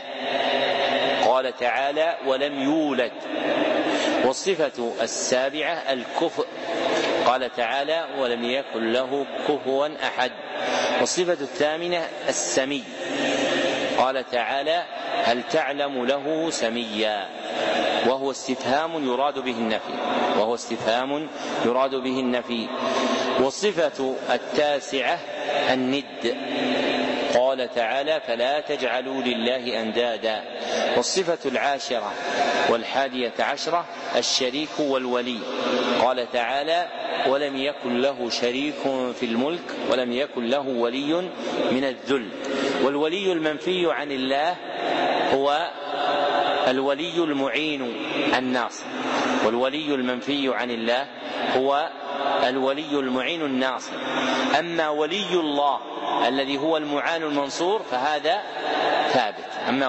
Speaker 1: قال تعالى: ولم يولد. والصفة السابعة الكفء. قال تعالى: ولم يكن له كفوا أحد. والصفة الثامنة السمي. قال تعالى: هل تعلم له سميا. وهو استفهام يراد به النفي. والصفة التاسعة الند. قال تعالى: فلا تجعلوا لله أندادا. والصفة العاشرة والحادية عشرة الشريك والولي. قال تعالى: ولم يكن له شريك في الملك ولم يكن له ولي من الذل. والولي المنفي عن الله هو الولي المعين الناصر. والولي المنفي عن الله هو الولي المعين الناصر. أما ولي الله الذي هو المعان المنصور فهذا ثابت.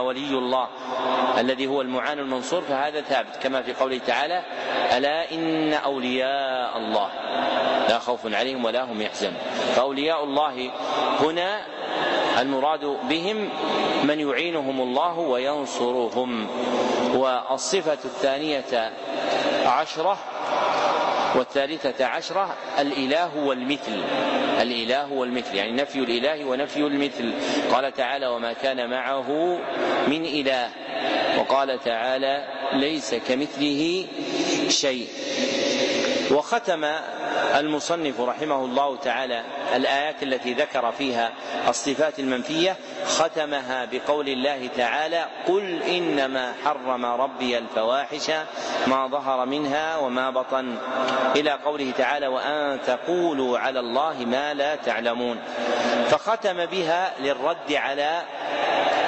Speaker 1: فهذا ثابت كما في قوله تعالى: ألا إن أولياء الله لا خوف عليهم ولا هم يحزنون. فأولياء الله هنا المراد بهم من يعينهم الله وينصرهم. والصفة الثانية عشرة والثالثة عشرة الإله والمثل، يعني نفي الإله ونفي المثل. قال تعالى: وما كان معه من إله. وقال تعالى: ليس كمثله شيء. وختم المصنف رحمه الله تعالى الآيات التي ذكر فيها الصفات المنفية ختمها بقول الله تعالى: قل إنما حرم ربي الفواحش ما ظهر منها وما بطن، إلى قوله تعالى: وأن تقولوا على الله ما لا تعلمون. فختم بها للرد على طائفة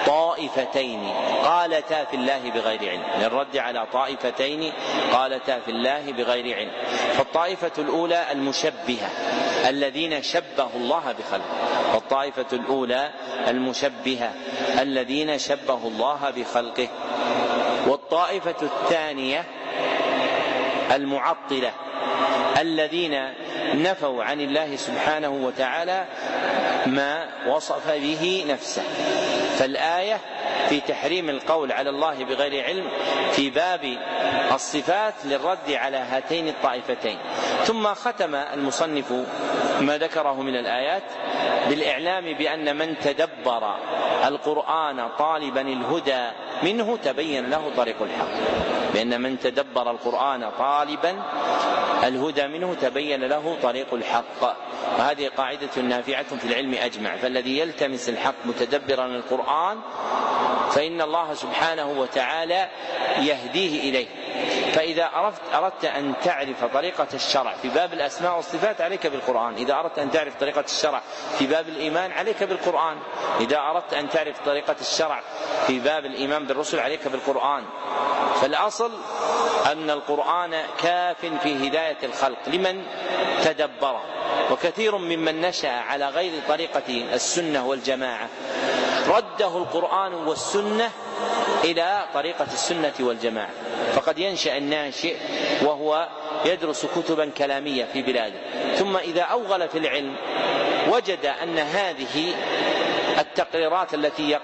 Speaker 1: طائفتين قالتا في الله بغير علم، للرد على طائفتين قالتا في الله بغير علم. فالطائفة الأولى المشبهة الذين شبهوا الله بخلقه، والطائفة الأولى المشبهة الذين شبهوا الله بخلقه. والطائفة الثانية المعطلة الذين نفوا عن الله سبحانه وتعالى ما وصف به نفسه. فالآية في تحريم القول على الله بغير علم في باب الصفات للرد على هاتين الطائفتين. ثم ختم المصنف ما ذكره من الآيات بالإعلام بأن من تدبر القرآن طالبا الهدى منه تبين له طريق الحق، بأن من تدبر القرآن طالبا الهدى منه تبين له طريق الحق. وهذه قاعدة نافعة في العلم أجمع. فالذي يلتمس الحق متدبرا القرآن فإن الله سبحانه وتعالى يهديه إليه. فإذا أردت أن تعرف طريقة الشرع في باب الأسماء والصفات عليك بالقرآن. إذا أردت أن تعرف طريقة الشرع في باب الإيمان عليك بالقرآن. إذا أردت أن تعرف طريقة الشرع في باب الإيمان بالرسل عليك بالقرآن. فالأصل أن القرآن كاف في هداية الخلق لمن تدبره. وكثير ممن نشأ على غير طريقة السنة والجماعة رده القرآن والسنة إلى طريقة السنة والجماعة. فقد ينشأ الناشئ وهو يدرس كتبا كلامية في بلاده، ثم إذا أوغل في العلم وجد أن هذه التقريرات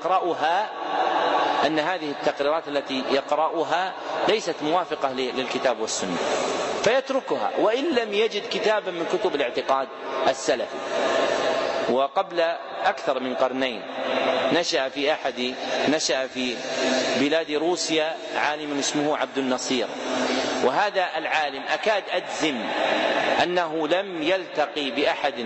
Speaker 1: التي يقرأها ليست موافقة للكتاب والسنة فيتركها، وإن لم يجد كتابا من كتب الاعتقاد السلفي. وقبل أكثر من قرنين نشأ في بلاد روسيا عالم اسمه عبد النصير، وهذا العالم أكاد أجزم أنه لم يلتقي بأحد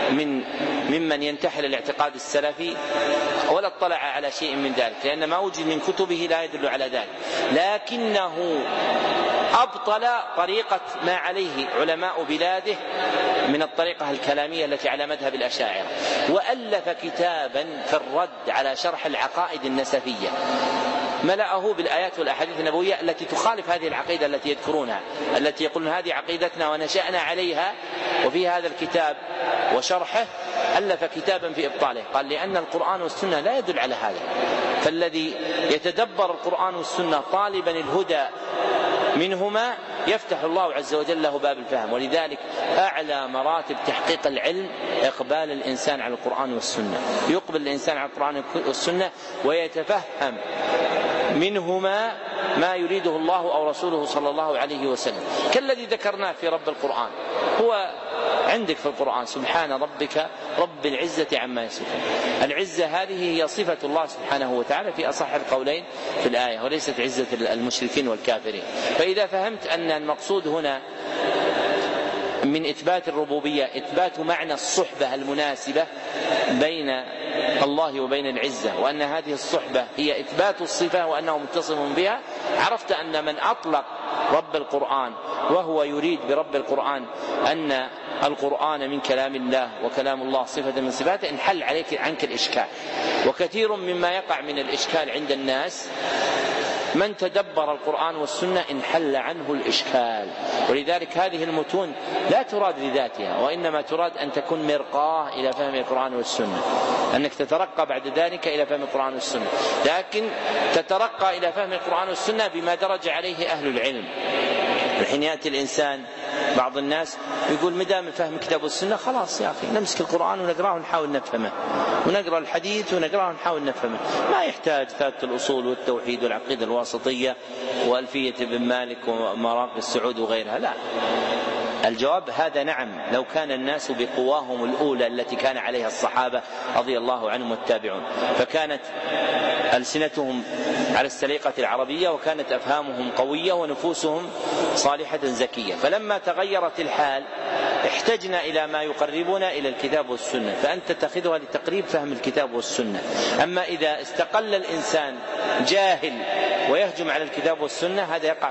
Speaker 1: ممن ينتحل الاعتقاد السلفي ولا اطلع على شيء من ذلك، لأن ما وجد من كتبه لا يدل على ذلك، لكنه أبطل طريقة ما عليه علماء بلاده من الطريقة الكلامية التي على مذهب الأشاعرة، وألف كتابا في الرد على شرح العقائد النسفية ملأه بالآيات والأحاديث النبوية التي تخالف هذه العقيدة التي يذكرونها، التي يقولون هذه عقيدتنا ونشأنا عليها. وفي هذا الكتاب وشرحه ألف كتابا في إبطاله، قال لأن القرآن والسنة لا يدل على هذا. فالذي يتدبر القرآن والسنة طالبا الهدى منهما يفتح الله عز وجل له باب الفهم. ولذلك أعلى مراتب تحقيق العلم إقبال الإنسان على القرآن والسنة، يقبل الإنسان على القرآن والسنة ويتفهم منهما ما يريده الله أو رسوله صلى الله عليه وسلم، كالذي ذكرناه في رب القرآن. هو عندك في القرآن سبحان ربك رب العزة عما يصفون. العزة هذه هي صفة الله سبحانه وتعالى في أصح القولين في الآية، وليست عزة المشركين والكافرين. فإذا فهمت أن المقصود هنا من إثبات الربوبية إثبات معنى الصحبة المناسبة بين الله وبين العزة، وأن هذه الصحبة هي إثبات الصفة وأنه متصف بها، عرفت أن من أطلق رب القرآن وهو يريد برب القرآن أن القرآن من كلام الله وكلام الله صفة من صفاته انحل عنك الإشكال. وكثير مما يقع من الإشكال عند الناس من تدبر القرآن والسنة انحل عنه الإشكال. ولذلك هذه المتون لا تراد لذاتها، وإنما تراد أن تكون مرقاة إلى فهم القرآن والسنة، أنك تترقى بعد ذلك إلى فهم القرآن والسنة، لكن تترقى إلى فهم القرآن والسنة بما درج عليه أهل العلم. الحين يأتي الإنسان بعض الناس يقول مدام فهم كتاب السنة خلاص يا أخي نمسك القرآن ونقرأه ونحاول نفهمه، ونقرأ الحديث ونقرأه ونحاول نفهمه، ما يحتاج ثابت الأصول والتوحيد والعقيدة الواسطية وألفية ابن مالك ومراقي السعود وغيرها. لا، الجواب هذا نعم، لو كان الناس بقواهم الأولى التي كان عليها الصحابة رضي الله عنهم والتابعون، فكانت ألسنتهم على السليقة العربية وكانت أفهامهم قوية ونفوسهم صالحة زكية. فلما تغيرت الحال احتجنا إلى ما يقربنا إلى الكتاب والسنة، فأنت تتخذها لتقريب فهم الكتاب والسنة. أما إذا استقل الإنسان جاهل ويهجم على الكتاب والسنة هذا يقع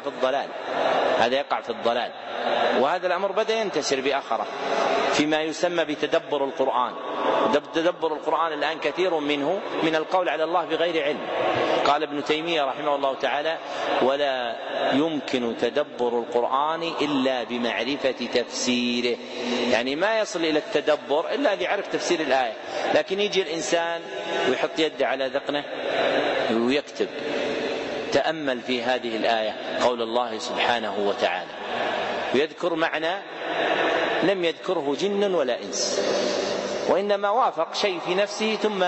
Speaker 1: في الضلال. وهذا الأمر بدأ ينتشر بأخره فيما يسمى بتدبر القرآن، تدبر القرآن الآن كثير منه من القول على الله بغير علم. قال ابن تيمية رحمه الله تعالى: ولا يمكن تدبر القرآن إلا بمعرفة تفسيره. يعني ما يصل إلى التدبر إلا إذا يعرف تفسير الآية. لكن يجي الإنسان ويحط يده على ذقنه ويكتب: تأمل في هذه الآية قول الله سبحانه وتعالى، ويذكر معنى لم يذكره جن ولا إنس، وإنما وافق شيء في نفسه ثم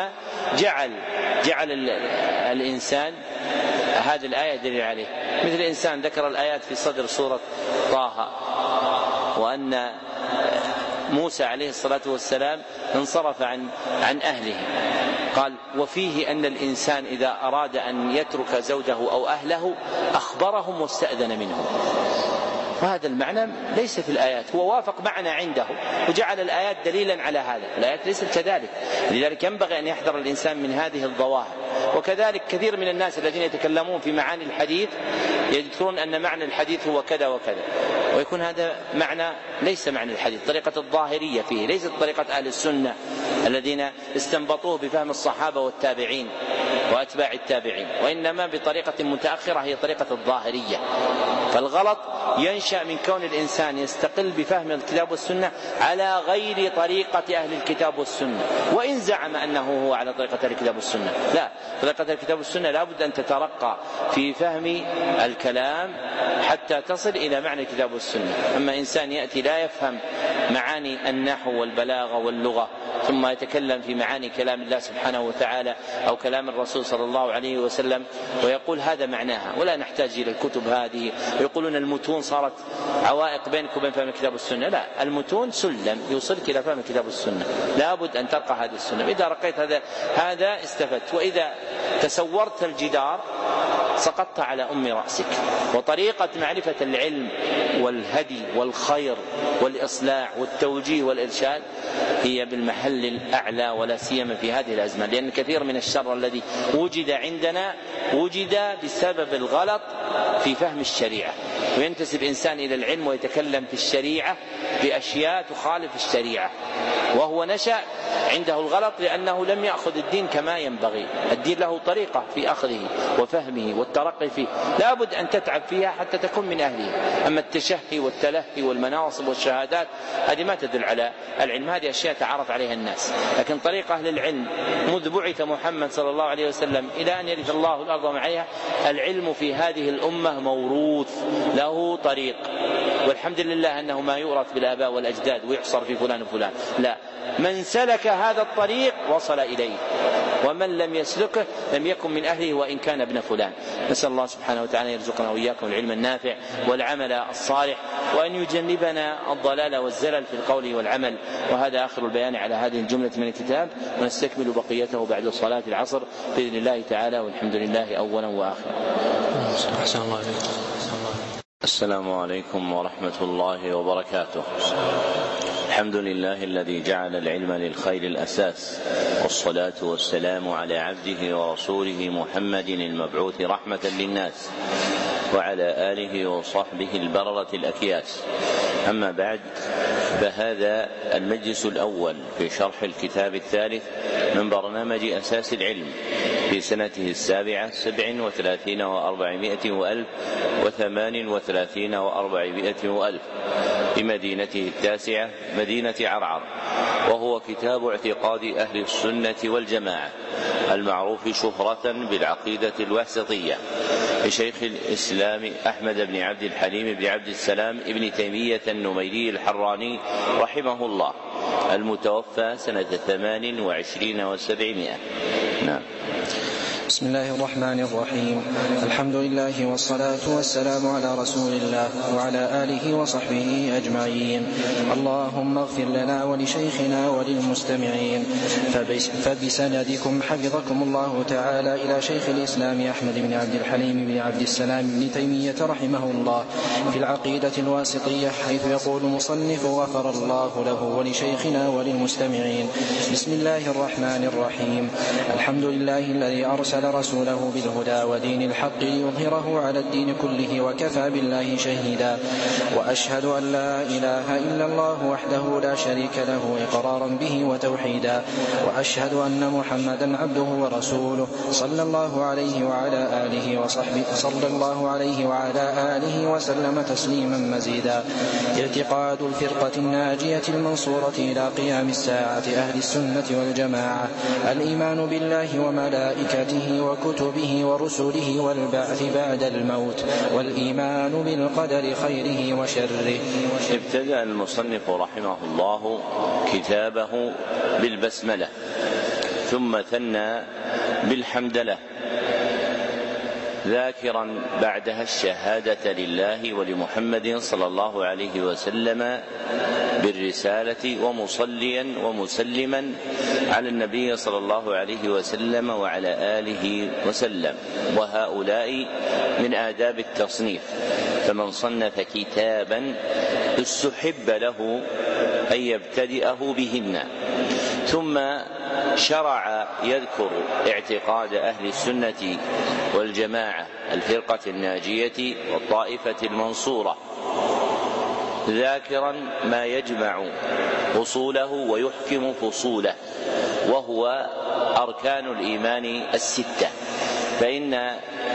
Speaker 1: جعل الإنسان هذه الآية دليل عليه. مثل الإنسان ذكر الآيات في صدر سورة طه، وأن موسى عليه الصلاة والسلام انصرف عن أهله، قال: وفيه أن الإنسان إذا أراد أن يترك زوجه أو أهله أخبرهم واستأذن منهم. وهذا المعنى ليس في الآيات، هو وافق معنى عنده وجعل الآيات دليلا على هذا. الآيات ليست كذلك، لذلك ينبغي أن يحذر الإنسان من هذه الظواهر. وكذلك كثير من الناس الذين يتكلمون في معاني الحديث يذكرون أن معنى الحديث هو كذا وكذا، ويكون هذا معنى ليس معنى الحديث. طريقة الظاهرية فيه ليست طريقة أهل السنة الذين استنبطوه بفهم الصحابة والتابعين وأتباع التابعين، وإنما بطريقة متأخرة هي طريقة الظاهرية. فالغلط ينشأ من كون الإنسان يستقل بفهم الكتاب والسنة على غير طريقة أهل الكتاب والسنة، وإن زعم أنه هو على طريقة أهل الكتاب والسنة. لا، طريقة الكتاب والسنة لا بد أن تترقى في فهم الكلام حتى تصل إلى معنى الكتاب والسنة. أما إنسان يأتي لا يفهم معاني النحو والبلاغة واللغة ثم يتكلم في معاني كلام الله سبحانه وتعالى أو كلام الرسول صلى الله عليه وسلم ويقول هذا معناها ولا نحتاج إلى الكتب هذه، ويقولون المتون صارت عوائق بينك وبين فهم الكتاب والسنة. لا، المتون سلم يوصلك إلى فهم الكتاب والسنة، لا بد أن ترقى هذه السنة. إذا رقيت هذا استفدت، وإذا تسورت الجدار سقطت على أم رأسك. وطريقة معرفة العلم والهدي والخير والإصلاح والتوجيه والإرشاد هي بالمحل الأعلى، ولا سيما في هذه الأزمان، لأن كثير من الشر الذي وجد عندنا وجد بسبب الغلط في فهم الشريعة. وينتسب إنسان إلى العلم ويتكلم في الشريعة بأشياء تخالف الشريعة، وهو نشأ عنده الغلط لأنه لم يأخذ الدين كما ينبغي. الدين له طريقة في أخذه وفهمه والترقي فيه، لا بد أن تتعب فيها حتى تكون من أهله. أما التشهي والتلهي والمناصب والشهادات هذه ما تدل على العلم، هذه أشياء تعرف عليها الناس. لكن طريق أهل العلم منذ بعث محمد صلى الله عليه وسلم إلى أن يرث الله الأرض ومن عليها، العلم في هذه الأمة موروث له طريق، والحمد لله أنه ما يورث بالآباء والأجداد ويحصر في فلان وفلان. لا، من سلك هذا الطريق وصل إليه، ومن لم يسلكه لم يكن من أهله وإن كان ابن فلان. نسأل الله سبحانه وتعالى يرزقنا وإياكم العلم النافع والعمل الصالح، وأن يجنبنا الضلال والزلل في القول والعمل. وهذا آخر البيان على هذه الجملة من الكتاب، ونستكمل بقيته بعد صلاة العصر بإذن الله تعالى، والحمد لله أولا وآخرا. السلام عليكم ورحمة الله وبركاته. الحمد لله الذي جعل العلم للخير الأساس، والصلاة والسلام على عبده ورسوله محمد المبعوث رحمة للناس، وعلى آله وصحبه البررة الأكياس. أما بعد، فهذا المجلس الأول في شرح الكتاب الثالث من برنامج أساس العلم في سنته 37 و400 وألف 38 و400 وألف بمدينته 9 مدينة عرعر، وهو كتاب اعتقاد أهل السنة والجماعة المعروف شهرة بالعقيدة الواسطية لشيخ الإسلام أحمد بن عبد الحليم بن عبد السلام ابن تيمية النميري الحراني رحمه الله، المتوفى سنة 28 و700. نعم.
Speaker 2: بسم الله الرحمن الرحيم. الحمد لله والصلاة والسلام على رسول الله وعلى آله وصحبه أجمعين. اللهم اغفر لنا ولشيخنا وللمستمعين. فبسندكم حفظكم الله تعالى إلى شيخ الإسلام أحمد بن عبد الحليم بن عبد السلام بن تيمية رحمه الله في العقيدة الواسطية، حيث يقول المصنف: غفر الله له ولشيخنا وللمستمعين. بسم الله الرحمن الرحيم. الحمد لله الذي أرسل أرسل رسوله بالهدى ودين الحق ليظهره على الدين كله وكفى بالله شهيدا. وأشهد أن لا إله إلا الله وحده لا شريك له إقرارا به وتوحيدا. وأشهد أن محمدا عبده ورسوله صلى الله عليه وعلى آله وسلم تسليما مزيدا. اعتقاد الفرقة الناجية المنصورة إلى قيام الساعة أهل السنة والجماعة الإيمان بالله وملائكته وكتبه ورسله والبعث بعد الموت والإيمان بالقدر خيره وشره.
Speaker 1: ابتدأ المصنف رحمه الله كتابه بالبسملة ثم ثنى بالحمدلة ذاكرا بعدها الشهادة لله ولمحمد صلى الله عليه وسلم بالرسالة ومصليا ومسلما على النبي صلى الله عليه وسلم وعلى آله وسلم. وهؤلاء من آداب التصنيف، فمن صنف كتابا استحب له أن يبتدئه بهن. ثم شرع يذكر اعتقاد أهل السنة والجماعة الفرقة الناجية والطائفة المنصورة، ذاكرا ما يجمع فصوله ويحكم فصوله، وهو أركان الإيمان الستة. فإن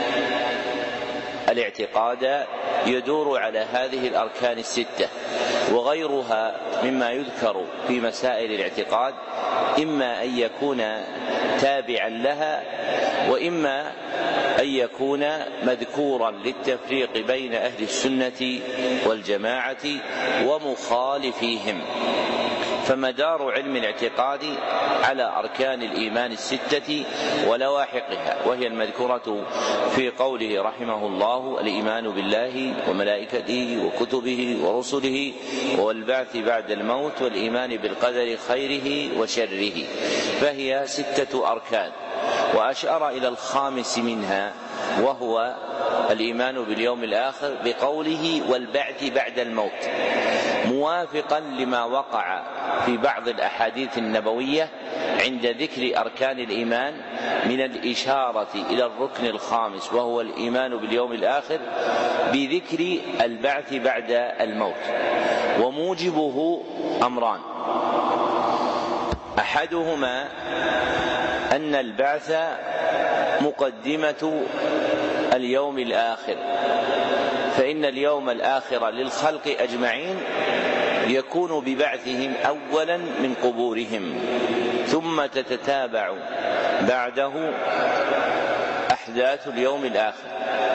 Speaker 1: الاعتقاد يدور على هذه الأركان الستة، وغيرها مما يذكر في مسائل الاعتقاد إما أن يكون تابعا لها وإما أن يكون مذكورا للتفريق بين أهل السنة والجماعة ومخالفيهم. فمدار علم الاعتقاد على أركان الإيمان الستة ولواحقها، وهي المذكورة في قوله رحمه الله: الإيمان بالله وملائكته وكتبه ورسله والبعث بعد الموت والإيمان بالقدر خيره وشره. فهي ستة أركان، وأشار إلى الخامس منها وهو الإيمان باليوم الآخر بقوله والبعث بعد الموت، موافقا لما وقع في بعض الأحاديث النبوية عند ذكر أركان الإيمان من الإشارة إلى الركن الخامس وهو الإيمان باليوم الآخر بذكر البعث بعد الموت. وموجبه أمران: أحدهما أن البعث مقدمة اليوم الآخر، فإن اليوم الآخر للخلق أجمعين يكون ببعثهم أولا من قبورهم، ثم تتتابع بعده أحداث اليوم الآخر.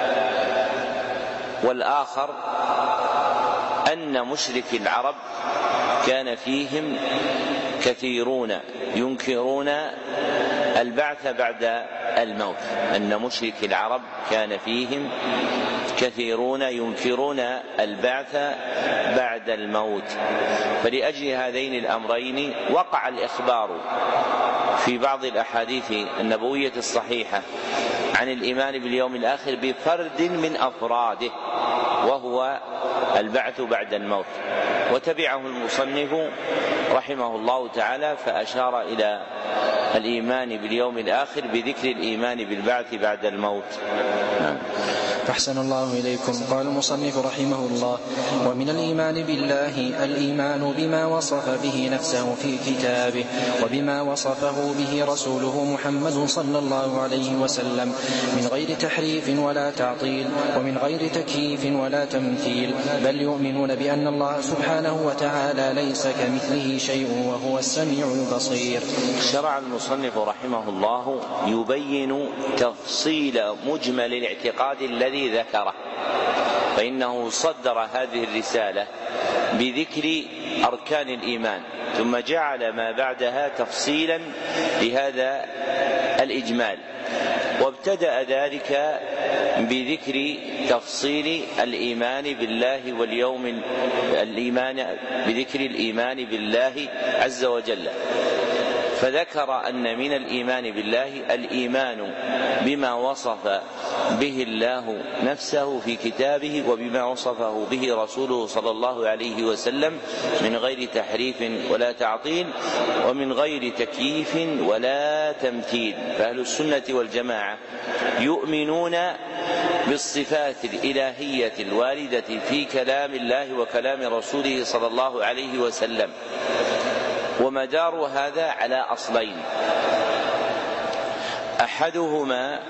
Speaker 1: والآخر أن مشركي العرب كان فيهم كثيرون ينكرون البعث بعد الموت، أن مشركي العرب كان فيهم كثيرون ينكرون البعث بعد الموت. فلأجل هذين الأمرين وقع الإخبار في بعض الأحاديث النبوية الصحيحة عن الإيمان باليوم الآخر بفرد من أفراده وهو البعث بعد الموت. وتبعه المصنف رحمه الله تعالى فأشار إلى الإيمان باليوم الآخر بذكر الإيمان بالبعث بعد الموت.
Speaker 2: أحسن الله إليكم. قال المصنف رحمه الله: ومن الإيمان بالله الإيمان بما وصف به نفسه في كتابه وبما وصفه به رسوله محمد صلى الله عليه وسلم من غير تحريف ولا تعطيل ومن غير تكييف ولا تمثيل، بل يؤمنون بأن الله سبحانه وتعالى ليس كمثله شيء وهو السميع البصير.
Speaker 1: شرع المصنف رحمه الله يبين تفصيل مجمل الاعتقاد الذي ذكره، فإنه صدر هذه الرسالة بذكر أركان الإيمان ثم جعل ما بعدها تفصيلا لهذا الإجمال، وابتدأ ذلك بذكر تفصيل الإيمان بالله بذكر الإيمان بالله عز وجل، فذكر أن من الإيمان بالله الإيمان بما وصف به الله نفسه في كتابه وبما وصفه به رسوله صلى الله عليه وسلم من غير تحريف ولا تعطيل ومن غير تكييف ولا تمثيل. فأهل السنة والجماعة يؤمنون بالصفات الإلهية الواردة في كلام الله وكلام رسوله صلى الله عليه وسلم، ومدار هذا على أصلين: أحدهما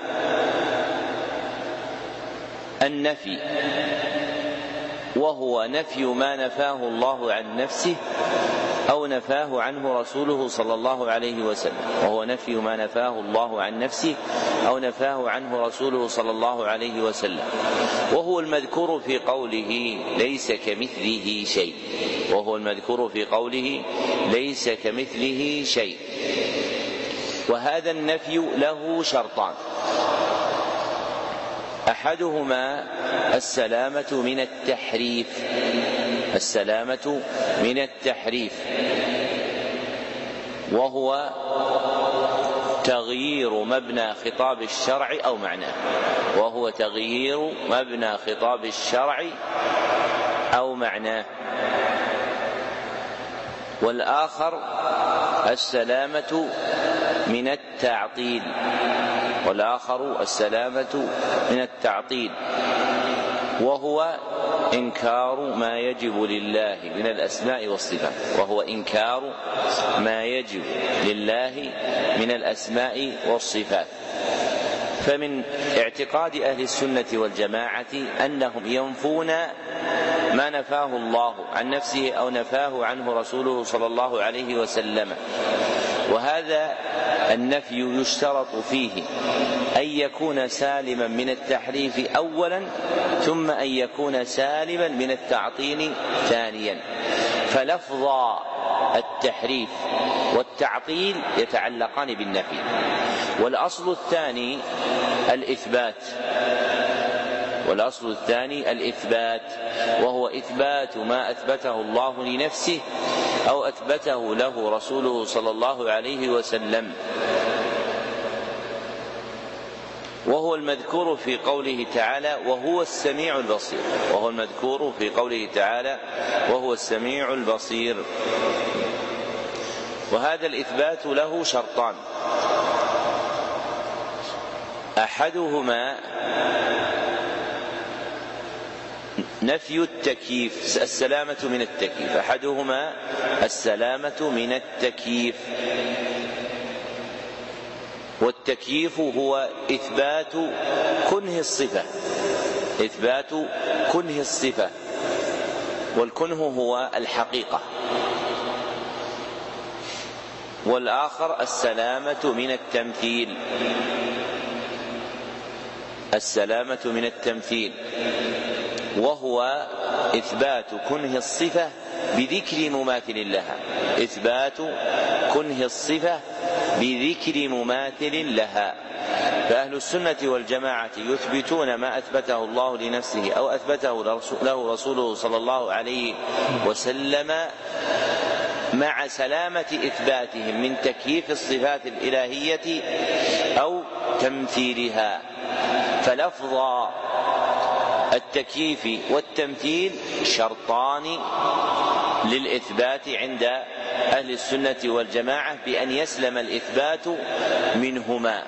Speaker 1: النفي، وهو نفي ما نفاه الله عن نفسه أو نفاه عنه رسوله صلى الله عليه وسلم، وهو نفي ما نفاه الله عن نفسه أو نفاه عنه رسوله صلى الله عليه وسلم، وهو المذكور في قوله ليس كمثله شيء، وهو المذكور في قوله ليس كمثله شيء. وهذا النفي له شرطان: أحدهما السلامة من التحريف، السلامة من التحريف، وهو تغيير مبنى خطاب الشرع أو معناه، وهو تغيير مبنى خطاب الشرع أو معناه. والآخر السلامة من التعطيل، والآخر السلامة من التعطيل، وهو إنكار ما يجب لله من الأسماء والصفات، وهو إنكار ما يجب لله من الأسماء والصفات. فمن اعتقاد أهل السنة والجماعة أنهم ينفون ما نفاه الله عن نفسه أو نفاه عنه رسوله صلى الله عليه وسلم، وهذا النفي يشترط فيه أن يكون سالما من التحريف أولا، ثم أن يكون سالما من التعطيل ثانيا. فلفظ التحريف والتعطيل يتعلقان بالنفي. والأصل الثاني الإثبات، والأصل الثاني الإثبات، وهو إثبات ما أثبته الله لنفسه أو أثبته له رسوله صلى الله عليه وسلم، وهو المذكور في قوله تعالى وهو السميع البصير، وهو المذكور في قوله تعالى وهو السميع البصير. وهذا الإثبات له شرطان: أحدهما نفي التكييف، السلامة من التكييف، أحدهما السلامة من التكييف. والتكييف هو إثبات كنه الصفة، إثبات كنه الصفة، والكنه هو الحقيقة. والآخر السلامة من التمثيل، السلامة من التمثيل، وهو إثبات كنه الصفة بذكر مماثل لها، إثبات كنه الصفة بذكر مماثل لها. فأهل السنة والجماعة يثبتون ما أثبته الله لنفسه أو أثبته له رسوله صلى الله عليه وسلم مع سلامة إثباتهم من تكييف الصفات الإلهية أو تمثيلها. فلفظ التكييف والتمثيل شرطان للإثبات عند أهل السنة والجماعة بأن يسلم الإثبات منهما.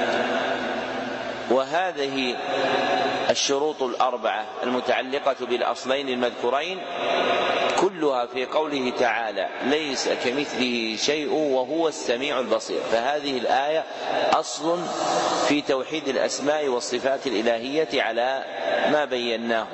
Speaker 1: وهذه الشروط الأربعة المتعلقة بالأصلين المذكورين كلها في قوله تعالى ليس كمثله شيء وهو السميع البصير. فهذه الآية أصل في توحيد الأسماء والصفات الإلهية على ما بيناه.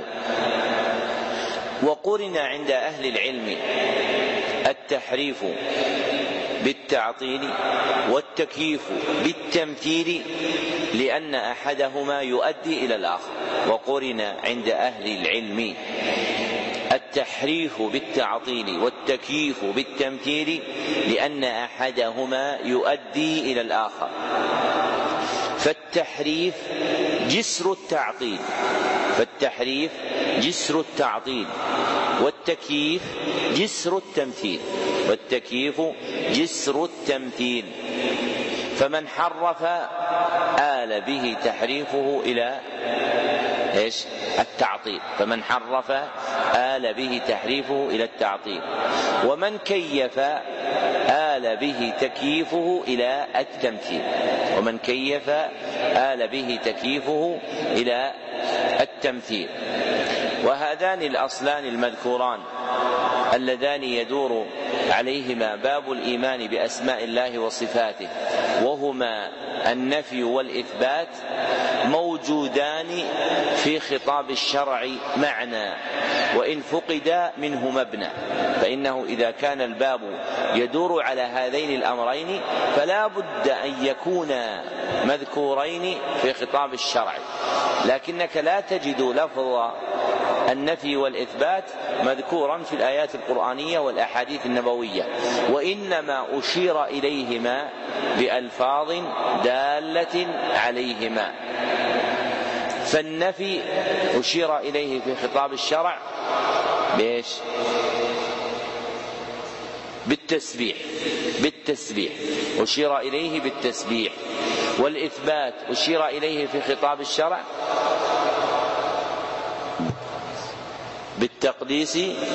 Speaker 1: وقرن عند أهل العلم التحريف بالتعطيل والتكييف بالتمثيل لأن أحدهما يؤدي إلى الآخر. وقرن عند أهل العلم التحريف بالتعطيل والتكييف بالتمثيل لأن أحدهما يؤدي إلى الآخر. فالتحريف جسر التعطيل، فالتحريف جسر التعطيل، والتكييف جسر التمثيل. والتكييف جسر التمثيل. فمن حرف آل به تحريفه إلى التعطيل، فمن حرف آل به تحريفه إلى التعطيل. ومن كيف آل به تكييفه إلى التمثيل، ومن كيف آل به تكييفه إلى التمثيل. وهذان الأصلان المذكوران اللذان يدور عليهما باب الإيمان بأسماء الله وصفاته، وهما النفي والإثبات، موجودان في خطاب الشرع معنا، وإن فقد منه مبنى. فإنه إذا كان الباب يدور على هذين الأمرين فلا بد أن يكونا مذكورين في خطاب الشرع، لكنك لا تجد لفظ النفي والإثبات مذكورا في الآيات القرآنية والأحاديث النبوية، وإنما أشير إليهما بألفاظ دالة عليهما. فالنفي أشير إليه في خطاب الشرع بالتسبيح أشير إليه بالتسبيح. والإثبات أشير إليه في خطاب الشرع بالتقديس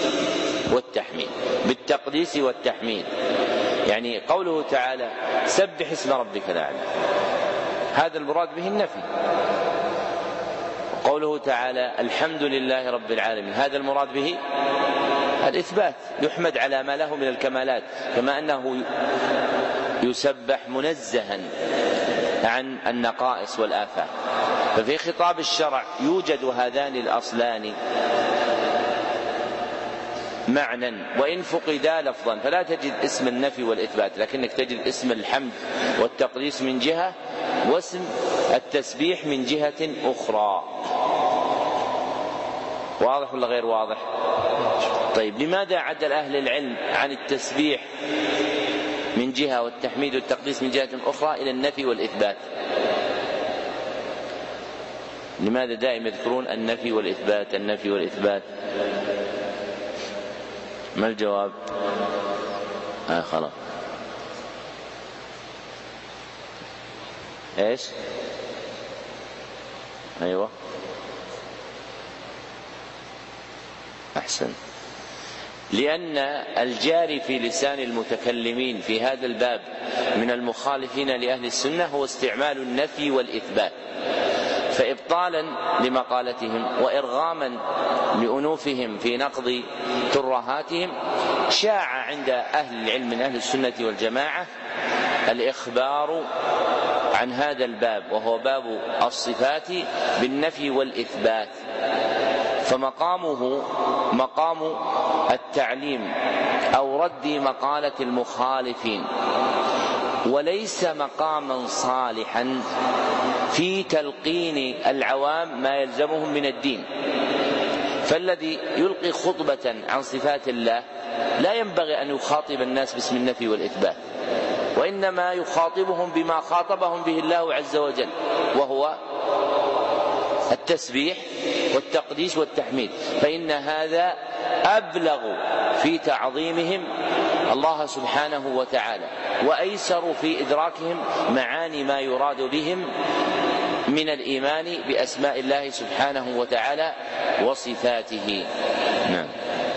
Speaker 1: والتحميد. يعني قوله تعالى سبح اسم ربك الأعلى، هذا المراد به النفي. قوله تعالى الحمد لله رب العالمين، هذا المراد به الإثبات، يحمد على ما له من الكمالات، كما أنه يسبح منزها عن النقائص والآفات. ففي خطاب الشرع يوجد هذان الأصلان معنى، وإن فقدا لفظا فلا تجد اسم النفي والإثبات، لكنك تجد اسم الحمد والتقديس من جهة، واسم التسبيح من جهة أخرى. واضح ولا غير واضح؟ طيب، لماذا عدل أهل العلم عن التسبيح من جهة والتحميد والتقديس من جهة أخرى إلى النفي والإثبات؟ لماذا دائما يذكرون النفي والإثبات؟ ما الجواب؟ خلاص. ايش؟ ايوه احسن. لأن الجاري في لسان المتكلمين في هذا الباب من المخالفين لأهل السنة هو استعمال النفي والإثبات، فإبطالا لمقالتهم وإرغاما لأنوفهم في نقض ترهاتهم، شاع عند أهل العلم من أهل السنة والجماعة الإخبار عن هذا الباب، وهو باب الصفات بالنفي والإثبات، فمقامه مقام التعليم أو رد مقالة المخالفين، وليس مقاما صالحا في تلقين العوام ما يلزمهم من الدين. فالذي يلقي خطبة عن صفات الله لا ينبغي أن يخاطب الناس باسم النفي والإثبات، وإنما يخاطبهم بما خاطبهم به الله عز وجل، وهو التسبيح والتقديس والتحميد، فإن هذا أبلغ في تعظيمهم الله سبحانه وتعالى، وأيسر في إدراكهم معاني ما يراد بهم من الإيمان بأسماء الله سبحانه وتعالى وصفاته. نعم.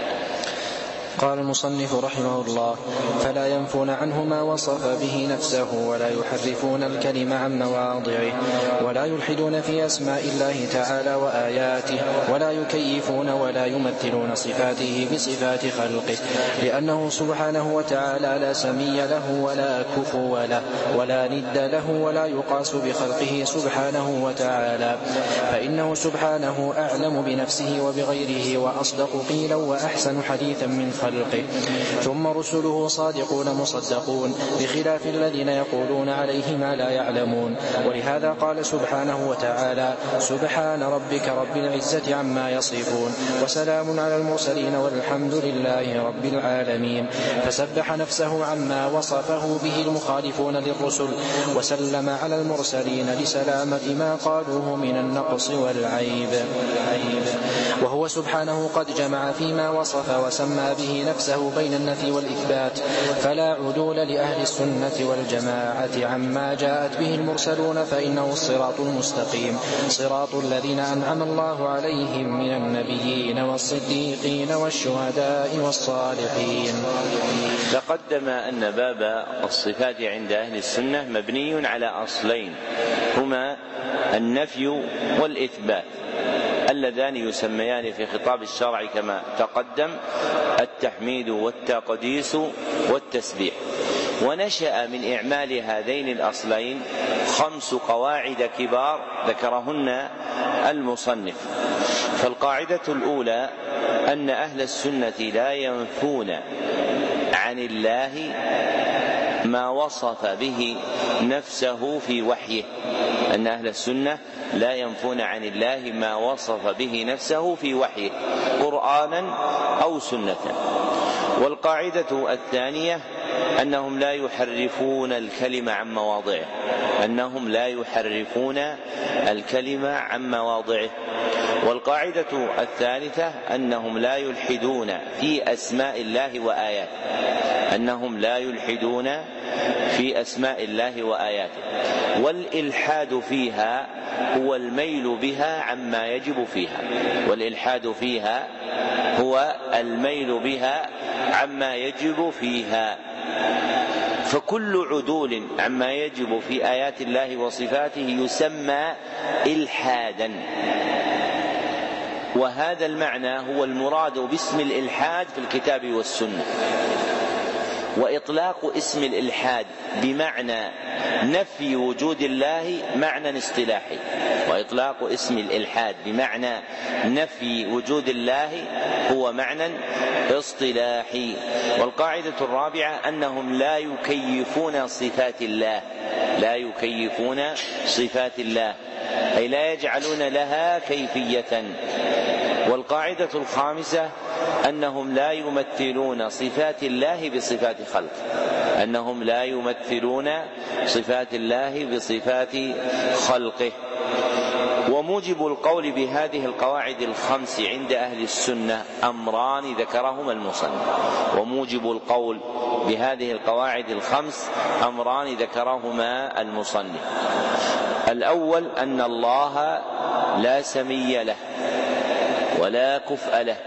Speaker 2: قال المصنف رحمه الله: فلا ينفون عنه ما وصف به نفسه، ولا يحرفون الكلم عن مواضعه، ولا يلحدون في أسماء الله تعالى وآياته، ولا يكيفون ولا يمثلون صفاته بصفات خلقه، لأنه سبحانه وتعالى لا سمي له ولا كفو له ولا ند له، ولا يقاس بخلقه سبحانه وتعالى، فإنه سبحانه أعلم بنفسه وبغيره، وأصدق قيلا وأحسن حديثا من خلقه. ثم رسله صادقون مصدقون، بخلاف الذين يقولون عليه ما لا يعلمون. ولهذا قال سبحانه وتعالى: سبحان ربك رب العزة عما يصفون، وسلام على المرسلين والحمد لله رب العالمين. فسبح نفسه عما وصفه به المخالفون للرسل، وسلم على المرسلين لسلامة ما قالوه من النقص والعيب. وهو سبحانه قد جمع فيما وصف وسمى به به نفسه بين النفي والإثبات، فلا عدول لأهل السنة والجماعة عما جاءت به المرسلون، فإنه الصراط المستقيم، صراط الذين أنعم الله عليهم من النبيين والصديقين والشهداء والصالحين.
Speaker 1: تقدم أن باب الصفات عند أهل السنة مبني على أصلين هما النفي والإثبات، اللذان يسميان في خطاب الشرع كما تقدم التحميد والتقديس والتسبيح. ونشأ من إعمال هذين الأصلين 5 قواعد كبار ذكرهن المصنف. فالقاعدة الأولى أن أهل السنة لا ينفون عن الله ما وصف به نفسه في وحيه، أن أهل السنة لا ينفون عن الله ما وصف به نفسه في وحيه قرآنا أو سنة. والقاعدة الثانية أنهم لا يحرفون الكلمة عن مواضعه، أنهم لا يحرفون الكلمة عن مواضعه. والقاعدة الثالثة أنهم لا يلحدون في أسماء الله وآياته، أنهم لا يلحدون في أسماء الله وآياته. والإلحاد فيها هو الميل بها عما يجب فيها، والإلحاد فيها هو الميل بها عما يجب فيها. فكل عدول عما يجب في آيات الله وصفاته يسمى إلحادا، وهذا المعنى هو المراد باسم الإلحاد في الكتاب والسنة. وإطلاق اسم الإلحاد بمعنى نفي وجود الله معنى اصطلاحي، وإطلاق اسم الإلحاد بمعنى نفي وجود الله هو معنى اصطلاحي. والقاعدة الرابعة أنهم لا يكيفون صفات الله، لا يكيفون صفات الله أي لا يجعلون لها كيفية. والقاعدة الخامسة أنهم لا يمثلون صفات الله بصفات خلق، أنهم لا يمثلون صفات الله بصفات خلقه. وموجب القول بهذه القواعد 5 عند أهل السنة أمران ذكرهما المصنف. وموجب القول بهذه القواعد 5 أمران ذكرهما المصنف. الأول أن الله لا سمي له ولا كفء له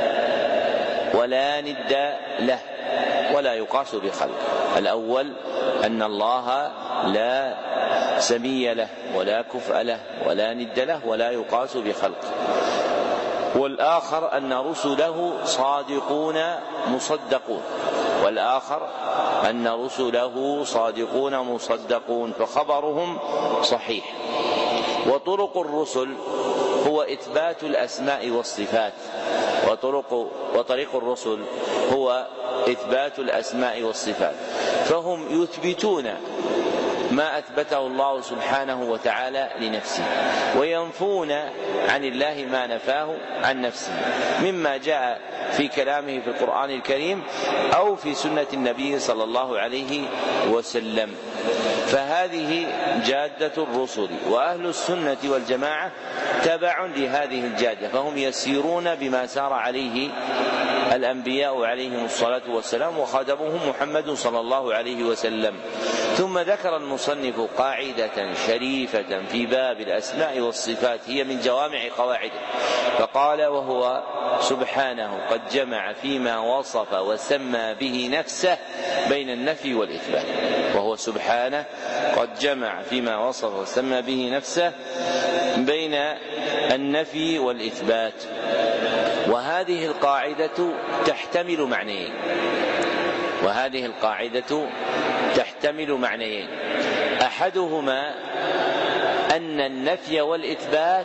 Speaker 1: ولا ند له ولا يقاس بخلقه. الأول أن الله لا سمي له ولا كفء له ولا ند له ولا يقاس بخلقه. والآخر أن رسله صادقون مصدقون، والآخر أن رسله صادقون مصدقون فخبرهم صحيح. وطرق الرسل هو إثبات الأسماء والصفات، وطريق الرسل هو إثبات الأسماء والصفات، فهم يثبتون ما أثبته الله سبحانه وتعالى لنفسه، وينفون عن الله ما نفاه عن نفسه مما جاء في كلامه في القرآن الكريم أو في سنة النبي صلى الله عليه وسلم. فهذه جادة الرسل، وأهل السنة والجماعة تبع لهذه الجادة، فهم يسيرون بما سار عليه الأنبياء عليهم الصلاة والسلام وخادمهم محمد صلى الله عليه وسلم. ثم ذكر المصنف قاعدة شريفة في باب الأسماء والصفات هي من جوامع قواعده، فقال: وهو سبحانه قد جمع فيما وصف وسمى به نفسه بين النفي والإثبات. وهو سبحانه قد جمع فيما وصف وسمى به نفسه بين النفي والإثبات. وهذه القاعدة تحتمل معنيين، وهذه القاعدة تحتمل معنيين: أحدهما أن النفي والإثبات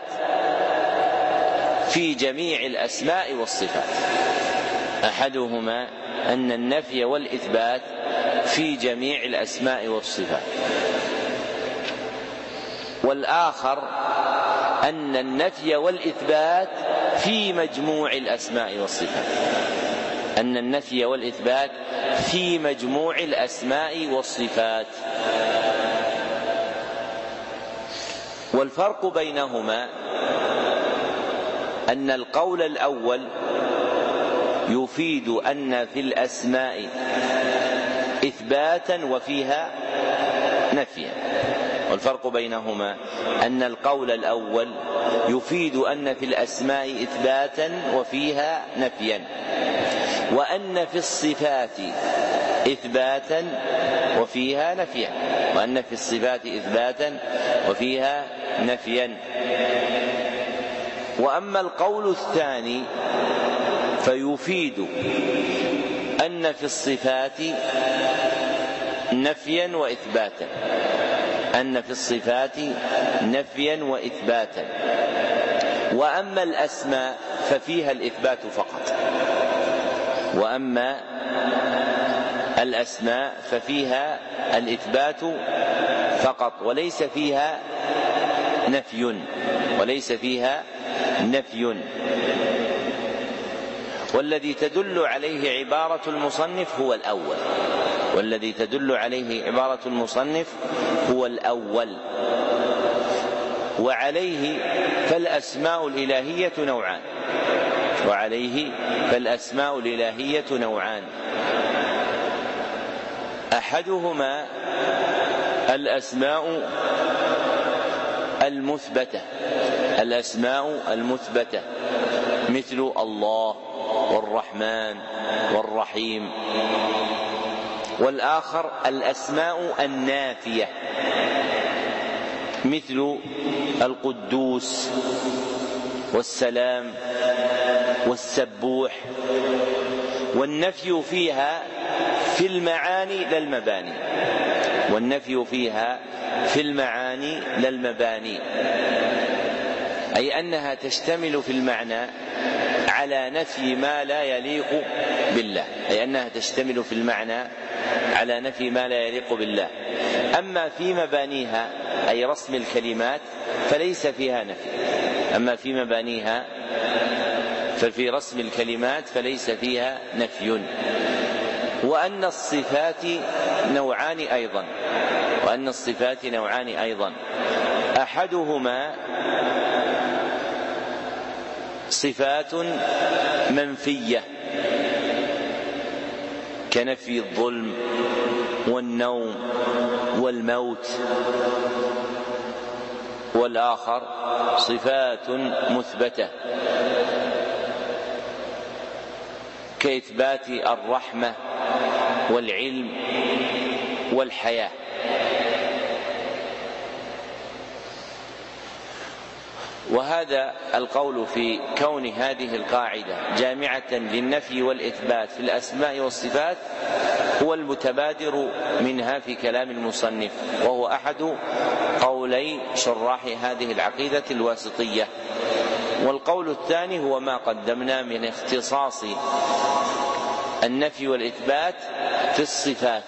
Speaker 1: في جميع الأسماء والصفات، أحدهما أن النفي والإثبات في جميع الأسماء والصفات. والآخر أن النفي والإثبات في مجموع الأسماء والصفات، أن النفي والإثبات في مجموع الأسماء والصفات. والفرق بينهما أن القول الأول يفيد أن في الأسماء إثباتا وفيها نفيا. والفرق بينهما أن القول الأول يفيد أن في الأسماء إثباتا وفيها نفيا، وأن في الصفات إثباتا وفيها نفيا، وأن في الصفات إثباتا وفيها نفيا. وأما القول الثاني فيفيد أن في الصفات نفيا وإثباتا، أن في الصفات نفيا وإثباتا، وأما الأسماء ففيها الإثبات فقط، وأما الأسماء ففيها الإثبات فقط وليس فيها نفي. والذي تدل عليه عبارة المصنف هو الأول، وعليه فالأسماء الإلهية نوعان، أحدهما الأسماء المثبتة مثل الله والرحمن والرحيم، والآخر الأسماء النافية مثل القدوس والسلام والسبوح، والنفي فيها في المعاني لا المباني، أي أنها تشتمل في المعنى على نفي ما لا يليق بالله، أما في مبانيها أي رسم الكلمات فليس فيها نفي، ففي رسم الكلمات فليس فيها نفي. وأن الصفات نوعان أيضا، أحدهما صفات منفية كنفي الظلم والنوم والموت، والآخر صفات مثبتة كإثبات الرحمة والعلم والحياة. وهذا القول في كون هذه القاعدة جامعة للنفي والإثبات في الأسماء والصفات هو المتبادر منها في كلام المصنف، وهو أحد قولي شراح هذه العقيدة الواسطية. والقول الثاني هو ما قدمنا من اختصاص النفي والإثبات في الصفات،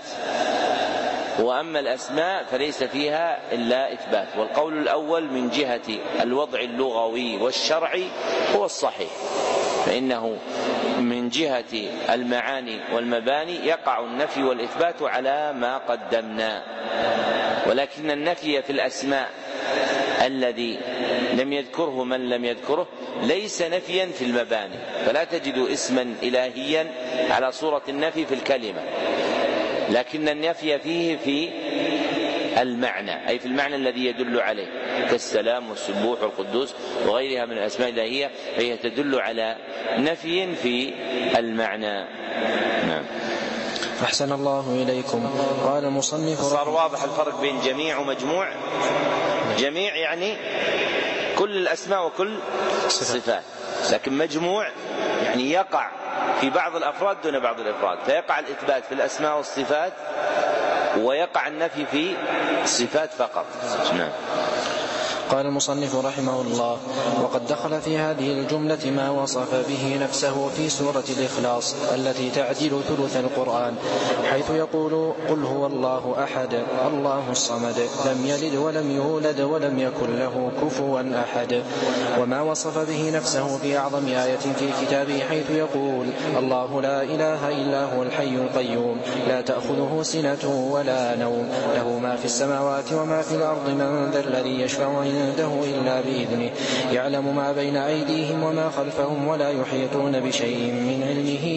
Speaker 1: وأما الأسماء فليس فيها إلا إثبات. والقول الأول من جهة الوضع اللغوي والشرعي هو الصحيح، فإنه من جهة المعاني والمباني يقع النفي والإثبات على ما قدمنا، ولكن النفي في الأسماء الذي لم يذكره من لم يذكره ليس نفيا في المباني، فلا تجد اسما إلهيا على صورة النفي في الكلمة، لكن النفي فيه في المعنى، أي في المعنى الذي يدل عليه، كالسلام والسبوح والقدوس وغيرها من الأسماء الإلهية، فهي تدل على نفي في المعنى. نعم.
Speaker 2: أحسن الله إليكم. قال المصنف
Speaker 1: صار واضح الفرق بين جميع ومجموع. جميع يعني كل الأسماء وكل الصفات، لكن مجموع يعني يقع في بعض الأفراد دون بعض الأفراد، فيقع الإثبات في الأسماء والصفات ويقع النفي في الصفات فقط. نعم.
Speaker 2: قال المصنف رحمه الله: وقد دخل في هذه الجملة ما وصف به نفسه في سورة الإخلاص التي تعدل ثلث القرآن، حيث يقول: قل هو الله أحد الله الصمد لم يلد ولم يولد ولم يكن له كفوا أحد، وما وصف به نفسه في أعظم آية في كتابه، حيث يقول: الله لا إله إلا هو الحي القيوم لا تأخذه سنة ولا نوم له ما في السماوات وما في الأرض من ذا الذي يشفع عنده إلا بإذنه يعلم ما بين أيديهم وما خلفهم ولا يحيطون بشيء من علمه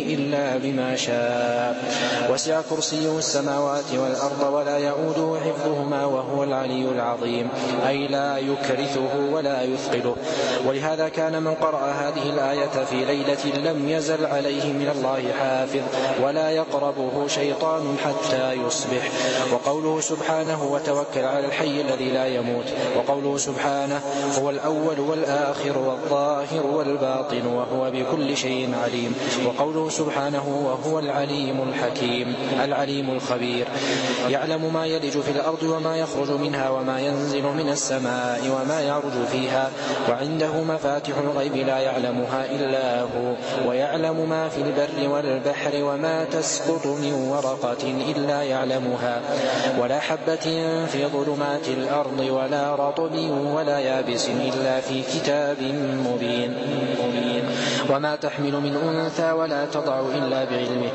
Speaker 2: فيها بما شاء. وسع كرسيه السماوات والأرض ولا يؤوده حفظهما وهو العلي العظيم، أي لا يكرثه ولا يثقله. ولهذا كان من قرأ هذه الآية في ليلة لم يزل عليه من الله حافظ ولا يقربه شيطان حتى يصبح. وقوله سبحانه وتوكل على الحي الذي لا يموت. وقوله سبحانه هو الأول والآخر والظاهر والباطن وهو بكل شيء عليم. وقوله سبحانه وهو العليم الحكيم العليم الخبير، يعلم ما يلج في الأرض وما يخرج منها وما ينزل من السماء وما يعرج فيها، وعنده مفاتح الغيب لا يعلمها إلا هو، ويعلم ما في البر والبحر وما تسقط من ورقة إلا يعلمها، ولا حبة في ظلمات الأرض ولا رطب ولا يابس إلا في كتاب مبين. وما تحمل من أنثى ولا تضع إلا بعلمه.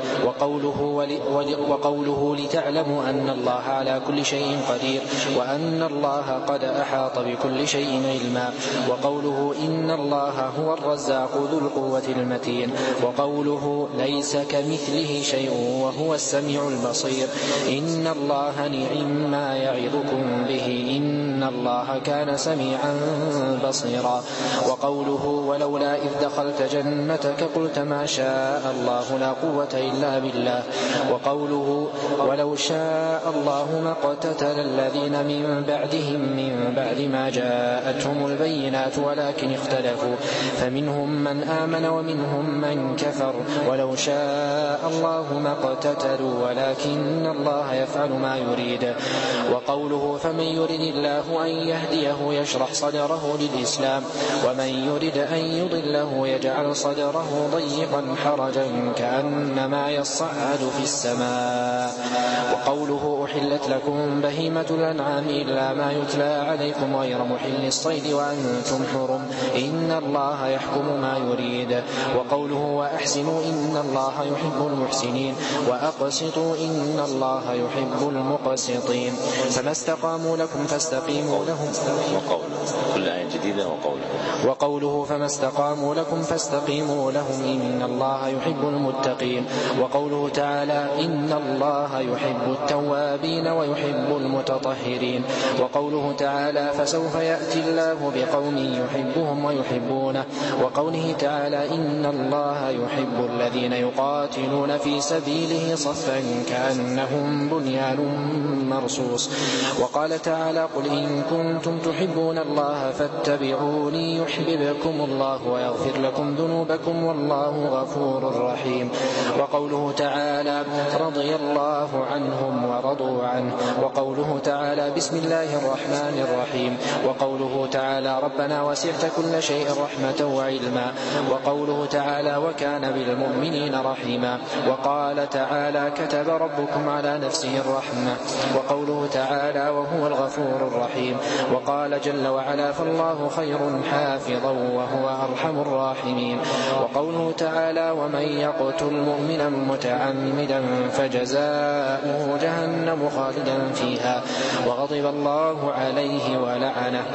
Speaker 2: وقوله لتعلموا أن الله على كل شيء قدير وأن الله قد أحاط بكل شيء علما. وقوله إن الله هو الرزاق ذو القوة المتين. وقوله ليس كمثله شيء وهو السميع البصير. إن الله نعم ما يعظكم به إن الله كان سميعا بصيرا. وقوله ولولا إذ دخلت جنتك قلت ما شاء الله لا قوة إلا بالله. وقوله ولو شاء الله ما اقتتل الذين من بعدهم من بعد ما جاءتهم البينات ولكن اختلفوا فمنهم من آمن ومنهم من كفر ولو شاء الله ما اقتتلوا ولكن الله يفعل ما يريد. وقوله فمن يرد الله أن يهديه يشرح صدره للإسلام ومن يرد أن يضله يجعل صدره ضيقا حرجا كأنما يصعد في السماء. وقوله أحلت لكم بهيمة الأنعام إلا ما يتلى عليكم غير محل الصيد وأنتم حرم إن الله يحكم ما يريد. وقوله وأحسنوا إن الله يحب المحسنين وأقسطوا إن الله يحب المقسطين. فما استقاموا لكم فاستقيموا لهم.
Speaker 1: كل آية جديدة.
Speaker 2: وقوله فما استقاموا لكم فاستقيموا لهم إن الله يحب المتقين. وقوله تعالى إن الله يحب التوابين ويحب المتطهرين. وقوله تعالى فسوف يأتي الله بقوم يحبهم ويحبونه. وقوله تعالى إن الله يحب الذين يقاتلون في سبيله صفا كأنهم بنيان مرصوص. وقال تعالى قل إن كنتم تحبون الله فاتبعوني يحببكم الله ويغفر لكم ذنوبكم والله غفور رحيم. وقوله تعالى رضي الله عنهم ورضوا عنه. وقوله تعالى بسم الله الرحمن الرحيم. وقوله تعالى ربنا وسعت كل شيء رحمة وعلما. وقوله تعالى وكان بالمؤمنين رحيما. وقال تعالى كتب ربكم على نفسه الرحمة. وقوله تعالى وهو الغفور الرحيم. وقال جل وعلا فالله خير حافظا وهو أرحم الراحمين. وقوله تعالى ومن يقتل مؤمنا متعمدا فجزاؤه جهنم خالدا فيها وغضب الله عليه ولعنه.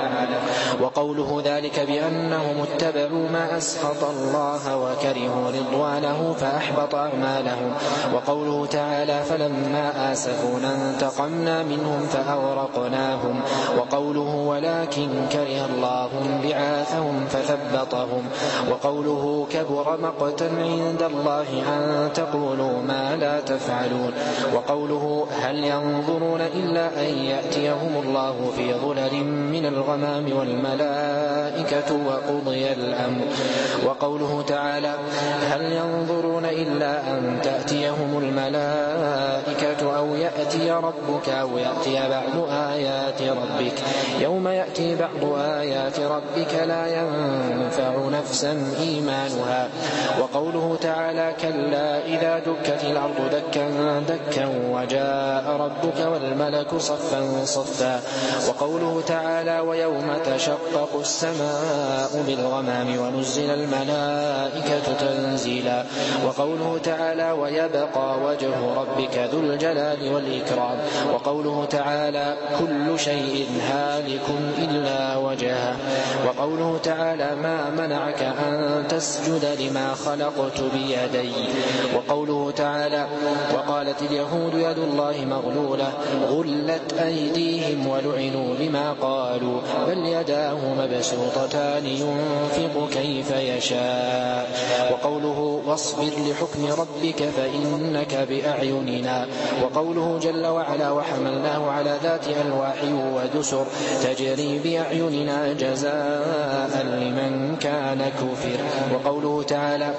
Speaker 2: وقوله ذلك بأنهم اتبعوا ما أسخط الله وكرهوا رضوانه فأحبط أعمالهم. وقوله تعالى فلما آسفونا انتقمنا منهم فأغرقناهم. وقوله ولكن كره الله بعاثهم فثبطهم. وقوله كبر مقتا عند الله أن تقولوا ما لا تفعلون. وقوله هل ينظرون إلا أن يأتيهم الله في ظلل من الغمام والملائكة وقضي الأمر. وقوله تعالى هل ينظرون إلا أن تأتيهم الملائكة أو يأتي ربك أو يأتي بعض آيات ربك يوم يأتي بعض آيات ربك لا ينفع نفسا إيمانها. وقوله تعالى كلا إذا دكت الأرض دكا دكا وجاء ربك والملك صفا صفا. وقوله تعالى ويوم تشقق السماء بالغمام ونزل الملائكة تنزيلا. وقوله تعالى ويبقى وجه ربك ذو الجلال والإكرام. وقوله تعالى كل شيء هالك إلا وجهه. وقوله تعالى ما منعك أن تسجد لما خلقت بيدي وقوله تعالى وقالت اليهود يد الله مغلولة غلت أيديهم ولعنوا بما قالوا بل يداه مبسوطتان ينفق كيف يشاء. وقوله واصبر لحكم ربك فإنك بأعيننا. وقوله جل وعلا وحملناه على ذات ألواح ودسر تجري بأعيننا جزاء لمن كان كفر. وقوله تعالى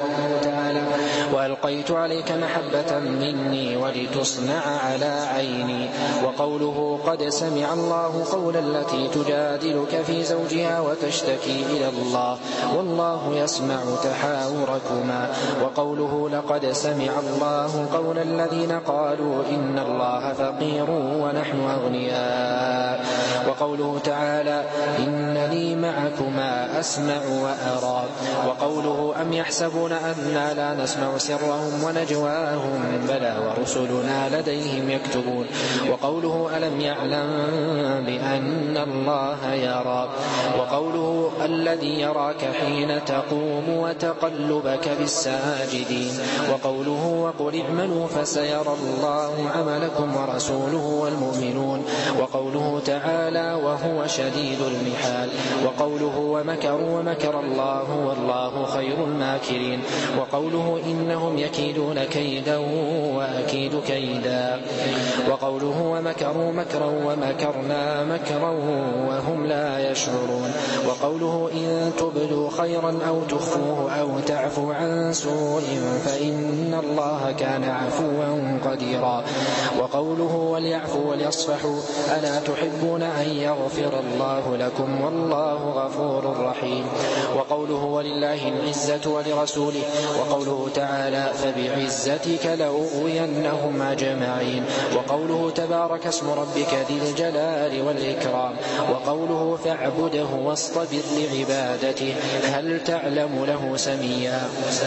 Speaker 2: وألقيت عليك محبة مني ولتصنع على عيني. وقوله قد سمع الله قول التي تجادلك في زوجها وتشتكي إلى الله والله يسمع تحاوركما. وقوله لقد سمع الله قول الذين قالوا إن الله فقير ونحن أغنياء. وقوله تعالى إنني معكما أسمع وأرى. وقوله أم يحسبون أنا لا نسمع سرهم ونجواهم بلى ورسلنا لديهم يكتبون. وقوله ألم يعلم بأن الله يرى. وقوله الذي يراك حين تقوم وتقلبك في الساجدين. وقوله وقل اعملوا فسيرى الله عملكم ورسوله والمؤمنون. وقوله تعالى وهو شديد المحال. وقوله ومكروا ومكر الله والله خير الماكرين. وقوله إنهم يكيدون كيدا وأكيد كيدا. وقوله ومكروا مكرا ومكرنا مكرا وهم لا يشعرون. وقوله إن تبدوا خيرا أو تخفوه أو تعفو عن سوء فإن الله كان عفوا قديرا. وقوله وليعفوا وليصفحوا ألا تحبون أن يغفر الله لكم والله غفور رحيم. وقوله ولله العزة ولرسوله. وقوله تعالى فبعزتك لأغوينهم أجمعين. وقوله تبارك اسم ربك ذي الجلال والإكرام. وقوله فاعبده واصطبر لعبادته هل تعلم له سميا.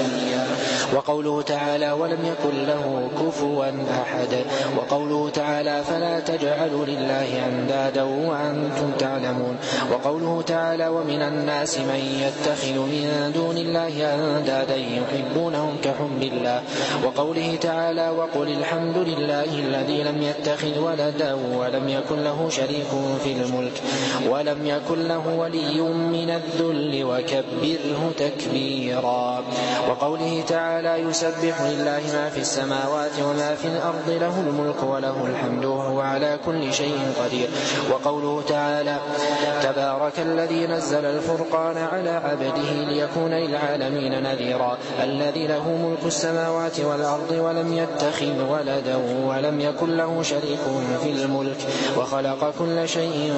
Speaker 2: وقوله تعالى ولم يكن له كفوا أحد. وقوله تعالى فلا تجعلوا لله أندادا وأنتم تعلمون. وقوله تعالى ومن الناس من يتخذ من دون الله أندادا يحبونهم كحب الله. وقوله تعالى وقل الحمد لله الذي لم يتخذ ولدا ولم يكن له شريك في الملك ولم يكن له ولي من الذل وكبره تكبيرا. وقوله تعالى يسبح لله ما في السماوات وما في الأرض له الملك وله الحمد وهو على كل شيء قدير. وقوله تعالى تبارك الذي نزل الفرقان على عبده ليكون للعالمين نذيرا الذي له ملك السماوات والأرض ولم يتخذ ولدا ولم يكن له شريك في الملك وخلق كل شيء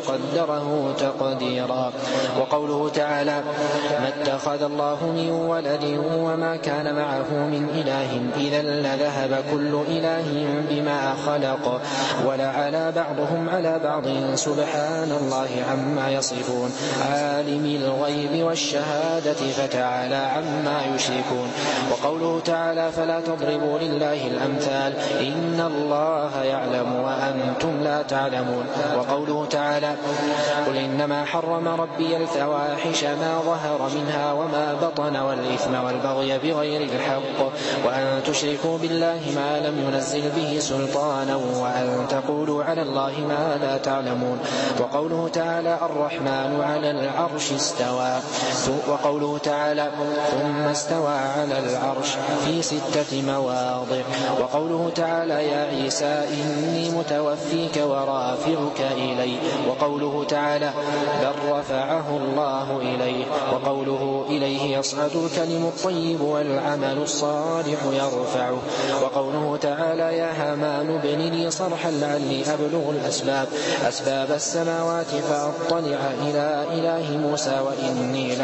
Speaker 2: فقدره تقديرا. وقوله تعالى ما اتخذ الله من ولد وما كان معه من إله إذا لذهب كل إله بما خلق ولعلى بعضهم على بعض سبحان الله عما يصفون عالم الغيب والشهادة فتعالى عما يشركون. وقوله تعالى فلا تضربوا لله الأمثال إن الله يعلم وأنتم لا تعلمون. وقوله تعالى قل إنما حرم ربي الفواحش ما ظهر منها وما بطن والإثم والبغي بغير الحق وأن تشركوا بالله ما لم ينزل به سلطانا وأن تقولوا على الله ما لا تعلمون. وقوله تعالى الرحمن على العرش استوى. وقوله تعالى ثم استوى على العرش في 6 مواضع. وقوله تعالى يا عيسى إني متوفيك ورافعك إلي. وقوله تعالى بل رفعه الله إليه. وقوله إليه يصعد الكلم الطيب والعمل الصالح يرفعه. وقوله تعالى يا هامان ابن لي صرحا لعلي أبلغ أسباب السماوات فأطلع إلى إله موسى وإني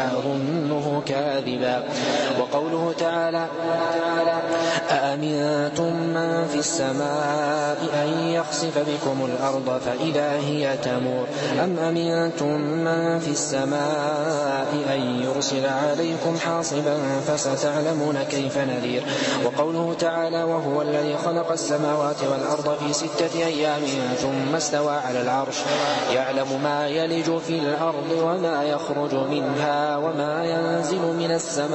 Speaker 2: لأظنه كاذبا. وقوله تعالى أأمنتم من من في السماء أن يخسف بكم الأرض فإذا هي تمور أم أمنتم من في السماء أن يرسل عليكم حاصبا فستعلمون كيف نذير. وقوله تعالى وهو الذي خلق السماوات والأرض في 6 أيام ثم استوى على العرش يعلم ما يلج في الأرض وما يخرج منها وما ينزل من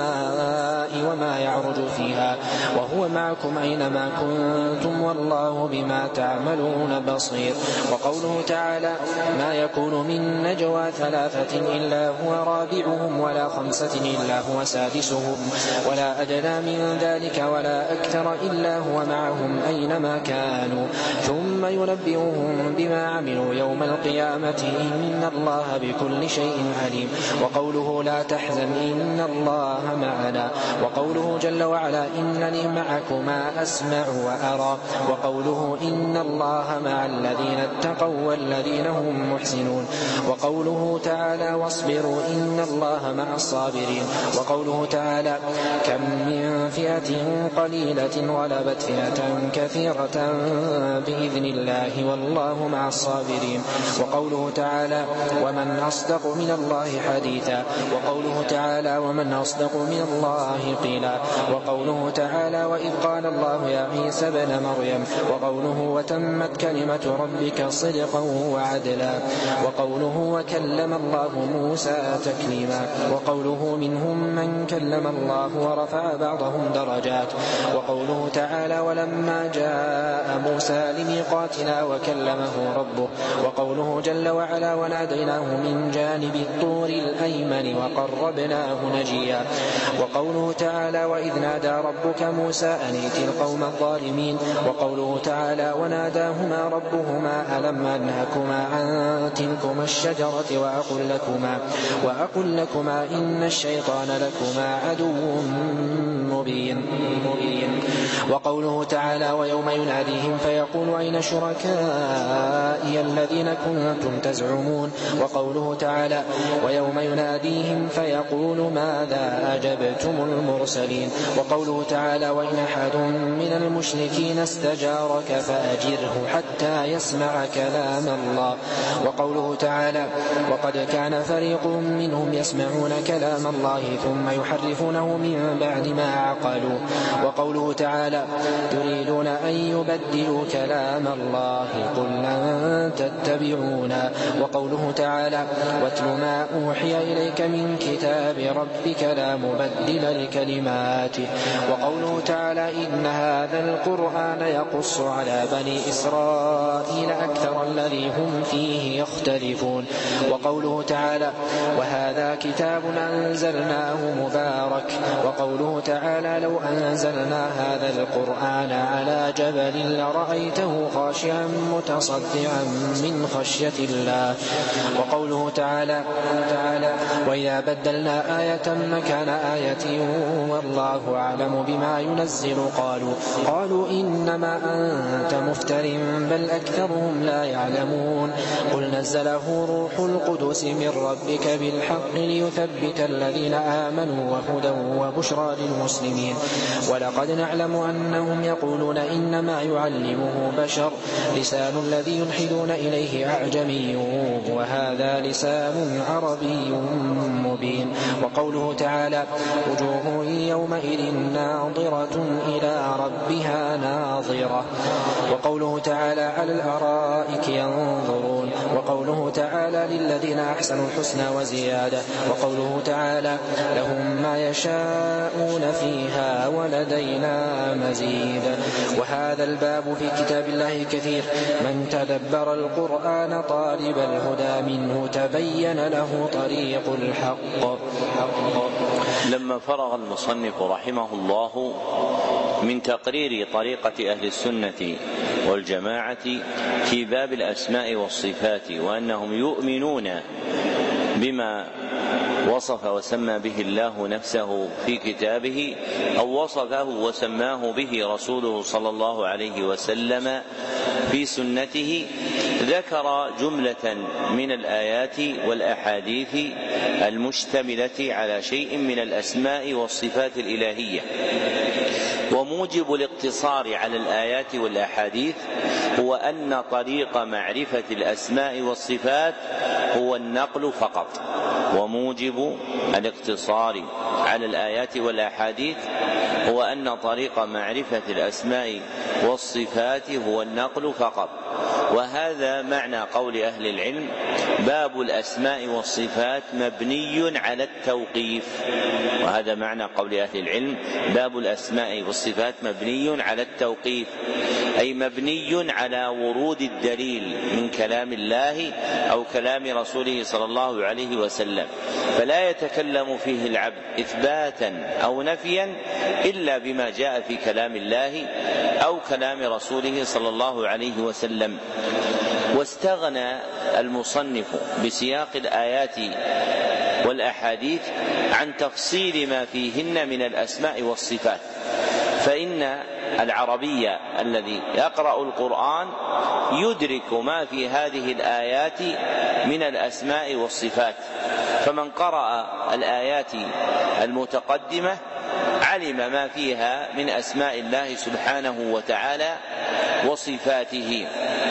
Speaker 2: السماء وما يعرج فيها وهو معكم أينما كنتم والله بما تعملون بصير. وقوله تعالى ما يكون من نجوى 3 إلا هو رابعهم ولا 5 إلا هو سادسهم ولا أدنى من ذلك ولا أكثر إلا هو معهم أينما كانوا ثم ينبئهم بما عملوا يوم القيامة إن الله بكل شيء عليم. وقوله لا تحزن إن الله معنا. وقوله جل وعلا إنني معكما أسمع وأرى. وقوله إن الله مع الذين اتقوا والذين هم محسنون. وقوله تعالى واصبروا إن الله مع الصابرين. وقوله تعالى كم من فئة قليلة غلبت فئة كثيرة بإذن الله والله مع الصابرين. وقوله تعالى ومن أصدق من الله حديثا. وقوله تعالى ومن أصدق من الله قيلا. وقوله تعالى وإذ قال الله يا عيسى ابن مريم. وقوله وتمت كلمة ربك صدقا وعدلا. وقوله وكلم الله موسى تكليما. وقوله منهم من كلم الله ورفع بعضهم درجات. وقوله تعالى ولما جاء موسى لميقاتنا وكلمه ربه. وقوله جل وعلا وناديناه من جانب الطور الأيمن وقربناه نجيا. وقوله تعالى وإذ نادى ربك موسى أن ائت القوم الظالمين. وقوله تعالى وناداهما ربهما ألم أنهكما عن تلكما الشجرة وأقل لكما إن الشيطان لكما عدو مبين. وقوله تعالى ويوم يناديهم فيقول أين شركائي الذين كنتم تزعمون. وقوله تعالى ويوم يناديهم فيقول ماذا أجبتم المرسلين. وقوله تعالى وإن أحد من المشركين استجارك فأجره حتى يسمع كلام الله. وقوله تعالى وقد كان فريق منهم يسمعون كلام الله ثم يحرفونه من بعد ما عقلوا. وقوله تعالى يريدون أن يبدلوا كلام الله قل لن تتبعونا. وقوله تعالى واتل ما أوحي إليك من كتاب ربك لا مبدل لكلماته. وقوله تعالى إن هذا القرآن يقص على بني إسرائيل أكثر الذي هم فيه يختلفون. وقوله تعالى وهذا كتاب أنزلناه مبارك. وقوله تعالى لو أنزلنا هذا القرآن على جبل لرأيته خاشعا متصدعا من خشية الله. وقوله تعالى وإذا بدلنا آية مكان آية والله أعلم بما ينزل قالوا إنما أنت مفتر بل أكثرهم لا يعلمون. قل نزله روح القدس من ربك بالحق ليثبت الذين آمنوا وهدى وبشرى للمسلمين. ولقد نعلم أنهم يقولون إنما يعلمه بشر لسان الذي يلحدون إليه أعجمي وهذا لسان عربي مبين. وقوله تعالى وجوه يومئذ ناظرة إلى ربها ناظرة. وقوله تعالى على الأرائك ينظرون. وقوله تعالى للذين أحسنوا الحسنى وزيادة. وقوله تعالى لهم ما يشاءون فيها ولدينا مزيد. وهذا الباب في كتاب الله كثير من تدبر القرآن طالب الهدى منه تبين له طريق الحق.
Speaker 1: لما فرغ المصنف رحمه الله من تقرير طريقة أهل السنة والجماعة في باب الأسماء والصفات وأنهم يؤمنون بما وصف وسمى به الله نفسه في كتابه أو وصفه وسماه به رسوله صلى الله عليه وسلم في سنته، ذكر جملة من الآيات والأحاديث المشتملة على شيء من الأسماء والصفات الإلهية، وموجب الاقتصار على الآيات والأحاديث هو أن طريق معرفة الأسماء والصفات هو النقل فقط. وموجب الاقتصار على الآيات والأحاديث هو أن طريق معرفة الأسماء والصفات هو النقل فقط. وهذا معنى قول أهل العلم: باب الأسماء والصفات مبني على التوقيف. وهذا معنى قول أهل العلم: باب الأسماء والصفات مبني على التوقيف، أي مبني على ورود الدليل من كلام الله أو كلام رسوله صلى الله عليه وسلم، فلا يتكلم فيه العبد إثباتا أو نفيا إلا بما جاء في كلام الله أو كلام رسوله صلى الله عليه وسلم. واستغنى المصنف بسياق الآيات والأحاديث عن تفصيل ما فيهن من الأسماء والصفات، فإن العربي الذي يقرأ القرآن يدرك ما في هذه الآيات من الأسماء والصفات، فمن قرأ الآيات المتقدمة علم ما فيها من أسماء الله سبحانه وتعالى وصفاته.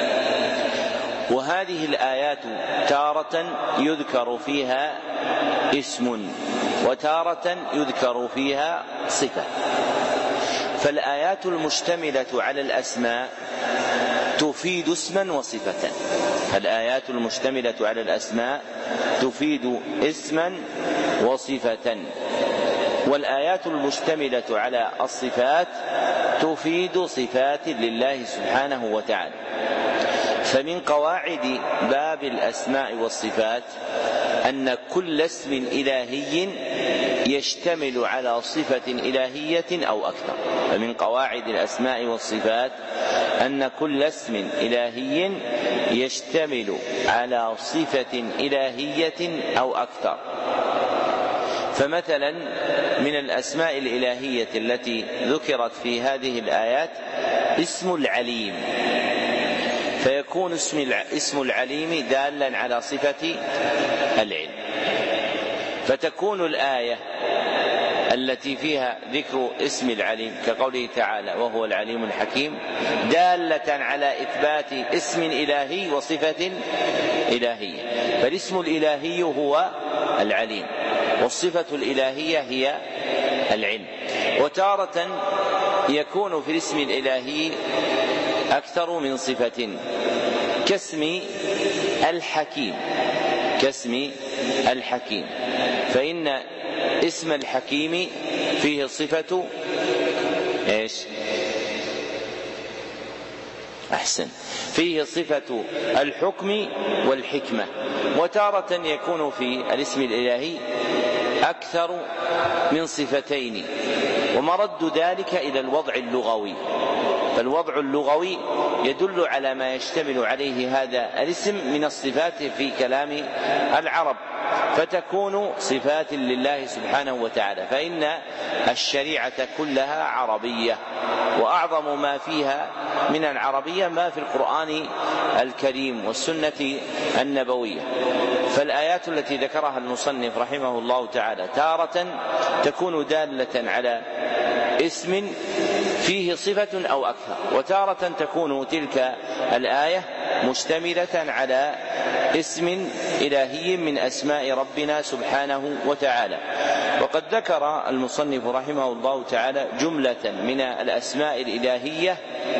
Speaker 1: وهذه الآيات تارة يذكر فيها اسم وتارة يذكر فيها صفة، فالآيات المشتملة على الأسماء تفيد اسما وصفة. الآيات المشتملة على الأسماء تفيد اسما وصفة، والآيات المشتملة على الصفات تفيد صفات لله سبحانه وتعالى. فمن قواعد باب الأسماء والصفات أن كل اسم إلهي يشتمل على صفة إلهية أو أكثر. فمن قواعد الأسماء والصفات أن كل اسم إلهي يشتمل على صفة إلهية أو أكثر. فمثلا من الأسماء الإلهية التي ذكرت في هذه الآيات اسم العليم، فيكون اسم العليم دالا على صفة العلم، فتكون الآية التي فيها ذكر اسم العليم كقوله تعالى: وهو العليم الحكيم، دالة على إثبات اسم إلهي وصفة إلهية. فالاسم الإلهي هو العليم، والصفة الإلهية هي العلم. وتارة يكون في الاسم الإلهي أكثر من صفة، كاسم الحكيم، فإن اسم الحكيم فيه صفة فيه صفة الحكم والحكمة. وتارة يكون في الاسم الإلهي أكثر من صفتين، ومرد ذلك إلى الوضع اللغوي. فالوضع اللغوي يدل على ما يشتمل عليه هذا الاسم من الصفات في كلام العرب، فتكون صفات لله سبحانه وتعالى. فإن الشريعة كلها عربية، وأعظم ما فيها من العربية ما في القرآن الكريم والسنة النبوية. فالآيات التي ذكرها المصنف رحمه الله تعالى تارة تكون دالة على اسم فيه صفة أو أكثر، وتارة تكون تلك الآية مشتملة على اسم إلهي من أسماء ربنا سبحانه وتعالى. وقد ذكر المصنف رحمه الله تعالى جملة من الأسماء الإلهية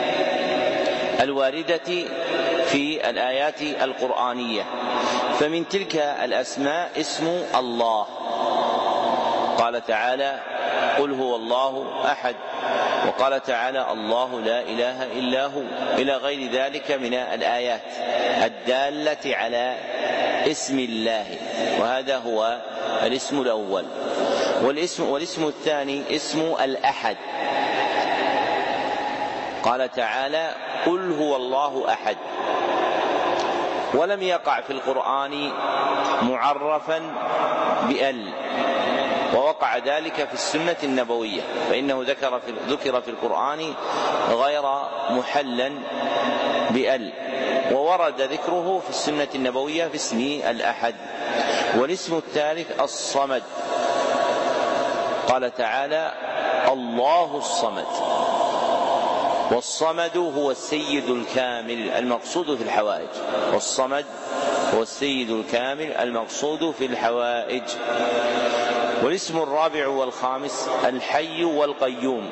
Speaker 1: الواردة في الآيات القرآنية. فمن تلك الأسماء اسم الله، قال تعالى: قل هو الله أحد، وقال تعالى: الله لا إله إلا هو، إلى غير ذلك من الآيات الدالة على اسم الله. وهذا هو الاسم الأول. والاسم الثاني اسم الأحد، قال تعالى: قل هو الله أحد، ولم يقع في القرآن معرفا بأل، ووقع ذلك في السنة النبوية، فإنه ذكر في القرآن غير محلا بأل، وورد ذكره في السنة النبوية في اسم الأحد. والاسم الثالث الصمد، قال تعالى: الله الصمد. والصمد هو السيد الكامل المقصود في الحوائج، والصمد هو السيد الكامل المقصود في الحوائج. والاسم الرابع والخامس الحي والقيوم.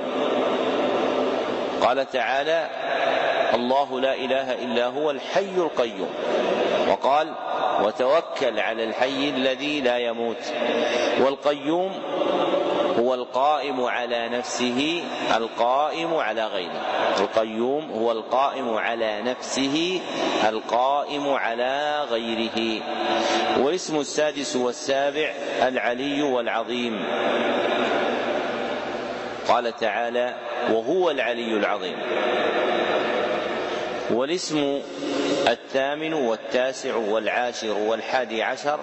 Speaker 1: قال تعالى: الله لا إله إلا هو الحي القيوم. وقال: وتوكل على الحي الذي لا يموت. والقيوم هو القائم على نفسه القائم على غيره. القيوم هو القائم على نفسه القائم على غيره. والاسم السادس والسابع العلي والعظيم. قال تعالى: وهو العلي العظيم. والاسم الثامن والتاسع والعاشر والحادي عشر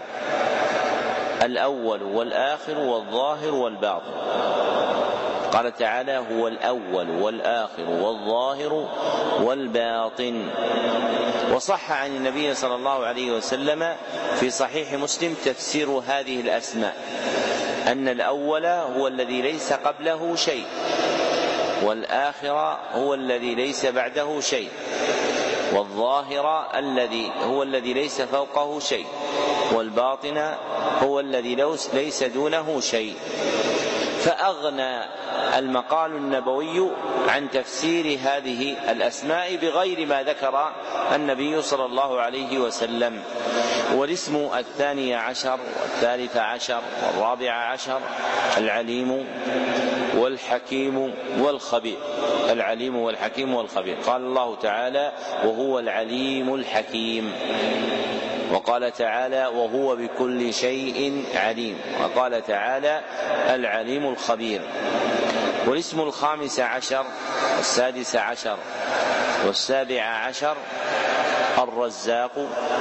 Speaker 1: الأول والآخر والظاهر والباطن. قال تعالى: هو الأول والآخر والظاهر والباطن. وصح عن النبي صلى الله عليه وسلم في صحيح مسلم تفسير هذه الأسماء، أن الأول هو الذي ليس قبله شيء، والآخر هو الذي ليس بعده شيء، والظاهر هو الذي ليس فوقه شيء، والباطن هو الذي ليس دونه شيء. فأغنى المقال النبوي عن تفسير هذه الأسماء بغير ما ذكر النبي صلى الله عليه وسلم. والاسم الثاني عشر والثالث عشر والرابع عشر العليم والحكيم والخبير. العليم والحكيم والخبير. قال الله تعالى: وهو العليم الحكيم. وقال تعالى: وهو بكل شيء عليم. وقال تعالى: العليم الخبير. والاسم الخامس عشر والسادس عشر والسابع عشر الرزاق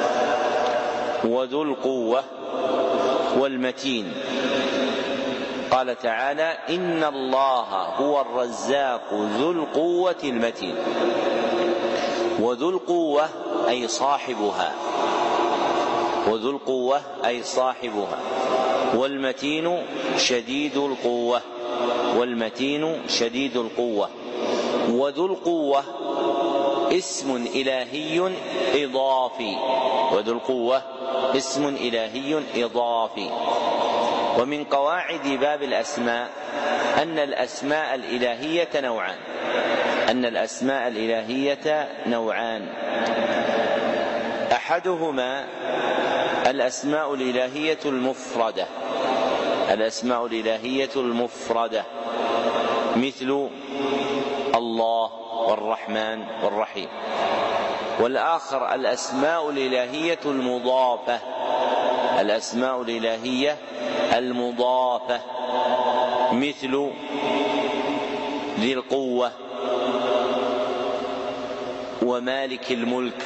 Speaker 1: وذو القوة والمتين. قال تعالى: إن الله هو الرزاق ذو القوة المتين. وذو القوة أي صاحبها، وذو القوة أي صاحبها. والمتين شديد القوة، والمتين شديد القوة. وذو القوة اسم إلهي إضافي، وذو القوة اسم إلهي إضافي. ومن قواعد باب الأسماء أن الأسماء الإلهية نوعان، أن الأسماء الإلهية نوعان. أحدهما الأسماء الإلهية المفردة، الأسماء الإلهية المفردة مثل الله والرحمن والرحيم. والآخر الأسماء الإلهية المضافة، الأسماء الإلهية المضافة مثل ذي القوة ومالك الملك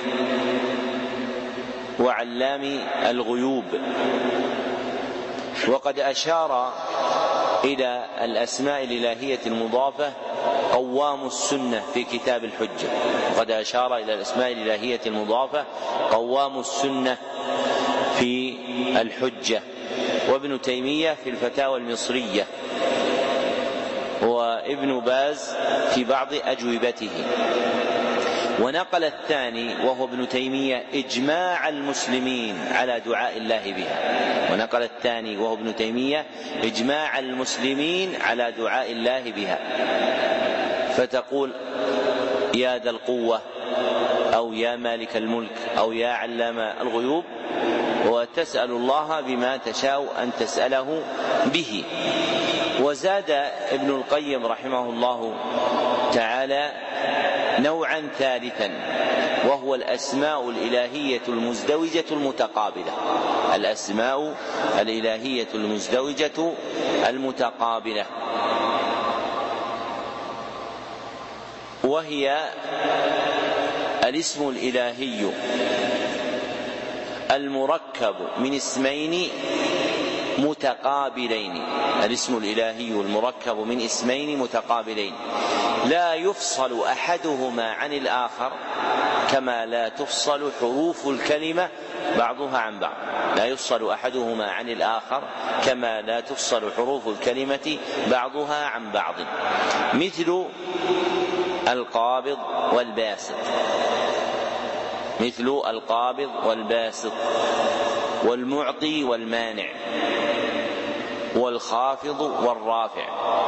Speaker 1: وعلام الغيوب. وقد أشار إلى الأسماء الإلهية المضافة قوام السنة في كتاب الحجة، وقد أشار إلى الأسماء الإلهية المضافة قوام السنة في الحجة، وابن تيمية في الفتاوى المصرية، وابن باز في بعض أجوبته. ونقل الثاني وهو ابن تيمية إجماع المسلمين على دعاء الله بها، ونقل الثاني وهو ابن تيمية إجماع المسلمين على دعاء الله بها. فتقول يا ذا القوة أو يا مالك الملك أو يا علام الغيوب، وتسأل الله بما تشاء أن تسأله به. وزاد ابن القيم رحمه الله تعالى نوعا ثالثا، وهو الأسماء الإلهية المزدوجة المتقابلة، الأسماء الإلهية المزدوجة المتقابلة، وهي الاسم الإلهي المركب من اسمين متقابلين، الاسم الإلهي المركب من اسمين متقابلين لا يفصل أحدهما عن الآخر، كما لا تفصل حروف الكلمة بعضها عن بعض، لا يفصل أحدهما عن الآخر كما لا تفصل حروف الكلمة بعضها عن بعض. مثل القابض والباسط، مثل القابض والباسط والمعطي والمانع والخافض والرافع.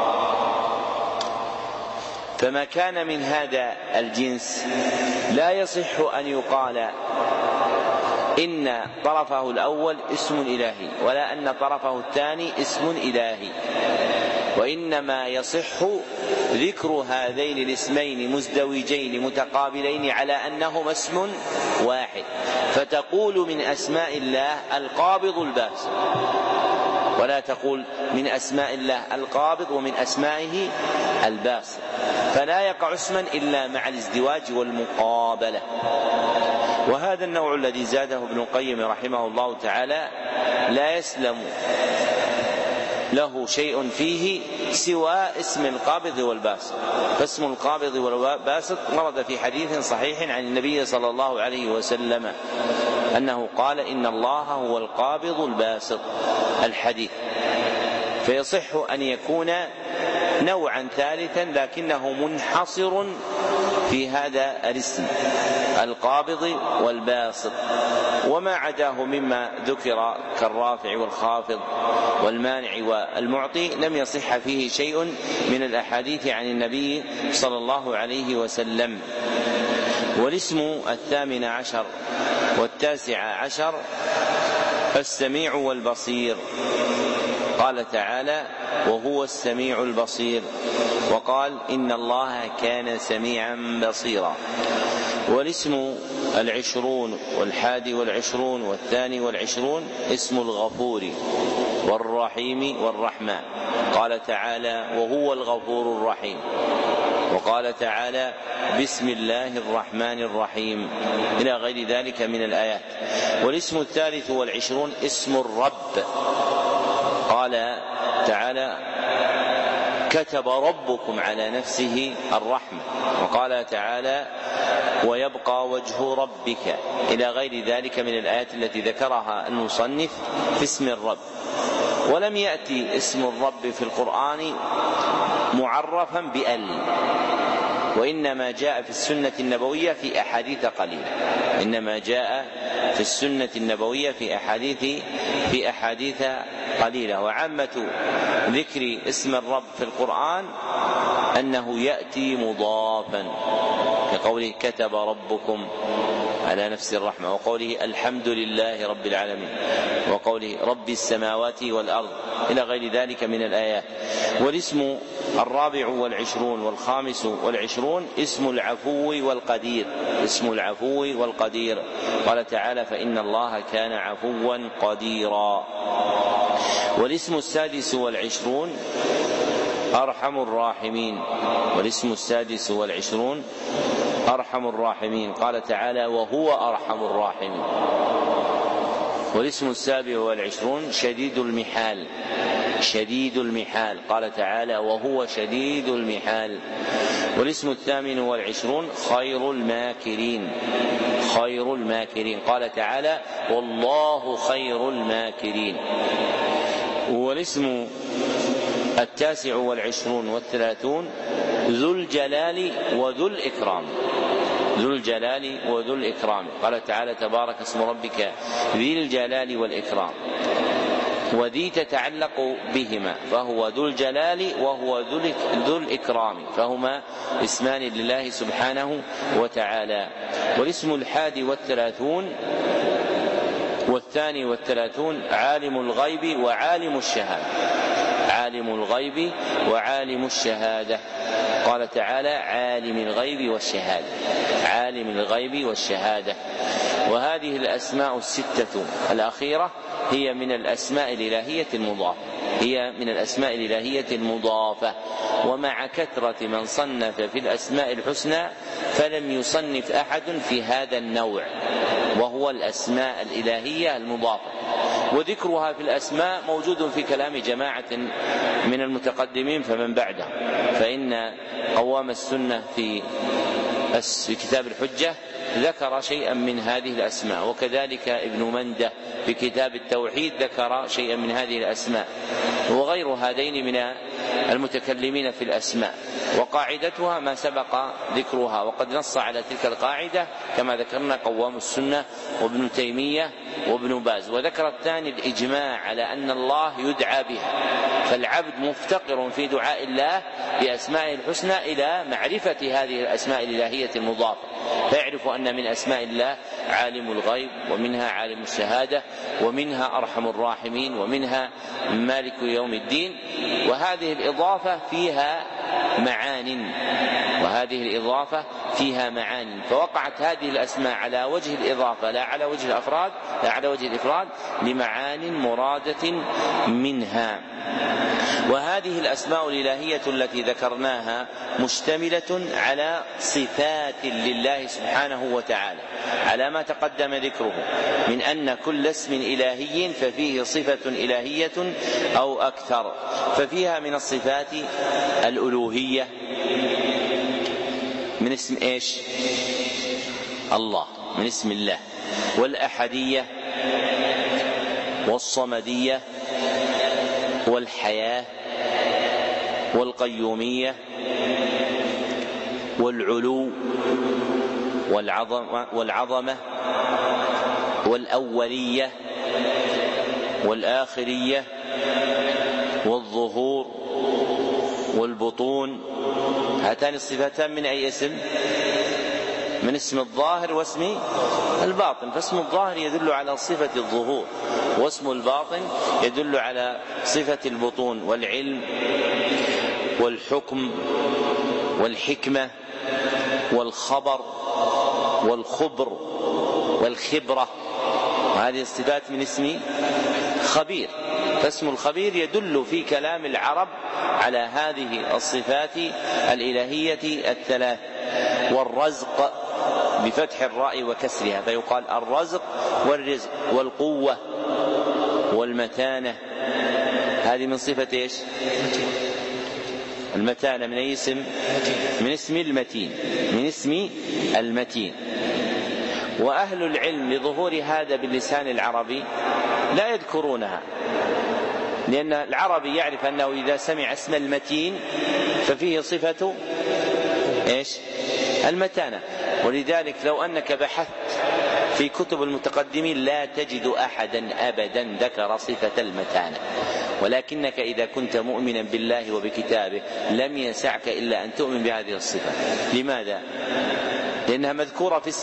Speaker 1: فما كان من هذا الجنس لا يصح أن يقال إن طرفه الأول اسم إلهي ولا أن طرفه الثاني اسم إلهي، وإنما يصح ذكر هذين الاسمين مزدوجين متقابلين على أنهما اسم واحد، فتقول من أسماء الله القابض الباسط، ولا تقول من أسماء الله القابض ومن أسمائه الباسط، فلا يقع اسما إلا مع الازدواج والمقابلة. وهذا النوع الذي زاده ابن القيم رحمه الله تعالى لا يسلم له شيء فيه سوى اسم القابض والباسط. فاسم القابض والباسط ورد في حديث صحيح عن النبي صلى الله عليه وسلم أنه قال إن الله هو القابض الباسط الحديث، فيصح أن يكون نوعا ثالثا لكنه منحصر في هذا الاسم القابض والباسط، وما عداه مما ذكر كالرافع والخافض والمانع والمعطي لم يصح فيه شيء من الأحاديث عن النبي صلى الله عليه وسلم. والاسم 18 و19 السميع والبصير، قال تعالى وهو السميع البصير، وقال إن الله كان سميعا بصيرا. والاسم 20 و21 و22 اسم الغفور والرحيم والرحمن، قال تعالى وهو الغفور الرحيم، وقال تعالى بسم الله الرحمن الرحيم إلى غير ذلك من الآيات. والاسم 23 اسم الرب، قال تعالى كتب ربكم على نفسه الرحمة، وقال تعالى ويبقى وجه ربك إلى غير ذلك من الآيات التي ذكرها المصنف في اسم الرب. ولم يأتي اسم الرب في القرآن معرفا بأل، وإنما جاء في السنة النبوية في أحاديث قليلة، إنما جاء في السنة النبوية في أحاديث قليلة. وعامة ذكر اسم الرب في القرآن أنه يأتي مضافا، كقوله كتب ربكم على نفس الرحمة، وقوله الحمد لله رب العالمين، وقوله رب السماوات والأرض إلى غير ذلك من الآيات. والاسم 24 و25 اسم العفو والقدير، اسم العفو والقدير، قال تعالى فإن الله كان عفوا قديرا. والاسم 26 أرحم الراحمين، والاسم 26 أرحم الراحمين، قال تعالى وهو أرحم الراحمين. والاسم 27 شديد المحال، شديد المحال، قال تعالى وهو شديد المحال. والاسم 28 خير الماكرين، خير الماكرين، قال تعالى والله خير الماكرين. والاسم 29 و30 ذو الجلال وذو الإكرام، ذو الجلال وذو الإكرام، قال تعالى تبارك اسم ربك ذي الجلال والإكرام، وذي تتعلق بهما، فهو ذو الجلال وهو ذو الإكرام، فهما اسمان لله سبحانه وتعالى. والاسم 31 و32 عالم الغيب وعالم الشهادة، عالم الغيب وعالم الشهادة، قال تعالى عالم الغيب والشهادة، عالم الغيب والشهادة. وهذه الأسماء الستة الأخيرة هي من الأسماء الإلهية المضافة، هي من الأسماء الإلهية المضافة. ومع كثرة من صنف في الأسماء الحسنى فلم يصنف أحد في هذا النوع، وهو الأسماء الإلهية المضافة. وذكرها في الأسماء موجود في كلام جماعة من المتقدمين فمن بعده، فإن قوام السنة في كتاب الحجة ذكر شيئا من هذه الأسماء، وكذلك ابن منده في كتاب التوحيد ذكر شيئا من هذه الأسماء، وغير هذين من المتكلمين في الأسماء. وقاعدتها ما سبق ذكرها، وقد نص على تلك القاعدة كما ذكرنا قوام السنة وابن تيمية وابن باز. وذكر الثاني الإجماع على أن الله يدعى بها، فالعبد مفتقر في دعاء الله بأسمائه الحسنى إلى معرفة هذه الأسماء الإلهية المضافة، فيعرف أن من أسماء الله عالم الغيب، ومنها عالم الشهادة، ومنها أرحم الراحمين، ومنها مالك يوم الدين. وهذه الإضافة فيها معان، فوقعت هذه الأسماء على وجه الإضافة لا على وجه الإفراد لمعان مرادة منها. وهذه الأسماء الإلهية التي ذكرناها مشتملة على صفات لله سبحانه وتعالى، على ما تقدم ذكره من أن كل اسم إلهي ففيه صفة إلهية أو أكثر. ففيها من الصفات الألوهية من اسم إيش؟ الله، من اسم الله، والأحدية، والصمدية، والحياة، والقيومية، والعلو، والعظمة، والأولية، والآخرية، والظهور، والبطون. هاتان الصفتان من أي اسم؟ من اسم الظاهر واسم الباطن. فاسم الظاهر يدل على صفة الظهور، واسم الباطن يدل على صفة البطون، والعلم، والحكم، والحكمة، والخبر، والخبر، والخبرة. وهذه الصفات من اسم خبير. فاسم الخبير يدل في كلام العرب على هذه الصفات الإلهية الثلاث. والرزق بفتح الراء وكسرها، فيقال الرزق والرزق، والقوة، والمتانة. هذه من صفة ايش؟ المتانة. من أي اسم؟ من اسم المتين، من اسم المتين. وأهل العلم لظهور هذا باللسان العربي لا يذكرونها، لأن العربي يعرف أنه إذا سمع اسم المتين ففيه صفة إيش؟ المتانة. ولذلك لو أنك بحثت في كتب المتقدمين لا تجد أحدا أبدا ذكر صفة المتانة، ولكنك إذا كنت مؤمنا بالله وبكتابه لم يسعك إلا أن تؤمن بهذه الصفة. لماذا؟ لأنها مذكورة في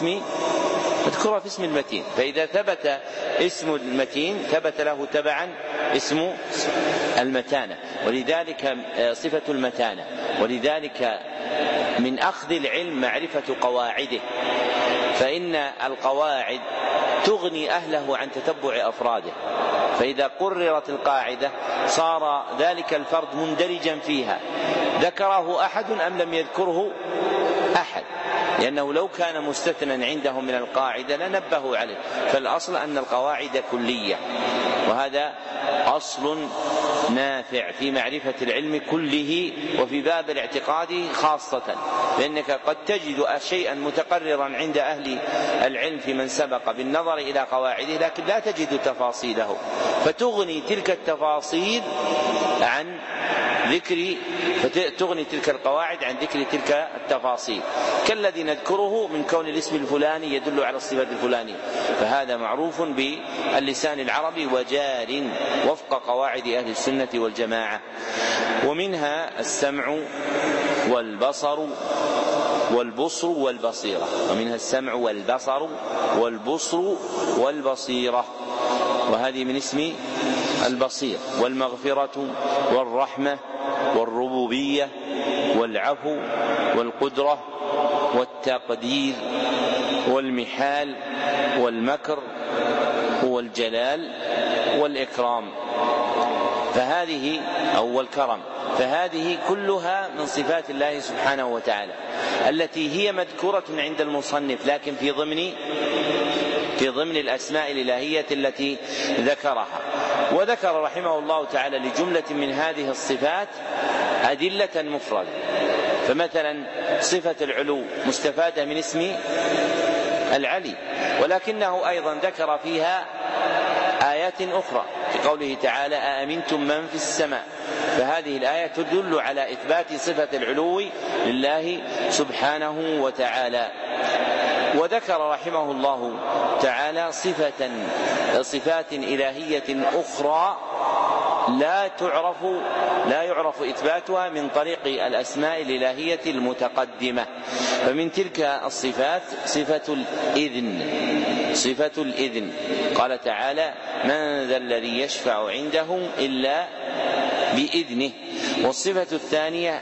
Speaker 1: اسم المتين، فإذا ثبت اسم المتين ثبت له تبعا اسم المتانة، ولذلك صفة المتانة. ولذلك من أخذ العلم معرفة قواعده، فإن القواعد تغني أهله عن تتبع أفراده، فإذا قررت القاعدة صار ذلك الفرد مندرجا فيها، ذكره أحد أم لم يذكره أحد، لأنه لو كان مستثنى عندهم من القاعدة لنبهوا عليه. فالأصل أن القواعد كلية، وهذا أصل نافع في معرفة العلم كله وفي باب الاعتقاد خاصة، لأنك قد تجد شيئا متقررا عند أهل العلم في من سبق بالنظر إلى قواعده، لكن لا تجد تفاصيله، فتغني تلك التفاصيل عن ذكر، فتغني تلك القواعد عن ذكر تلك التفاصيل، كالذي نذكره من كون الاسم الفلاني يدل على الصفة الفلانية، فهذا معروف باللسان العربي وجار وفق قواعد أهل السنة والجماعة. ومنها السمع والبصر والبصر والبصيرة، ومنها السمع والبصر والبصر والبصيرة، وهذه من اسم البصير. والمغفرة والرحمة والربوبية والعفو والقدرة والتقدير والمحال والمكر والجلال والإكرام، فهذه أو الكرم، فهذه كلها من صفات الله سبحانه وتعالى التي هي مذكورة عند المصنف، لكن في ضمن الأسماء الإلهية التي ذكرها. وذكر رحمه الله تعالى لجملة من هذه الصفات أدلة مفردة. فمثلا صفة العلو مستفادة من اسم العلي، ولكنه أيضا ذكر فيها آيات أخرى في قوله تعالى أأمنتم من في السماء، فهذه الآية تدل على إثبات صفة العلو لله سبحانه وتعالى. وذكر رحمه الله تعالى صفات إلهية أخرى لا يعرف إثباتها من طريق الأسماء الإلهية المتقدمة. فمن تلك الصفات صفة الإذن، قال تعالى من ذا الذي يشفع عنده إلا بإذنه. والصفة الثانية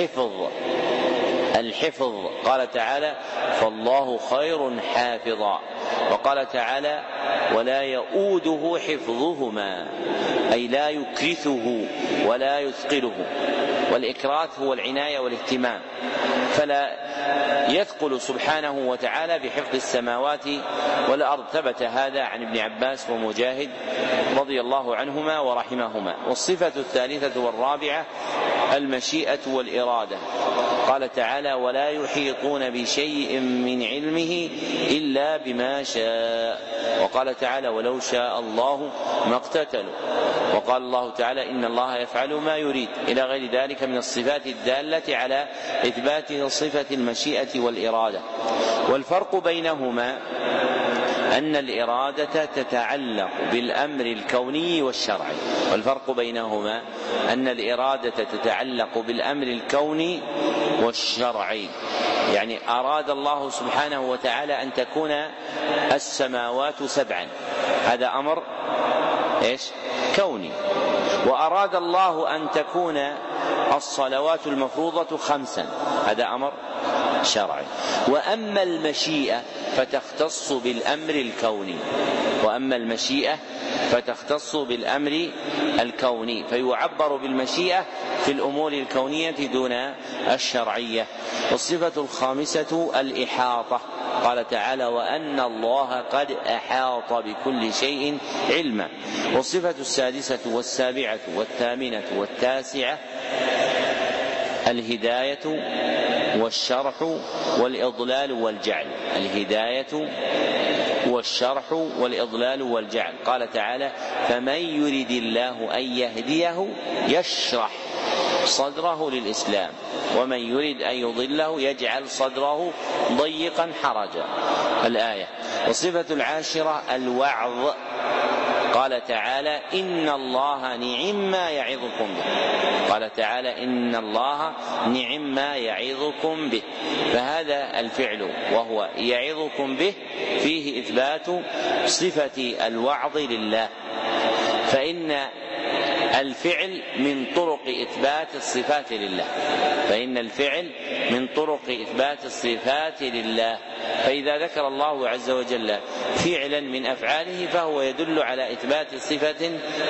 Speaker 1: الحفظ، قال تعالى فالله خير حافظا. وقال تعالى ولا يؤوده حفظهما، أي لا يكرثه ولا يثقله، والإكراث هو العناية والاهتمام، فلا يثقل سبحانه وتعالى بحفظ السماوات والأرض. ثبت هذا عن ابن عباس ومجاهد رضي الله عنهما ورحمهما. والصفة الثالثة والرابعة المشيئة والإرادة، قال تعالى ولا يحيطون بشيء من علمه إلا بما شاء. وقال تعالى ولو شاء الله ما اقتتلوا. وقال الله تعالى إن الله يفعل ما يريد، إلى غير ذلك من الصفات الدالة على إثبات صفة المشيئة والإرادة. والفرق بينهما أن الإرادة تتعلق بالأمر الكوني والشرعي. والفرق بينهما أن الإرادة تتعلق بالأمر الكوني والشرعي، يعني أراد الله سبحانه وتعالى أن تكون السماوات 7، هذا أمر كوني. وأراد الله أن تكون الصلوات المفروضة 5، هذا أمر شرعي. وأما المشيئة فتختص بالأمر الكوني، فيعبر بالمشيئة في الأمور الكونية دون الشرعية. والصفة الخامسة الإحاطة، قال تعالى وأن الله قد أحاط بكل شيء علما. والصفة السادسة والسابعة والثامنة والتاسعة الهداية والشرح والإضلال والجعل. الهداية والشرح والإضلال والجعل، قال تعالى فمن يرد الله أن يهديه يشرح صدره للإسلام ومن يرد أن يضله يجعل صدره ضيقا حرجا، الآية. والصفة العاشرة الوعظ، قال تعالى إن الله نعم ما يعظكم به. قال تعالى إن الله نعم ما يعظكم به، فهذا الفعل وهو يعظكم به فيه إثبات صفة الوعظ لله، فإن الفعل من طرق إثبات الصفات لله. فإذا ذكر الله عز وجل فعلا من أفعاله فهو يدل على إثبات صفة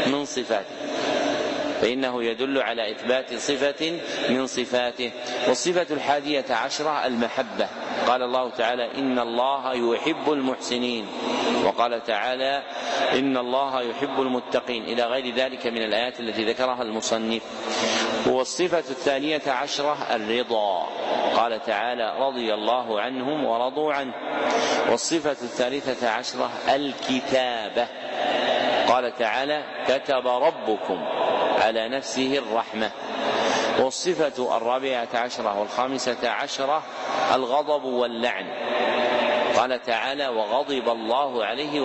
Speaker 1: من صفاته. والصفة 11 المحبة، قال الله تعالى إن الله يحب المحسنين، وقال تعالى إن الله يحب المتقين، إلى غير ذلك من الآيات التي ذكرها المصنف. والصفة 12 الرضا، قال تعالى رضي الله عنهم ورضوا عنه. والصفة 13 الكتابة، قال تعالى كتب ربكم على نفسه الرحمة. والصفة 14 و15 الغضب واللعن، قال تعالى وغضب الله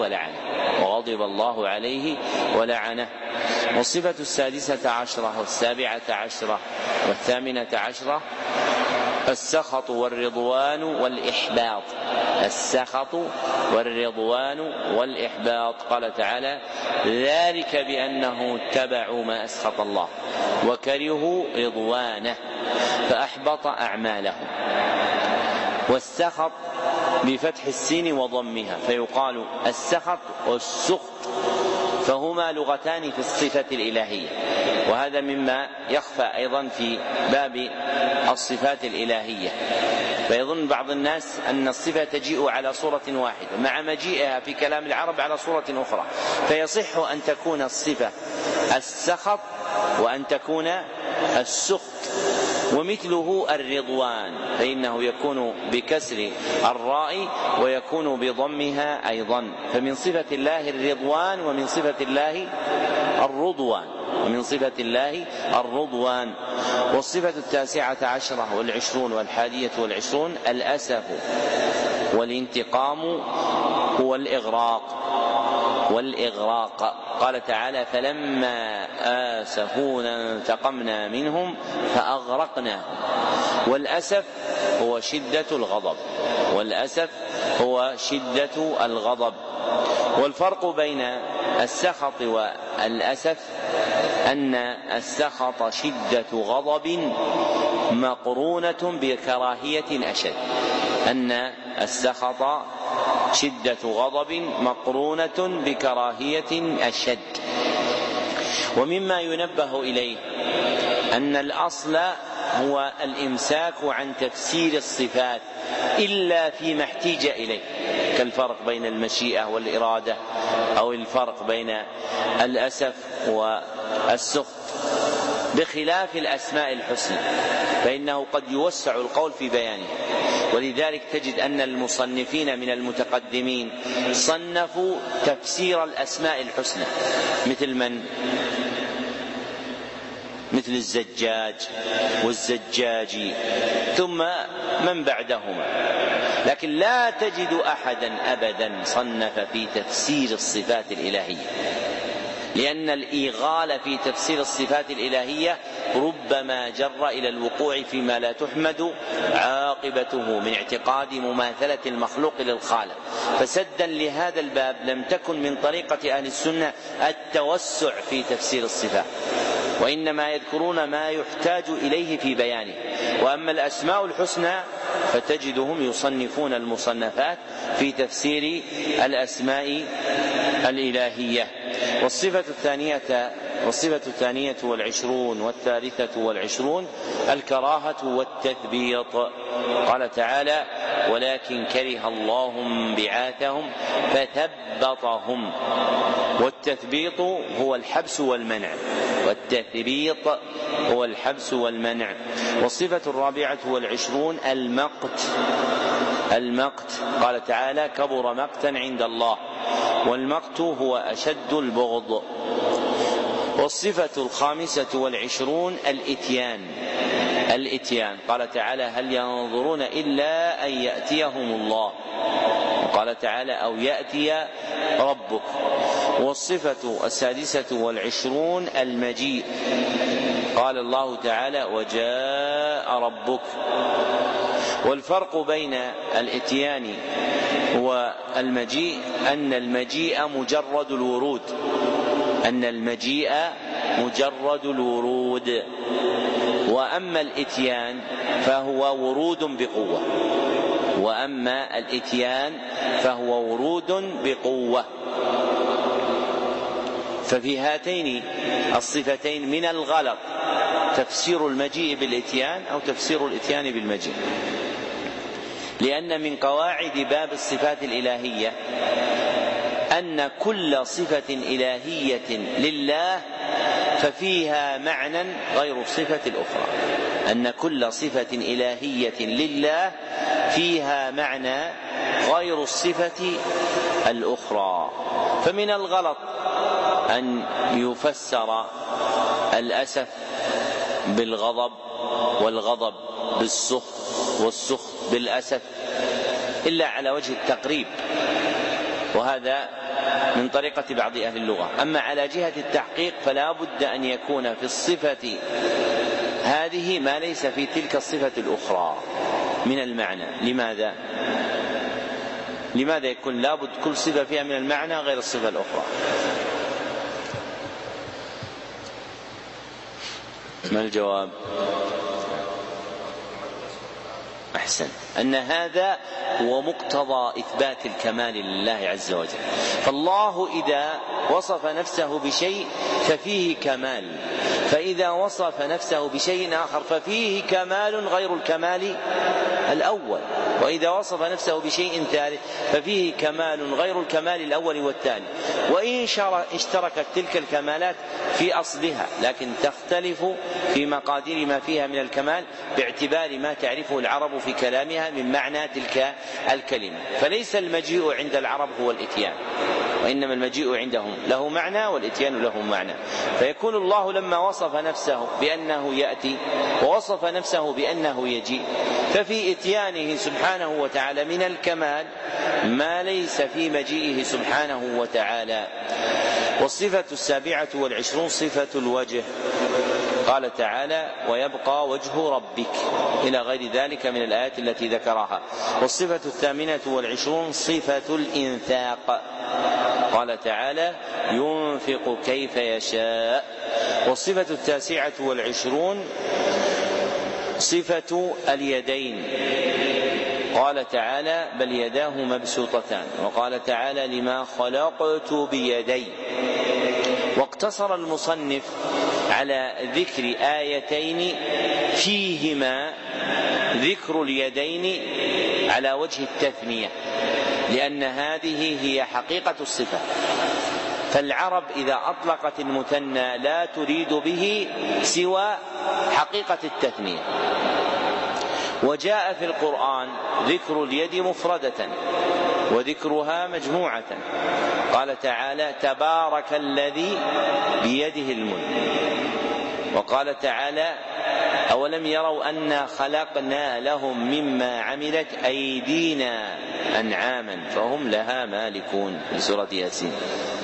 Speaker 1: عليه ولعنه. والصفة 16 و17 و18 السخط والرضوان والإحباط، قال تعالى ذلك بأنه اتبعوا ما أسخط الله وكرهوا رضوانه فأحبط أعمالهم. والسخط بفتح السين وضمها، فيقال السخط والسخط، فهما لغتان في الصفة الإلهية، وهذا مما يخفى أيضا في باب الصفات الإلهية. فيظن بعض الناس أن الصفة تجيء على صورة واحدة مع مجيئها في كلام العرب على صورة أخرى، فيصح أن تكون الصفة السخط وأن تكون السخط، ومثله الرضوان، فإنه يكون بكسر الراء ويكون بضمها أيضا. فمن صفة الله الرضوان ومن صفة الله الرضوان، ومن صفة الله الرضوان. والصفة 19 والعشرون والحادية والعشرون الأسف والانتقام والإغراق. قال تعالى: فلما آسفونا انتقمنا منهم فأغرقناهم. والأسف هو شدة الغضب، والفرق بين السخط والأسف أن السخط شدة غضب مقرونة بكراهية أشد، أن السخط شدة غضب مقرونة بكراهية أشد. ومما ينبه إليه أن الأصل هو الإمساك عن تفسير الصفات إلا فيما احتيج إليه، كالفرق بين المشيئة والإرادة، أو الفرق بين الأسف والسخط، بخلاف الأسماء الحسنى فإنه قد يوسع القول في بيانه. ولذلك تجد أن المصنفين من المتقدمين صنفوا تفسير الأسماء الحسنى، مثل الزجاج والزجاجي ثم من بعدهما، لكن لا تجد أحدا أبدا صنف في تفسير الصفات الإلهية، لأن الإيغال في تفسير الصفات الإلهية ربما جر إلى الوقوع فيما لا تحمد عاقبته من اعتقاد مماثلة المخلوق للخالق. فسدا لهذا الباب لم تكن من طريقة أهل السنة التوسع في تفسير الصفات، وإنما يذكرون ما يحتاج إليه في بيانه. وأما الأسماء الحسنى فتجدهم يصنفون المصنفات في تفسير الأسماء الإلهية. والصفة الثانية والعشرون والثالثة والعشرون الكراهة والتثبيط. قال تعالى: ولكن كره الله بعاثهم فثبطهم. والتثبيط هو الحبس والمنع. والصفة 24 المقت. قال تعالى: كبر مقتا عند الله، والمقت هو أشد البغض. والصفة 25 الإتيان. قال تعالى: هل ينظرون إلا أن يأتيهم الله، وقال تعالى: أو يأتي ربك. والصفة 26 المجيء. قال الله تعالى: وجاء ربك. والفرق بين الإتيان والمجيء أن المجيء مجرد الورود، وأما الإتيان فهو ورود بقوة. ففي هاتين الصفتين من الغلط تفسير المجيء بالإتيان أو تفسير الإتيان بالمجيء، لأن من قواعد باب الصفات الإلهية أن كل صفة إلهية لله ففيها معنى غير الصفة الأخرى، أن كل صفة إلهية لله فيها معنى غير الصفة الأخرى. فمن الغلط أن يفسر الأسف بالغضب، والغضب بالسخط، والسخط بالأسف، إلا على وجه التقريب، وهذا من طريقة بعض أهل اللغة. أما على جهة التحقيق فلا بد أن يكون في الصفة هذه ما ليس في تلك الصفة الأخرى من المعنى. لماذا يكون لابد كل صفة فيها من المعنى غير الصفة الأخرى؟ ما الجواب؟ أحسن، أن هذا هو مقتضى إثبات الكمال لله عز وجل. فالله إذا وصف نفسه بشيء ففيه كمال، فإذا وصف نفسه بشيء آخر ففيه كمال غير الكمال الأول. وإذا وصف نفسه بشيء ثالث ففيه كمال غير الكمال الأول والثاني، وإن اشتركت تلك الكمالات في أصلها لكن تختلف في مقادير ما فيها من الكمال باعتبار ما تعرفه العرب في كلامها من معنى تلك الكلمة. فليس المجيء عند العرب هو الإتيان، وإنما المجيء عندهم له معنى والإتيان له معنى. فيكون الله لما وصف نفسه بأنه يأتي ووصف نفسه بأنه يجيء، ففي إتيانه سبحانه وتعالى من الكمال ما ليس في مجيئه سبحانه وتعالى. والصفة 27 صفة الوجه، قال تعالى ويبقى وجه ربك إلى غير ذلك من الآيات التي ذكرها. والصفة 28 صفة الإنفاق، قال تعالى ينفق كيف يشاء. والصفة 29 صفة اليدين، قال تعالى بل يداه مبسوطتان، وقال تعالى لما خلقت بيدي. واقتصر المصنف على ذكر آيتين فيهما ذكر اليدين على وجه التثنية، لأن هذه هي حقيقة الصفة. فالعرب إذا أطلقت المثنى لا تريد به سوى حقيقة التثنية. وجاء في القرآن ذكر اليد مفردة وذكرها مجموعة، قال تعالى تبارك الذي بيده الملك. وقال تعالى أولم يروا أنا خلقنا لهم مما عملت أيدينا أنعاما فهم لها مالكون في سورة ياسين.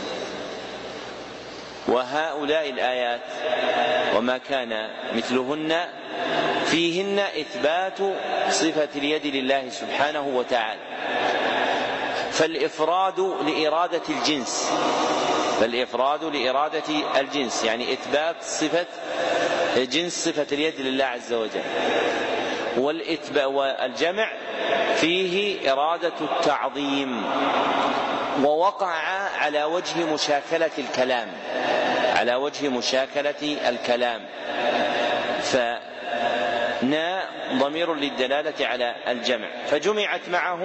Speaker 1: وهؤلاء الآيات وما كان مثلهن فيهن إثبات صفة اليد لله سبحانه وتعالى، فالإفراد لإرادة الجنس يعني إثبات صفة جنس صفة اليد لله عز وجل. والجمع فيه إرادة التعظيم، ووقع على وجه مشاكلة الكلام، فنا ضمير للدلالة على الجمع، فجمعت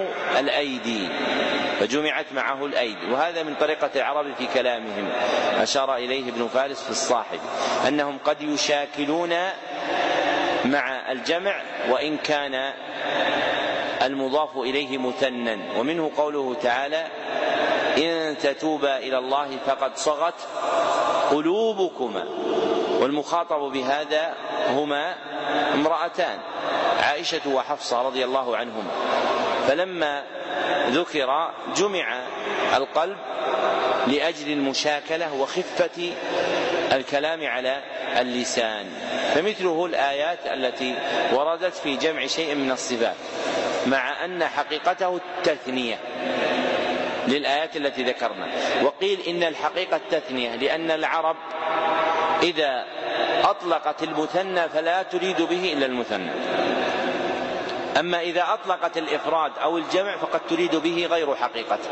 Speaker 1: معه الأيدي. وهذا من طريقة العرب في كلامهم، أشار إليه ابن فارس في الصاحب أنهم قد يشاكلون مع الجمع وإن كان المضاف إليه مثنى. ومنه قوله تعالى إن تتوبا إلى الله فقد صغت قلوبكما، والمخاطب بهذا هما امرأتان عائشة وحفصة رضي الله عنهما، فلما ذكر جمع القلب لأجل المشاكلة وخفة الكلام على اللسان. فمثله الآيات التي وردت في جمع شيء من الصفات مع أن حقيقته التثنية للآيات التي ذكرنا. وقيل إن الحقيقة التثنية لأن العرب إذا أطلقت المثنى فلا تريد به إلا المثنى، أما إذا أطلقت الإفراد أو الجمع فقد تريد به غير حقيقته.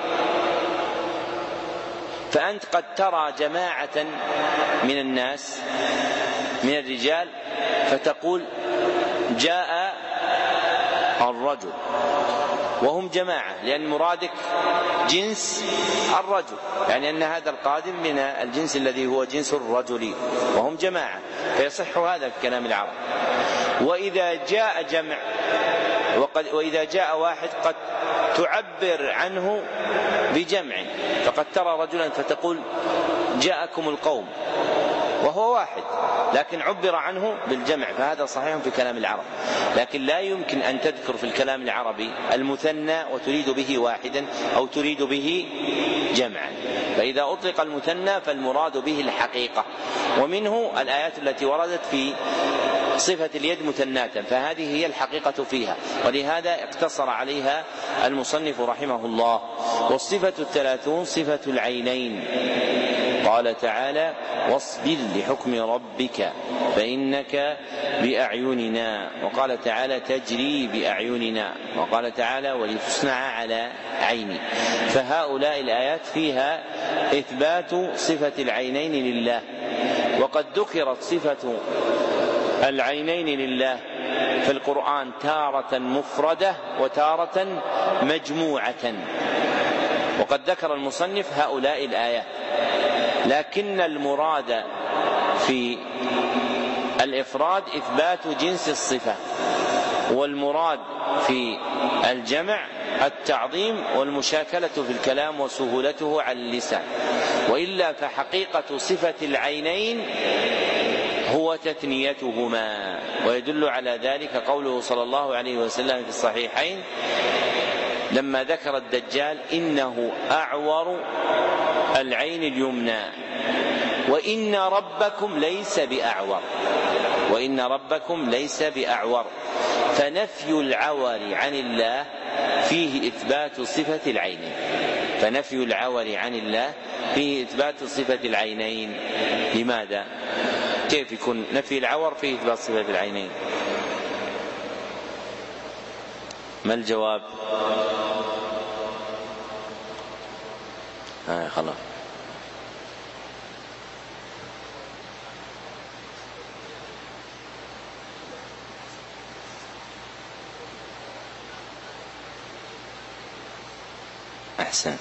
Speaker 1: فأنت قد ترى جماعة من الناس من الرجال فتقول جاء الرجل، وهم جماعة لأن مرادك جنس الرجل، يعني أن هذا القادم من الجنس الذي هو جنس الرجل، وهم جماعة، فيصح هذا في كلام العرب. وإذا جاء جمع وإذا جاء واحد قد تعبر عنه بجمع، فقد ترى رجلا فتقول جاءكم القوم وهو واحد لكن عبر عنه بالجمع، فهذا صحيح في كلام العرب. لكن لا يمكن أن تذكر في الكلام العربي المثنى وتريد به واحدا أو تريد به جمعا، فإذا أطلق المثنى فالمراد به الحقيقة. ومنه الآيات التي وردت في صفة اليد مثناة، فهذه هي الحقيقة فيها، ولهذا اقتصر عليها المصنف رحمه الله. والصفة 30 صفة العينين، قال تعالى واصبر لحكم ربك فإنك بأعيننا، وقال تعالى تجري بأعيننا، وقال تعالى ولتصنع على عيني. فهؤلاء الآيات فيها إثبات صفة العينين لله. وقد ذكرت صفة العينين لله في القرآن تارة مفردة وتارة مجموعة، وقد ذكر المصنف هؤلاء الآيات، لكن المراد في الإفراد إثبات جنس الصفة، والمراد في الجمع التعظيم والمشاكلة في الكلام وسهولته على اللسان. وإلا فحقيقة صفة العينين هو تثنيتهما، ويدل على ذلك قوله صلى الله عليه وسلم في الصحيحين لما ذكر الدجال: إنه أعور العين اليمنى وإن ربكم ليس بأعور، وإن ربكم ليس بأعور. فنفي العور عن الله فيه إثبات صفة العينين، فنفي العور عن الله فيه إثبات صفة العينين. لماذا؟ كيف يكون نفي العور فيه إثبات صفة العينين؟ ما الجواب؟ خلاص. أحسن.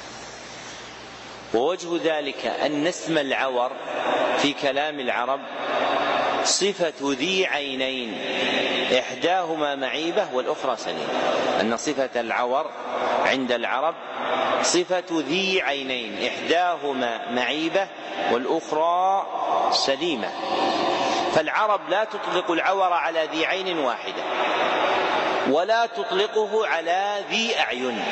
Speaker 1: ووجه ذلك أن اسم العور في كلام العرب صفة ذي عينين إحداهما معيبة والأخرى سليمة، أن صفة العور عند العرب صفة ذي عينين إحداهما معيبة والأخرى سليمة. فالعرب لا تطلق العور على ذي عين واحدة، ولا تطلقه على ذي أعين،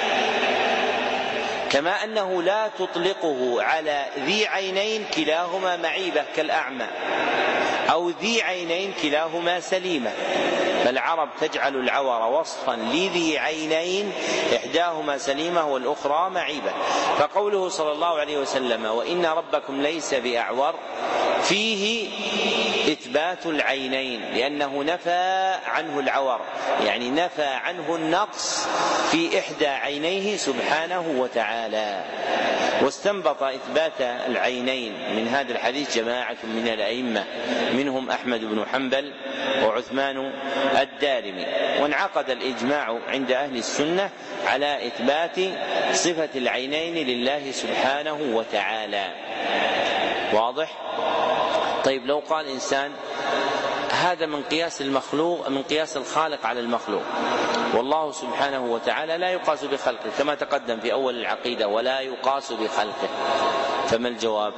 Speaker 1: كما أنه لا تطلقه على ذي عينين كلاهما معيبة كالأعمى، أو ذي عينين كلاهما سليمة. فالعرب تجعل العور وصفا لذي عينين إحداهما سليمة والأخرى معيبة. فقوله صلى الله عليه وسلم: وإن ربكم ليس بأعور، فيه إثبات العينين، لأنه نفى عنه العور، يعني نفى عنه النقص في إحدى عينيه سبحانه وتعالى. واستنبط إثبات العينين من هذا الحديث جماعة من الأئمة، منهم أحمد بن حنبل وعثمان الدارمي، وانعقد الإجماع عند أهل السنة على إثبات صفة العينين لله سبحانه وتعالى. واضح؟ طيب، لو قال إنسان هذا من قياس المخلوق، من قياس الخالق على المخلوق، والله سبحانه وتعالى لا يقاس بخلقه كما تقدم في أول العقيدة، ولا يقاس بخلقه، فما الجواب؟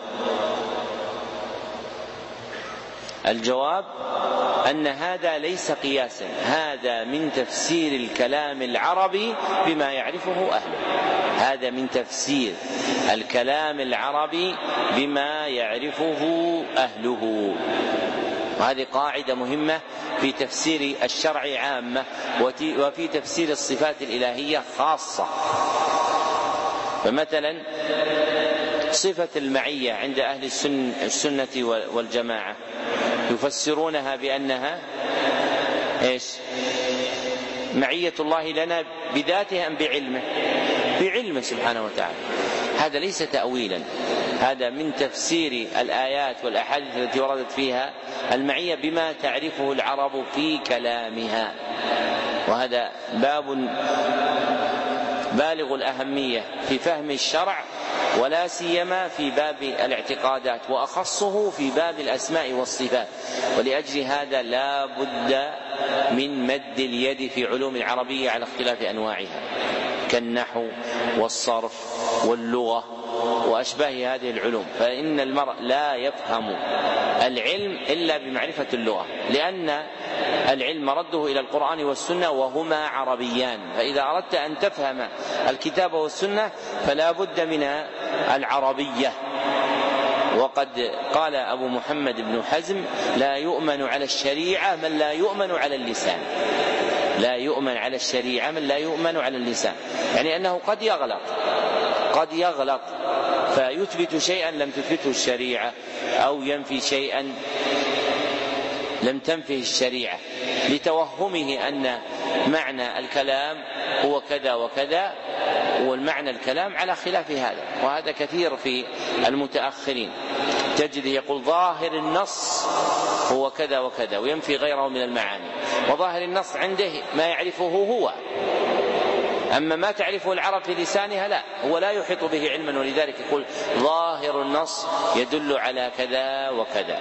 Speaker 1: الجواب أن هذا ليس قياسا، هذا من تفسير الكلام العربي بما يعرفه أهله، هذا من تفسير الكلام العربي بما يعرفه أهله. وهذه قاعدة مهمة في تفسير الشرع عامة، وفي تفسير الصفات الإلهية خاصة. فمثلا صفة المعية عند أهل السنة والجماعة يفسرونها بأنها إيش؟ معية الله لنا بذاته أم بعلمه؟ بعلمه سبحانه وتعالى. هذا ليس تأويلا، هذا من تفسير الآيات والأحاديث التي وردت فيها المعية بما تعرفه العرب في كلامها. وهذا باب بالغ الأهمية في فهم الشرع، ولا سيما في باب الاعتقادات، وأخصه في باب الأسماء والصفات. ولأجل هذا لا بد من مد اليد في علوم العربية على اختلاف أنواعها، كالنحو والصرف واللغة وأشباه هذه العلوم. فإن المرء لا يفهم العلم إلا بمعرفة اللغة، لأن العلم مرده إلى القرآن والسنة وهما عربيان. فإذا أردت أن تفهم الكتاب والسنة فلا بد من العربية. وقد قال أبو محمد بن حزم: لا يؤمن على الشريعة من لا يؤمن على اللسان. لا يؤمن على الشريعة من لا يؤمن على اللسان، يعني أنه قد يغلط فيثبت شيئا لم تثبته الشريعة، أو ينفي شيئا لم تنفه الشريعة، لتوهمه أن معنى الكلام هو كذا وكذا، والمعنى الكلام على خلاف هذا. وهذا كثير في المتأخرين، تجد يقول ظاهر النص هو كذا وكذا وينفي غيره من المعاني، وظاهر النص عنده ما يعرفه هو، أما ما تعرفه العرب في لسانها لا، هو لا يحيط به علما، ولذلك يقول ظاهر النص يدل على كذا وكذا،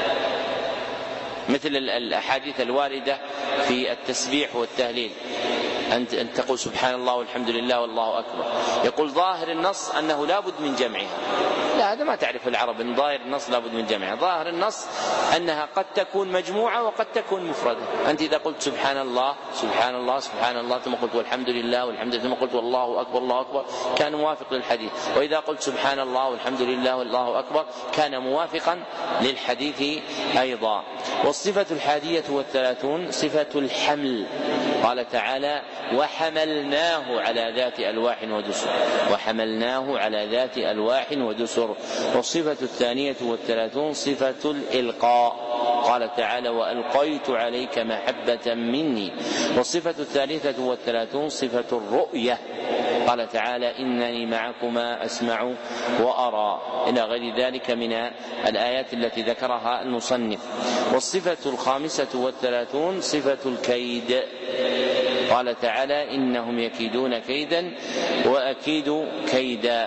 Speaker 1: مثل الأحاديث الواردة في التسبيح والتهليل، أن تقول سبحان الله والحمد لله والله أكبر، يقول ظاهر النص أنه لا بد من جمعها، لا هذا ما تعرف العرب أن ظاهر النص لا بد من جمعها، ظاهر النص أنها قد تكون مجموعة وقد تكون مفردة. أنت إذا قلت سبحان الله سبحان الله سبحان الله ثم قلت والحمد لله والحمد لله ثم قلت والله أكبر الله أكبر كان موافق للحديث، وإذا قلت سبحان الله والحمد لله والله أكبر كان موافقا للحديث أيضا. والصفة 31 صفة الحمل، قال تعالى وحملناه على ذات ألواح ودسر، وحملناه على ذات ألواح ودسر. والصفة 32 صفة الإلقاء، قال تعالى وألقيت عليك محبة مني. والصفة 33 صفة الرؤية، قال تعالى إنني معكما أسمع وأرى، إلى غير ذلك من الآيات التي ذكرها المصنف. والصفة 35 صفة الكيد، قال تعالى إنهم يكيدون كيدا وأكيد كيدا.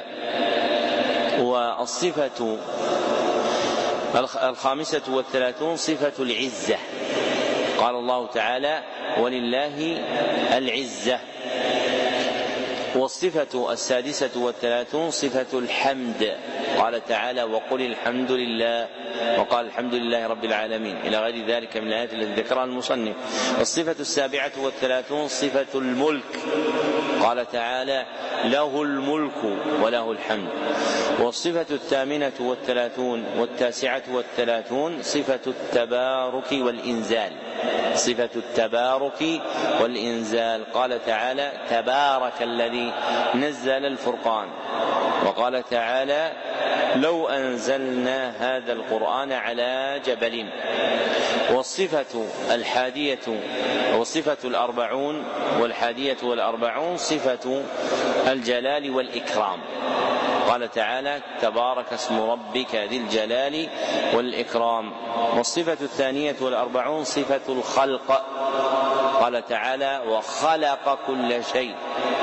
Speaker 1: والصفة 35 صفة العزة، قال الله تعالى ولله العزة. والصفة 36 صفة الحمد، قال تعالى وقل الحمد لله، وقال الحمد لله رب العالمين، إلى غير ذلك من الآيات التي ذكرها المصنف. والصفة 37 صفة الملك، قال تعالى له الملك وله الحمد. والصفة 38 و39 صفة التبارك والإنزال، صفة التبارك والإنزال، قال تعالى تبارك الذي نزل الفرقان، وقال تعالى لو أنزلنا هذا القرآن على جبل. والصفة 40 و41 صفة الجلال والإكرام، قال تعالى تبارك اسم ربك ذي الجلال والإكرام. والصفة 42 صفة الخلق، قال تعالى وخلق كل شيء.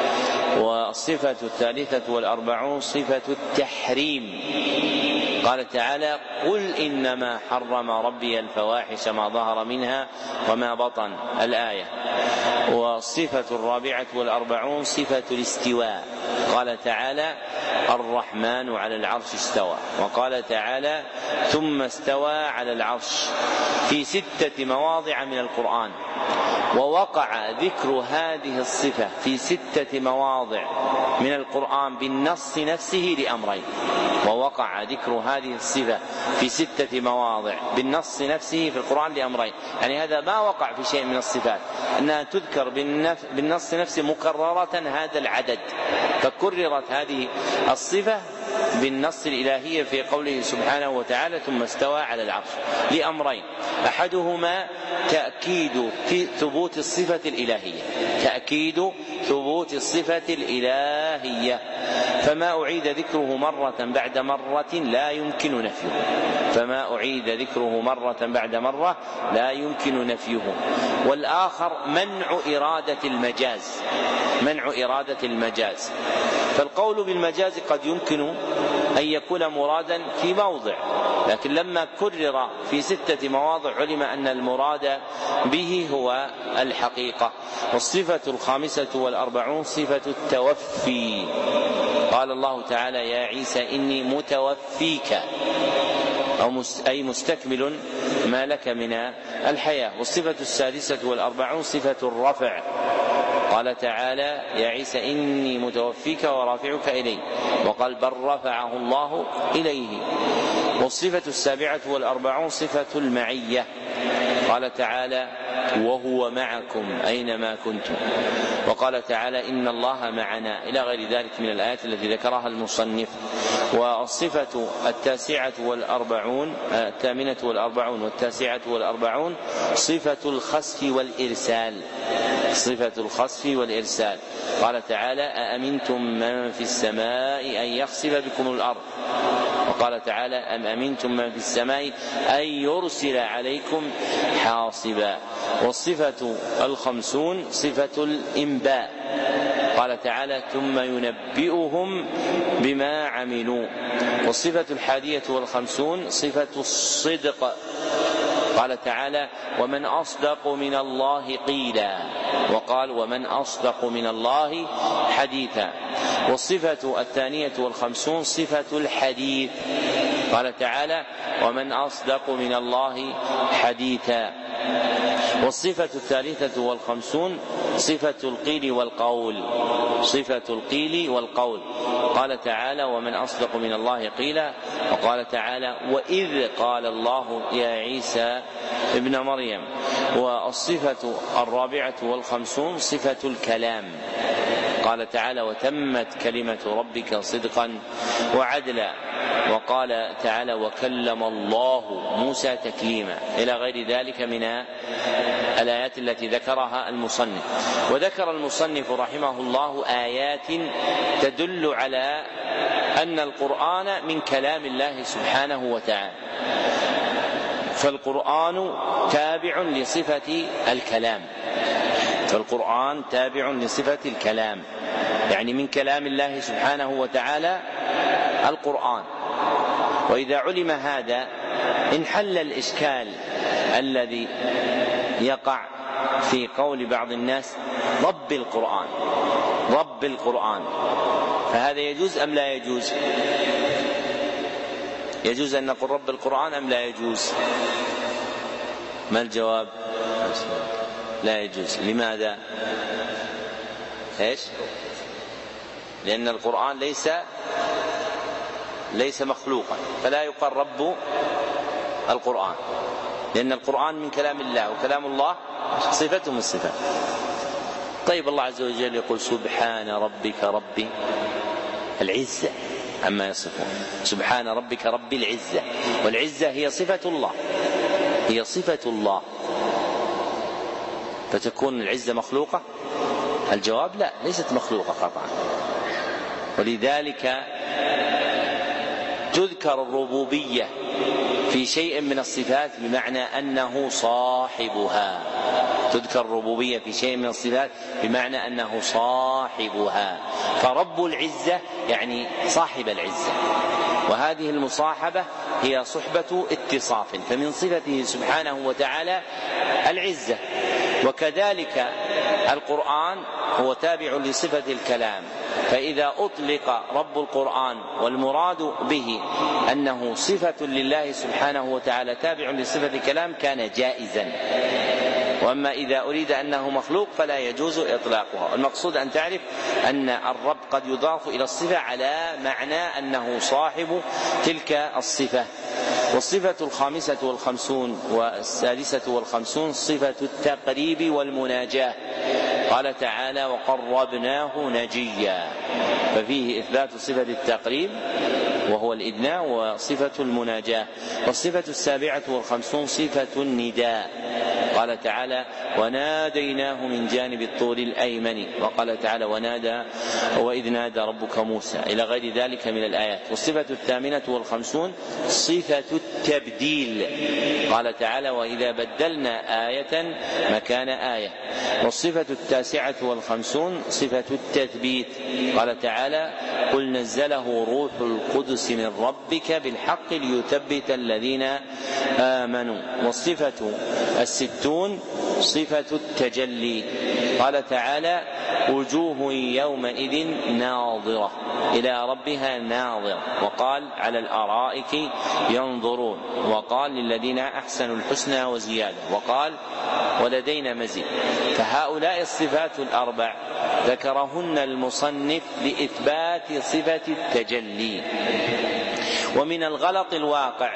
Speaker 1: والصفة 43 صفة التحريم، قال تعالى قل إنما حرم ربي الفواحش ما ظهر منها وما بطن، الآية. والصفة 44 صفة الاستواء، قال تعالى الرحمن على العرش استوى، وقال تعالى ثم استوى على العرش، في 6 مواضع من القرآن. ووقع ذكر هذه الصفة في 6 مواضع من القرآن بالنص نفسه لأمرين، ووقع ذكر هذه الصفة في 6 مواضع بالنص نفسه في القرآن لأمرين، يعني هذا ما وقع في شيء من الصفات أنها تذكر بالنص نفسه مكررة هذا العدد، فكررت هذه الصفة بالنص الإلهي في قوله سبحانه وتعالى ثم استوى على العرش لأمرين، أحدهما تأكيد في ثبوت الصفة الإلهية، تأكيد ثبوت الصفة الإلهية، فما أعيد ذكره مرة بعد مرة لا يمكن نفيه، فما أعيد ذكره مرة بعد مرة لا يمكن نفيه. والآخر منع إرادة المجاز، منع إرادة المجاز، فالقول بالمجاز قد يمكن أن يكون مرادا في موضع، لكن لما كرر في 6 مواضع علم أن المراد به هو الحقيقة. والصفة 45 صفة التوفي، قال الله تعالى يا عيسى إني متوفيك، أي مستكمل ما لك من الحياة. والصفة 46 صفة الرفع، قال تعالى يا عيسى إني متوفيك ورافعك إلي، وقال بل رفعه الله إليه. والصفة 47 صفة المعية، قال تعالى وهو معكم أينما كنتم، وقال تعالى إن الله معنا، إلى غير ذلك من الآيات التي ذكرها المصنف. والصفة 49 و40 صفة الخسف والإرسال، صفة الخسف والإرسال، قال تعالى أأمنتم من في السماء أن يخسف بكم الأرض، وقال تعالى أم أمنتم من في السماء أن يرسل عليكم حاصبا. والصفة 50 صفة الإنباء، قال تعالى ثم ينبئهم بما عملوا. والصفة 51 صفة الصدق، قال تعالى ومن أصدق من الله قيلا، وقال ومن أصدق من الله حديثا. والصفة 52 صفة الحديث، قال تعالى ومن أصدق من الله حديثا. والصفة 53 صفة القيل والقول، صفة القيل والقول، قال تعالى ومن أصدق من الله قيلا. وقال تعالى وإذ قال الله يا عيسى ابن مريم. والصفة 54 صفة الكلام، قال تعالى وتمت كلمة ربك صدقا وعدلا. وقال تعالى وكلم الله موسى تكليما، إلى غير ذلك من الآيات التي ذكرها المصنف. وذكر المصنف رحمه الله آيات تدل على أن القرآن من كلام الله سبحانه وتعالى، فالقرآن تابع لصفة الكلام، فالقرآن تابع لصفة الكلام، يعني من كلام الله سبحانه وتعالى القرآن. وإذا علم هذا انحل الإشكال الذي يقع في قول بعض الناس رب القرآن، رب القرآن، فهذا يجوز أم لا يجوز؟ يجوز أن نقول رب القرآن أم لا يجوز؟ ما الجواب؟ لا يجوز. لماذا؟ ايش؟ لأن القرآن ليس مخلوقا، فلا يقال رب القرآن، لأن القرآن من كلام الله، وكلام الله صفة من الصفات. طيب الله عز وجل يقول سبحان ربك رب العزة عما يصفون، سبحان ربك رب العزة، والعزة هي صفة الله، هي صفة الله، فتكون العزة مخلوقة؟ الجواب لا، ليست مخلوقة قطعا. ولذلك تذكر الربوبية في شيء من الصفات بمعنى أنه صاحبها، تذكر الربوبية في شيء من الصفات بمعنى أنه صاحبها، فرب العزة يعني صاحب العزة، وهذه المصاحبة هي صحبة اتصاف، فمن صفته سبحانه وتعالى العزة. وكذلك القرآن هو تابع لصفة الكلام، فإذا أطلق رب القرآن والمراد به أنه صفة لله سبحانه وتعالى تابع لصفة الكلام كان جائزا، وأما إذا أريد أنه مخلوق فلا يجوز إطلاقها. المقصود أن تعرف أن الرب قد يضاف إلى الصفة على معنى أنه صاحب تلك الصفة. والصفة 55 و56 صفة التقريب والمناجاة، قال تعالى وقربناه نجيا، ففيه إثبات صفة التقريب وهو الإدناء وصفة المناجاة. والصفة 57 صفة النداء، قال تعالى وناديناه من جانب الطور الأيمن، وقال تعالى ونادى وإذ نادى ربك موسى، إلى غير ذلك من الآيات. والصفة 58 صفة التبديل، قال تعالى وإذا بدلنا آية مكان آية. والصفة 59 صفة التثبيت، قال تعالى قل نزله روح القدس من ربك بالحق ليثبت الذين آمنوا. والصفة 60 صفة التجلي، قال تعالى وجوه يومئذ ناظرة إلى ربها ناظرة، وقال على الأرائك ينظرون، وقال للذين أحسنوا الحسنى وزيادة، وقال ولدينا مزيد. فهؤلاء الصفات الأربع ذكرهن المصنف لإثبات صفة التجلي. ومن الغلط الواقع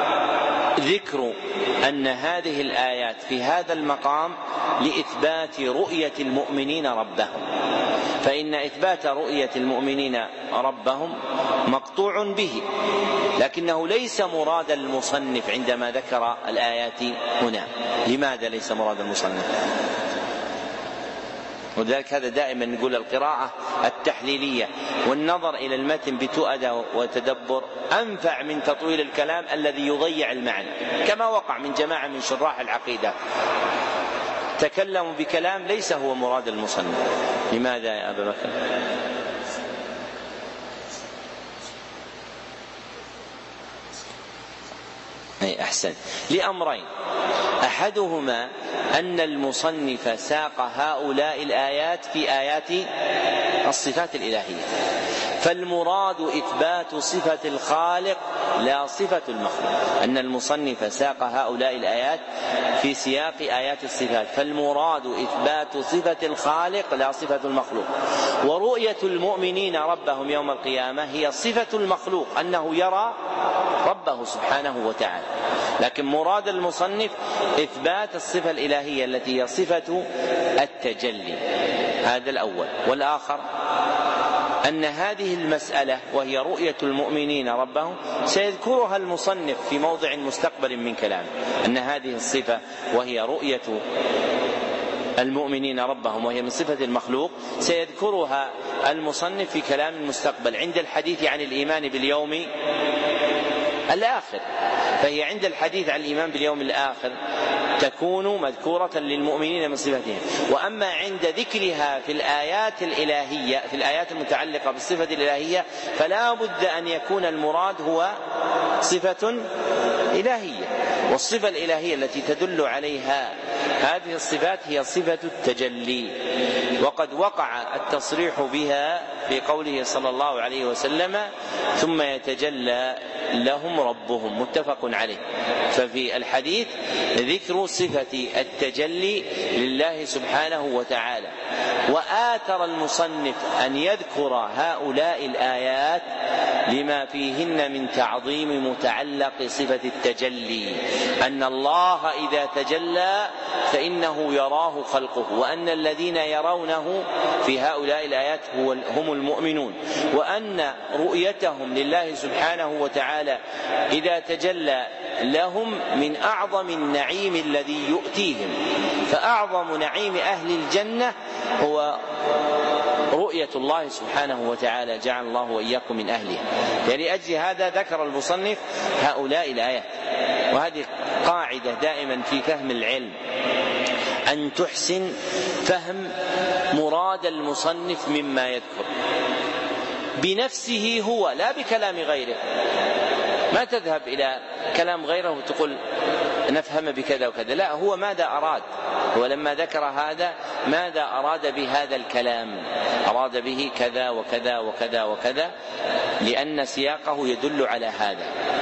Speaker 1: ذكر أن هذه الآيات في هذا المقام لإثبات رؤية المؤمنين ربهم، فإن إثبات رؤية المؤمنين ربهم مقطوع به، لكنه ليس مراد المصنف عندما ذكر الآيات هنا. لماذا ليس مراد المصنف؟ وذلك هذا دائما نقول القراءة التحليلية والنظر إلى المتن بتؤدة وتدبر أنفع من تطويل الكلام الذي يضيع المعنى، كما وقع من جماعة من شراح العقيدة تكلموا بكلام ليس هو مراد المصنف. لماذا يا أبا بكر؟ أي أحسن، لأمرين: أحدهما أن المصنف ساق هؤلاء الآيات في آيات الصفات الإلهية، فالمراد إثبات صفة الخالق لا صفة المخلوق. أن المصنف ساق هؤلاء الآيات في سياق آيات الصفات، فالمراد إثبات صفة الخالق لا صفة المخلوق. ورؤية المؤمنين ربهم يوم القيامة هي صفة المخلوق، أنه يرى ربه سبحانه وتعالى، لكن مراد المصنف إثبات الصفة الإلهية التي هي صفة التجلي. هذا الأول. والآخر أن هذه المسألة وهي رؤية المؤمنين ربهم سيذكرها المصنف في موضع مستقبل من كلامه، أن هذه الصفة وهي رؤية المؤمنين ربهم وهي من صفة المخلوق سيذكرها المصنف في كلام المستقبل عند الحديث عن الإيمان باليوم الآخر، فهي عند الحديث عن الإيمان باليوم الآخر تكون مذكورة للمؤمنين من صفتهم. وأما عند ذكرها في الآيات الإلهية، في الآيات المتعلقة بالصفة الإلهية، فلا بد أن يكون المراد هو صفة إلهية، والصفة الإلهية التي تدل عليها هذه الصفات هي صفة التجلي، وقد وقع التصريح بها في قوله صلى الله عليه وسلم: ثم يتجلى لهم ربهم، متفق عليه. ففي الحديث ذكر صفة التجلي لله سبحانه وتعالى، وآثر المصنف أن يذكر هؤلاء الآيات لما فيهن من تعظيم متعلق صفة التجلي، أن الله إذا تجلى فإنه يراه خلقه، وأن الذين يرونه في هؤلاء الآيات هم المؤمنون، وأن رؤيتهم لله سبحانه وتعالى إذا تجلى لهم من أعظم النعيم الذي يؤتيهم، فأعظم نعيم أهل الجنة هو رؤية الله سبحانه وتعالى، جعل الله وإياكم من أهله. لأجل هذا ذكر المصنف هؤلاء الآيات. وهذه قاعدة دائما في فهم العلم، أن تحسن فهم مراد المصنف مما يذكر بنفسه هو، لا بكلام غيره. ما تذهب إلى كلام غيره وتقول نفهم بكذا وكذا، لا، هو ماذا أراد، هو لما ذكر هذا ماذا أراد بهذا الكلام، أراد به كذا وكذا وكذا وكذا، لأن سياقه يدل على هذا.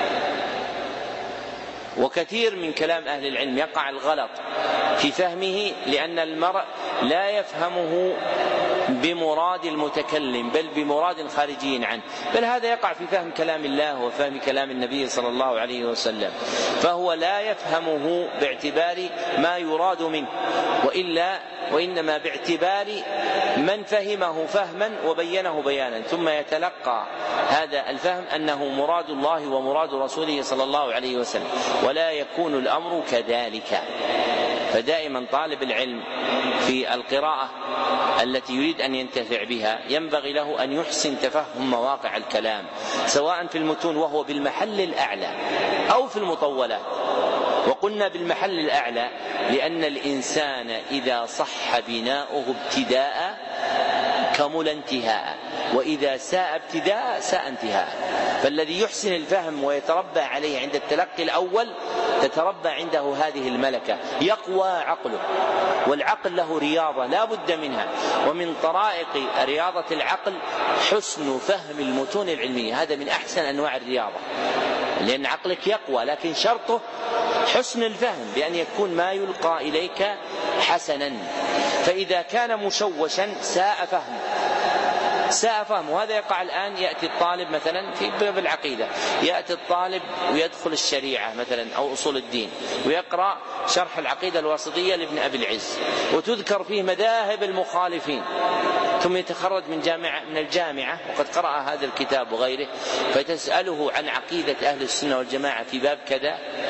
Speaker 1: وكثير من كلام أهل العلم يقع الغلط في فهمه، لأن المرء لا يفهمه بمراد المتكلم بل بمراد خارجي عنه، بل هذا يقع في فهم كلام الله وفهم كلام النبي صلى الله عليه وسلم، فهو لا يفهمه باعتبار ما يراد منه، وإنما باعتبار من فهمه فهما وبينه بيانا، ثم يتلقى هذا الفهم أنه مراد الله ومراد رسوله صلى الله عليه وسلم، ولا يكون الأمر كذلك. فدائما طالب العلم في القراءة التي يريد أن ينتفع بها ينبغي له أن يحسن تفهم مواقع الكلام، سواء في المتون وهو بالمحل الأعلى أو في المطولات. وقلنا بالمحل الأعلى لأن الإنسان إذا صح بناؤه ابتداء كمل انتهاء، وإذا ساء ابتداء ساء انتهاء. فالذي يحسن الفهم ويتربى عليه عند التلقي الأول تتربى عنده هذه الملكة، يقوى عقله، والعقل له رياضة لا بد منها، ومن طرائق رياضة العقل حسن فهم المتون العلمية، هذا من أحسن أنواع الرياضة، لأن عقلك يقوى، لكن شرطه حسن الفهم، بأن يكون ما يلقى إليك حسنا. فإذا كان مشوشا ساء فهم، وهذا يقع الآن. يأتي الطالب مثلا في باب العقيدة، يأتي الطالب ويدخل الشريعة مثلا أو أصول الدين ويقرأ شرح العقيدة الواسطية لابن أبي العز، وتذكر فيه مذاهب المخالفين، ثم يتخرج من الجامعة وقد قرأ هذا الكتاب وغيره، فتسأله عن عقيدة أهل السنة والجماعة في باب كذا،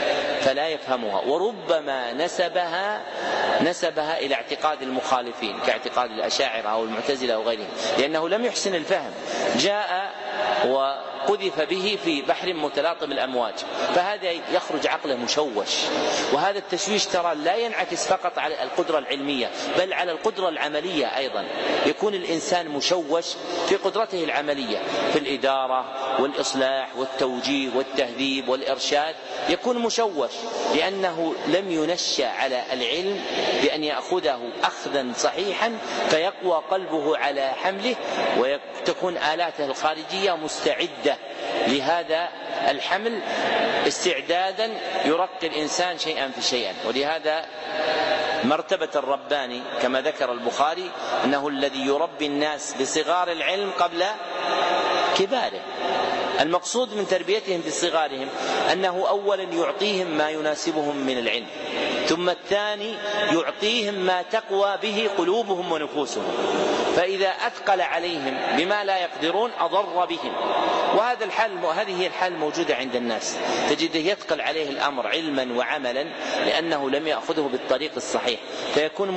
Speaker 1: فلا يفهمها، وربما نسبها إلى اعتقاد المخالفين كاعتقاد الأشاعرة أو المعتزلة أو غيرهم، لأنه لم يحسن الفهم، جاء وقذف به في بحر متلاطم الأمواج، فهذا يخرج عقله مشوش. وهذا التشويش ترى لا ينعكس فقط على القدرة العلمية بل على القدرة العملية أيضا، يكون الإنسان مشوش في قدرته العملية في الإدارة والإصلاح والتوجيه والتهذيب والإرشاد، يكون مشوش لأنه لم ينشأ على العلم بأن يأخذه أخذا صحيحا فيقوى قلبه على حمله، وتكون آلاته الخارجية مستعدة لهذا الحمل استعدادا يرقي الإنسان شيئا فشيئا. ولهذا مرتبة الرباني كما ذكر البخاري أنه الذي يربي الناس بصغار العلم قبل كباره. المقصود من تربيتهم بصغارهم أنه أولا يعطيهم ما يناسبهم من العلم، ثم الثاني يعطيهم ما تقوى به قلوبهم ونفوسهم، فإذا أثقل عليهم بما لا يقدرون أضر بهم. هذه هي الحال الموجودة عند الناس، تجده يثقل عليه الأمر علما وعملا لأنه لم يأخذه بالطريق الصحيح فيكون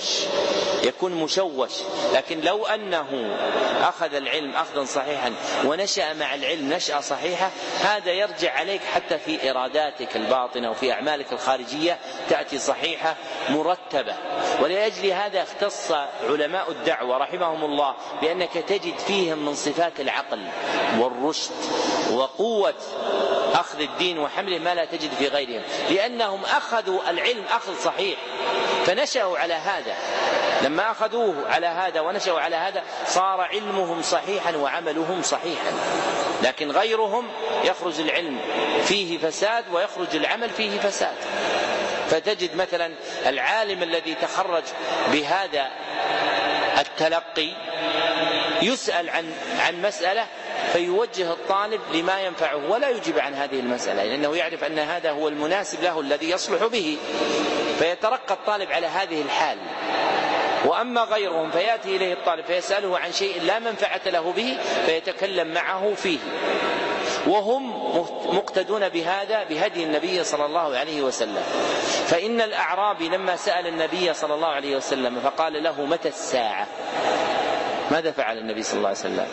Speaker 1: مشوش. لكن لو أنه أخذ العلم أخذا صحيحا ونشأ مع العلم نشأة صحيحة، هذا يرجع عليك حتى في إراداتك الباطنة وفي أعمالك الخارجية تأتي صحيحة مرتبة. ولأجل هذا اختص علماء الدعوة رحمهم الله بأنك تجد فيهم من صفات العقل والرشد وقوة أخذ الدين وحمله ما لا تجد في غيرهم، لأنهم أخذوا العلم أخذ صحيح فنشأوا على هذا. لما أخذوه على هذا ونشأوا على هذا صار علمهم صحيحا وعملهم صحيحا. لكن غيرهم يخرج العلم فيه فساد ويخرج العمل فيه فساد. فتجد مثلا العالم الذي تخرج بهذا التلقي يسأل عن مسألة فيوجه الطالب لما ينفعه ولا يجيب عن هذه المسألة، لأنه يعرف أن هذا هو المناسب له الذي يصلح به، فيترقى الطالب على هذه الحال. وأما غيرهم فيأتي إليه الطالب فيسأله عن شيء لا منفعة له به فيتكلم معه فيه، وهم مقتدون بهذا بهدي النبي صلى الله عليه وسلم. فإن الأعرابي لما سأل النبي صلى الله عليه وسلم فقال له متى الساعة، ماذا فعل النبي صلى الله عليه وسلم؟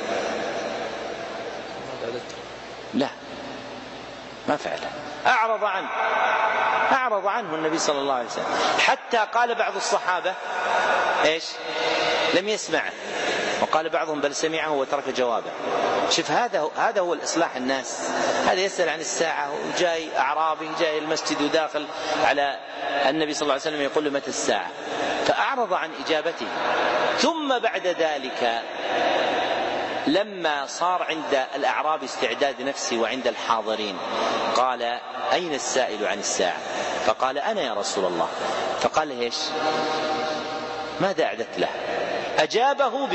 Speaker 1: لا، ما فعله، أعرض عنه النبي صلى الله عليه وسلم، حتى قال بعض الصحابة إيش؟ لم يسمعه، وقال بعضهم بل سمعه وترك جوابه. شوف هذا هو الإصلاح الناس. هذا يسأل عن الساعة وجاي أعرابي جاي المسجد وداخل على النبي صلى الله عليه وسلم يقول له متى الساعة، فأعرض عن إجابته. ثم بعد ذلك لما صار عند الأعراب استعداد نفسي وعند الحاضرين قال أين السائل عن الساعة؟ فقال أنا يا رسول الله. فقال إيش؟ ماذا أعددت له؟ أجابه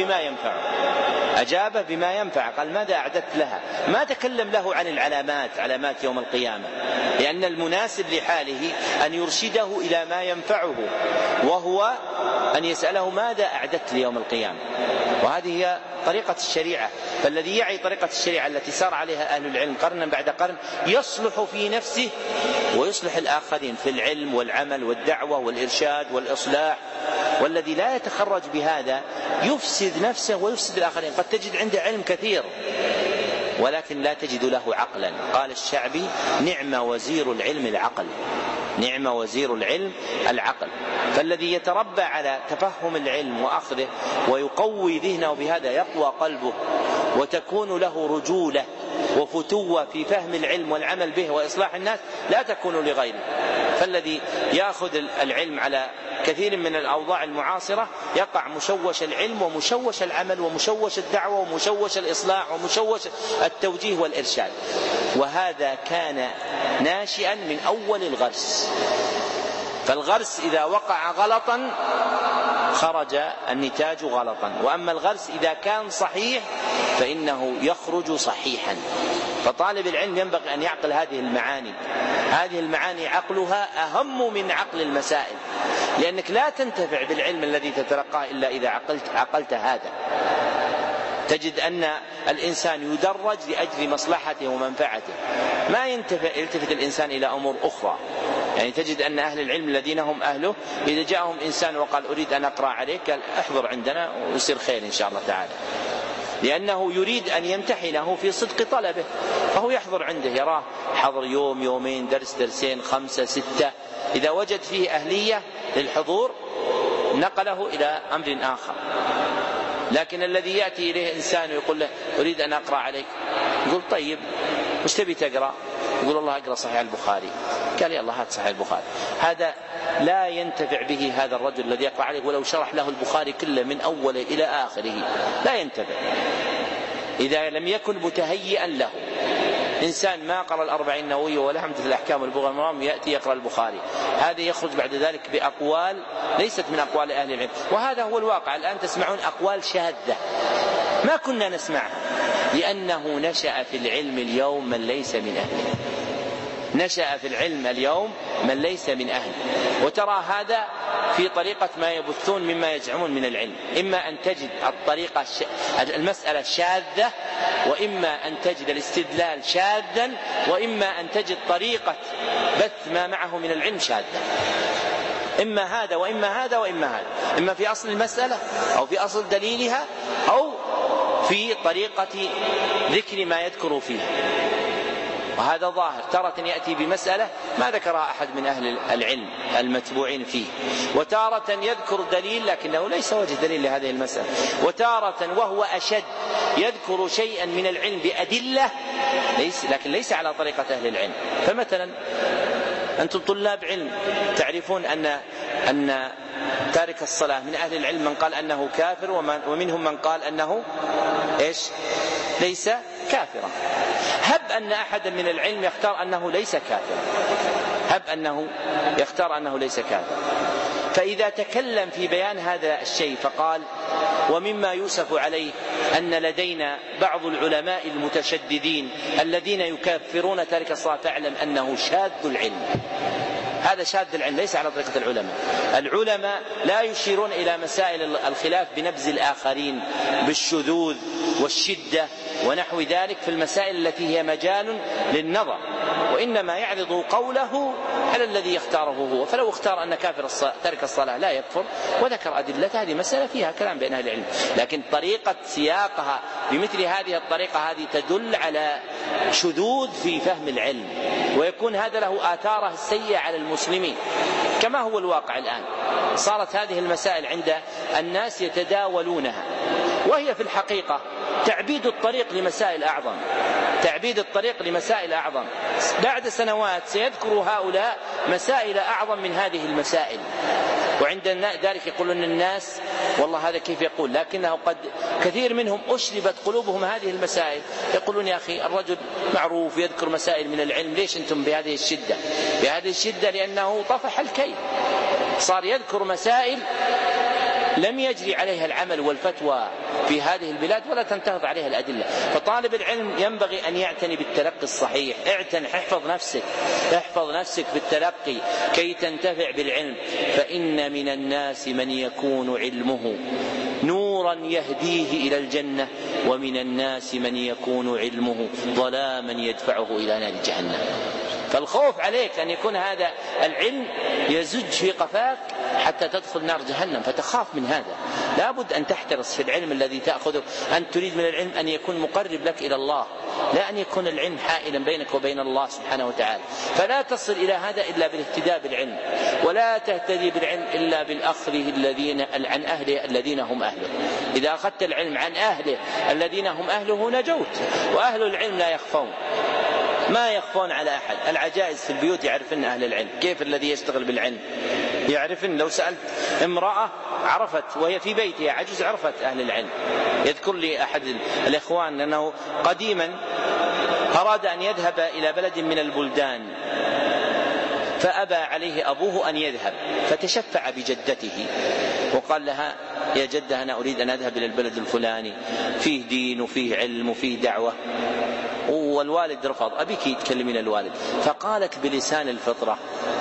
Speaker 1: بما ينفع، قال ماذا أعددت لها؟ ما تكلم له عن علامات يوم القيامة، لأن المناسب لحاله أن يرشده إلى ما ينفعه، وهو أن يسأله ماذا أعددت ليوم القيامة. وهذه هي طريقة الشريعة. فالذي يعي طريقة الشريعة التي سار عليها أهل العلم قرنا بعد قرن يصلح في نفسه ويصلح الآخرين في العلم والعمل والدعوة والإرشاد والإصلاح. والذي لا يتخرج بهذا يفسد نفسه ويفسد الآخرين. قد تجد عنده علم كثير ولكن لا تجد له عقلا. قال الشعبي نعم وزير العلم العقل. فالذي يتربى على تفهم العلم وأخذه ويقوي ذهنه بهذا يقوى قلبه وتكون له رجولة وفتوة في فهم العلم والعمل به وإصلاح الناس لا تكون لغيره. فالذي يأخذ العلم على كثير من الأوضاع المعاصرة يقع مشوش العلم ومشوش العمل ومشوش الدعوة ومشوش الإصلاح ومشوش التوجيه والإرشاد. وهذا كان ناشئا من أول الغرس. فالغرس إذا وقع غلطا خرج النتاج غلطا، وأما الغرس إذا كان صحيح فإنه يخرج صحيحا. فطالب العلم ينبغي أن يعقل هذه المعاني عقلها أهم من عقل المسائل، لأنك لا تنتفع بالعلم الذي تتلقاه إلا إذا عقلت هذا. تجد أن الإنسان يدرج لأجل مصلحته ومنفعته، ما يلتفت الإنسان إلى أمور أخرى. يعني تجد أن أهل العلم الذين هم أهله إذا جاءهم إنسان وقال أريد أن أقرأ عليك، قال احضر عندنا ويصير خير إن شاء الله تعالى، لأنه يريد أن يمتحنه في صدق طلبه، فهو يحضر عنده، يراه حضر يوم يومين، درس درسين 5 6، إذا وجد فيه أهلية للحضور نقله إلى أمر آخر. لكن الذي يأتي إليه إنسان ويقول له أريد أن أقرأ عليك، يقول طيب وش تبي تقرأ؟ يقول الله أقرأ صحيح البخاري. قال يلا هات صحيح البخاري. هذا لا ينتفع به هذا الرجل الذي يقرأ عليه، ولو شرح له البخاري كله من أوله إلى آخره لا ينتفع إذا لم يكن متهيئا له. إنسان ما قرأ الأربعين النووية ولا حمد الأحكام والبلوغ المرام يأتي يقرأ البخاري، هذا يخرج بعد ذلك بأقوال ليست من أقوال أهل العلم، وهذا هو الواقع. الآن تسمعون أقوال شاذة ما كنا نسمعها، لأنه نشأ في العلم اليوم من ليس من أهله، نشأ في العلم اليوم من ليس من أهله. وترى هذا في طريقة ما يبثون مما يزعمون من العلم، إما أن تجد الطريقة المسألة شاذة، وإما أن تجد الاستدلال شاذا، وإما أن تجد طريقة بث ما معه من العلم شاذة. إما هذا وإما هذا وإما هذا، إما في أصل المسألة أو في أصل دليلها أو في طريقة ذكر ما يذكر فيها. وهذا ظاهر، تارة يأتي بمسألة ما ذكرها أحد من أهل العلم المتبوعين فيه، وتارة يذكر دليل لكنه ليس وجه دليل لهذه المسألة، وتارة وهو أشد يذكر شيئا من العلم بأدلة لكن ليس على طريقة أهل العلم. فمثلا أنتم طلاب علم تعرفون أن تارك الصلاة من أهل العلم من قال أنه كافر، ومنهم من قال أنه ليس كافرا. هب أن أحدا من العلم يختار أنه ليس كافرا، هب أنه يختار أنه ليس كافرا، فإذا تكلم في بيان هذا الشيء فقال ومما يوسف عليه أن لدينا بعض العلماء المتشددين الذين يكفرون تارك الصلاة، فاعلم أنه شاذ العلم. هذا شاذ العلم ليس على طريقة العلماء. العلماء لا يشيرون إلى مسائل الخلاف بنبذ الآخرين بالشذوذ والشدة ونحو ذلك في المسائل التي هي مجال للنظر، وإنما يعرض قوله على الذي يختاره هو. فلو اختار أن كافر ترك الصلاة لا يكفر وذكر أدلة، هذه مسألة فيها كلام بين أهل العلم، لكن طريقة سياقها بمثل هذه الطريقة هذه تدل على شذوذ في فهم العلم، ويكون هذا له آثاره السيئة على المسلمين كما هو الواقع الآن. صارت هذه المسائل عند الناس يتداولونها، وهي في الحقيقة تعبيد الطريق لمسائل أعظم، تعبيد الطريق لمسائل أعظم. بعد سنوات سيذكر هؤلاء مسائل أعظم من هذه المسائل، وعند ذلك يقولون الناس والله هذا كيف يقول، لكنه قد كثير منهم أشربت قلوبهم هذه المسائل، يقولون يا أخي الرجل معروف يذكر مسائل من العلم، ليش أنتم بهذه الشدة؟ بهذه الشدة لأنه طفح الكيل، صار يذكر مسائل لم يجري عليها العمل والفتوى في هذه البلاد ولا تنتهض عليها الأدلة. فطالب العلم ينبغي أن يعتني بالتلقي الصحيح، احفظ نفسك بالتلقي كي تنتفع بالعلم. فإن من الناس من يكون علمه نورا يهديه إلى الجنة، ومن الناس من يكون علمه ظلاما يدفعه إلى نار جهنم. فالخوف عليك أن يكون هذا العلم يزج في قفاك حتى تدخل نار جهنم، فتخاف من هذا. لا بد أن تحترس في العلم الذي تأخذه، أن تريد من العلم أن يكون مقرب لك إلى الله، لا أن يكون العلم حائلا بينك وبين الله سبحانه وتعالى. فلا تصل إلى هذا إلا بالاهتداء بالعلم، ولا تهتدي بالعلم إلا بالأخذ عن أهله الذين هم أهله. إذا أخذت العلم عن أهله الذين هم أهله نجوت. وأهل العلم لا يخفون، ما يخفون على أحد. العجائز في البيوت يعرفن أهل العلم، كيف الذي يشتغل بالعلم يعرفن. لو سألت امرأة عرفت وهي في بيتها عجوز عرفت أهل العلم. يذكر لي أحد الإخوان أنه قديما أراد أن يذهب إلى بلد من البلدان، فأبى عليه أبوه أن يذهب، فتشفع بجدته وقال لها يا جدة أنا أريد أن أذهب إلى البلد الفلاني، فيه دين وفيه علم وفيه دعوة. والوالد رفض، أبيك تكلمين الوالد. فقالت بلسان الفطرة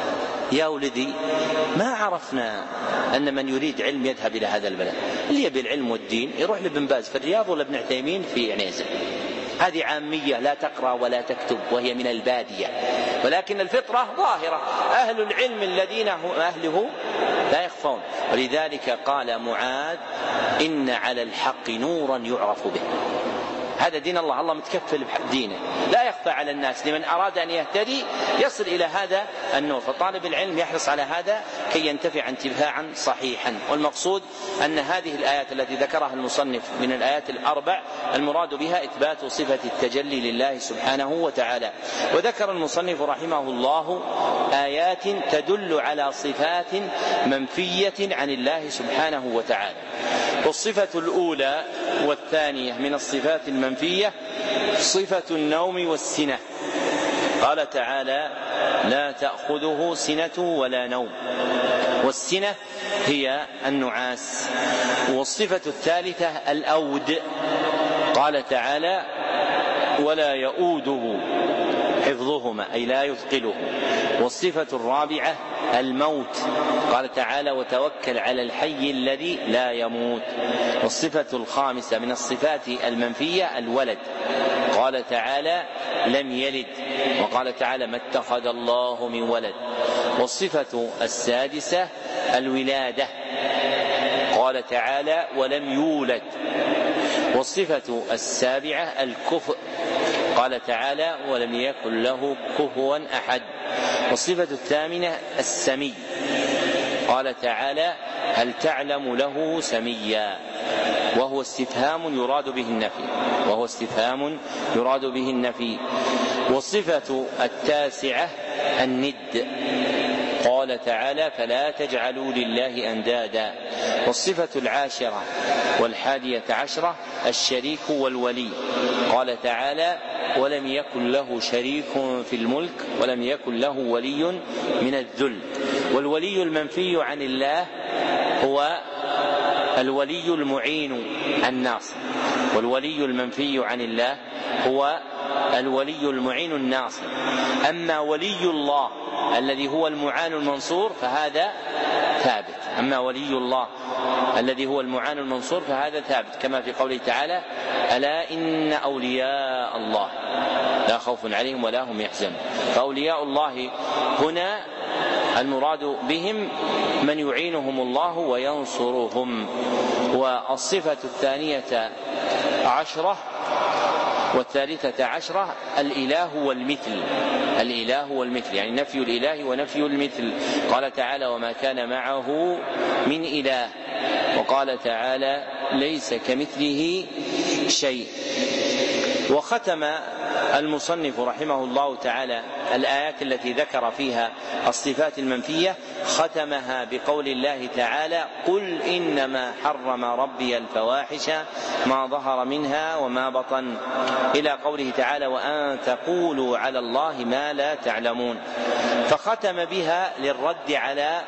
Speaker 1: يا ولدي ما عرفنا أن من يريد علم يذهب إلى هذا البلد، اللي يبي العلم والدين يروح لابن باز في الرياض ولا ابن عثيمين في عنيزة. هذه عامية لا تقرأ ولا تكتب وهي من البادية، ولكن الفطرة ظاهرة. أهل العلم الذين هم أهله لا يخفون. ولذلك قال معاذ: إن على الحق نورا يعرف به. هذا دين الله، الله متكفل بدينه لا يخفى على الناس. لمن أراد أن يهتدي يصل إلى هذا النور، فطالب العلم يحرص على هذا كي ينتفع انتفاعا صحيحا. والمقصود أن هذه الآيات التي ذكرها المصنف من الآيات الأربع المراد بها إثبات صفة التجلي لله سبحانه وتعالى. وذكر المصنف رحمه الله آيات تدل على صفات منفية عن الله سبحانه وتعالى. والصفة الأولى والثانية من الصفات المنفية صفة النوم والسنة. قال تعالى: لا تأخذه سنة ولا نوم، والسنة هي النعاس. والصفة الثالثة الأود، قال تعالى: ولا يؤوده حفظهما، أي لا يثقله. والصفة الرابعة الموت، قال تعالى: وتوكل على الحي الذي لا يموت. والصفة الخامسة من الصفات المنفية الولد، قال تعالى: لم يلد. وقال تعالى: ما اتخذ الله من ولد. والصفة السادسة الولادة، قال تعالى: ولم يولد. والصفة السابعة الكفء، قال تعالى: ولم يكن له كفوا أحد. والصفة الثامنة السمي، قال تعالى: هل تعلم له سميا، وهو استفهام يراد به النفي. والصفة التاسعة الند، قال تعالى: فلا تجعلوا لله أندادا. والصفة العاشرة والحادية عشرة الشريك والولي، قال تعالى: ولم يكن له شريك في الملك ولم يكن له ولي من الذل. والولي المنفي عن الله هو الولي المعين الناصر. والولي المنفي عن الله هو الولي المعين الناصر. أما ولي الله الذي هو المعان المنصور فهذا ثابت. أما ولي الله الذي هو المعان المنصور فهذا ثابت، كما في قوله تعالى: ألا إن أولياء الله لا خوف عليهم ولا هم يحزنون. فأولياء الله هنا المراد بهم من يعينهم الله وينصرهم. والصفة الثانية عشرة والثالثة عشرة الإله والمثل، يعني نفي الإله ونفي المثل. قال تعالى: وما كان معه من إله. وقال تعالى: ليس كمثله شيء. وختم المصنف رحمه الله تعالى الآيات التي ذكر فيها الصفات المنفية ختمها بقول الله تعالى: قل إنما حرم ربي الفواحش ما ظهر منها وما بطن، إلى قوله تعالى: وأن تقولوا على الله ما لا تعلمون. فختم بها للرد على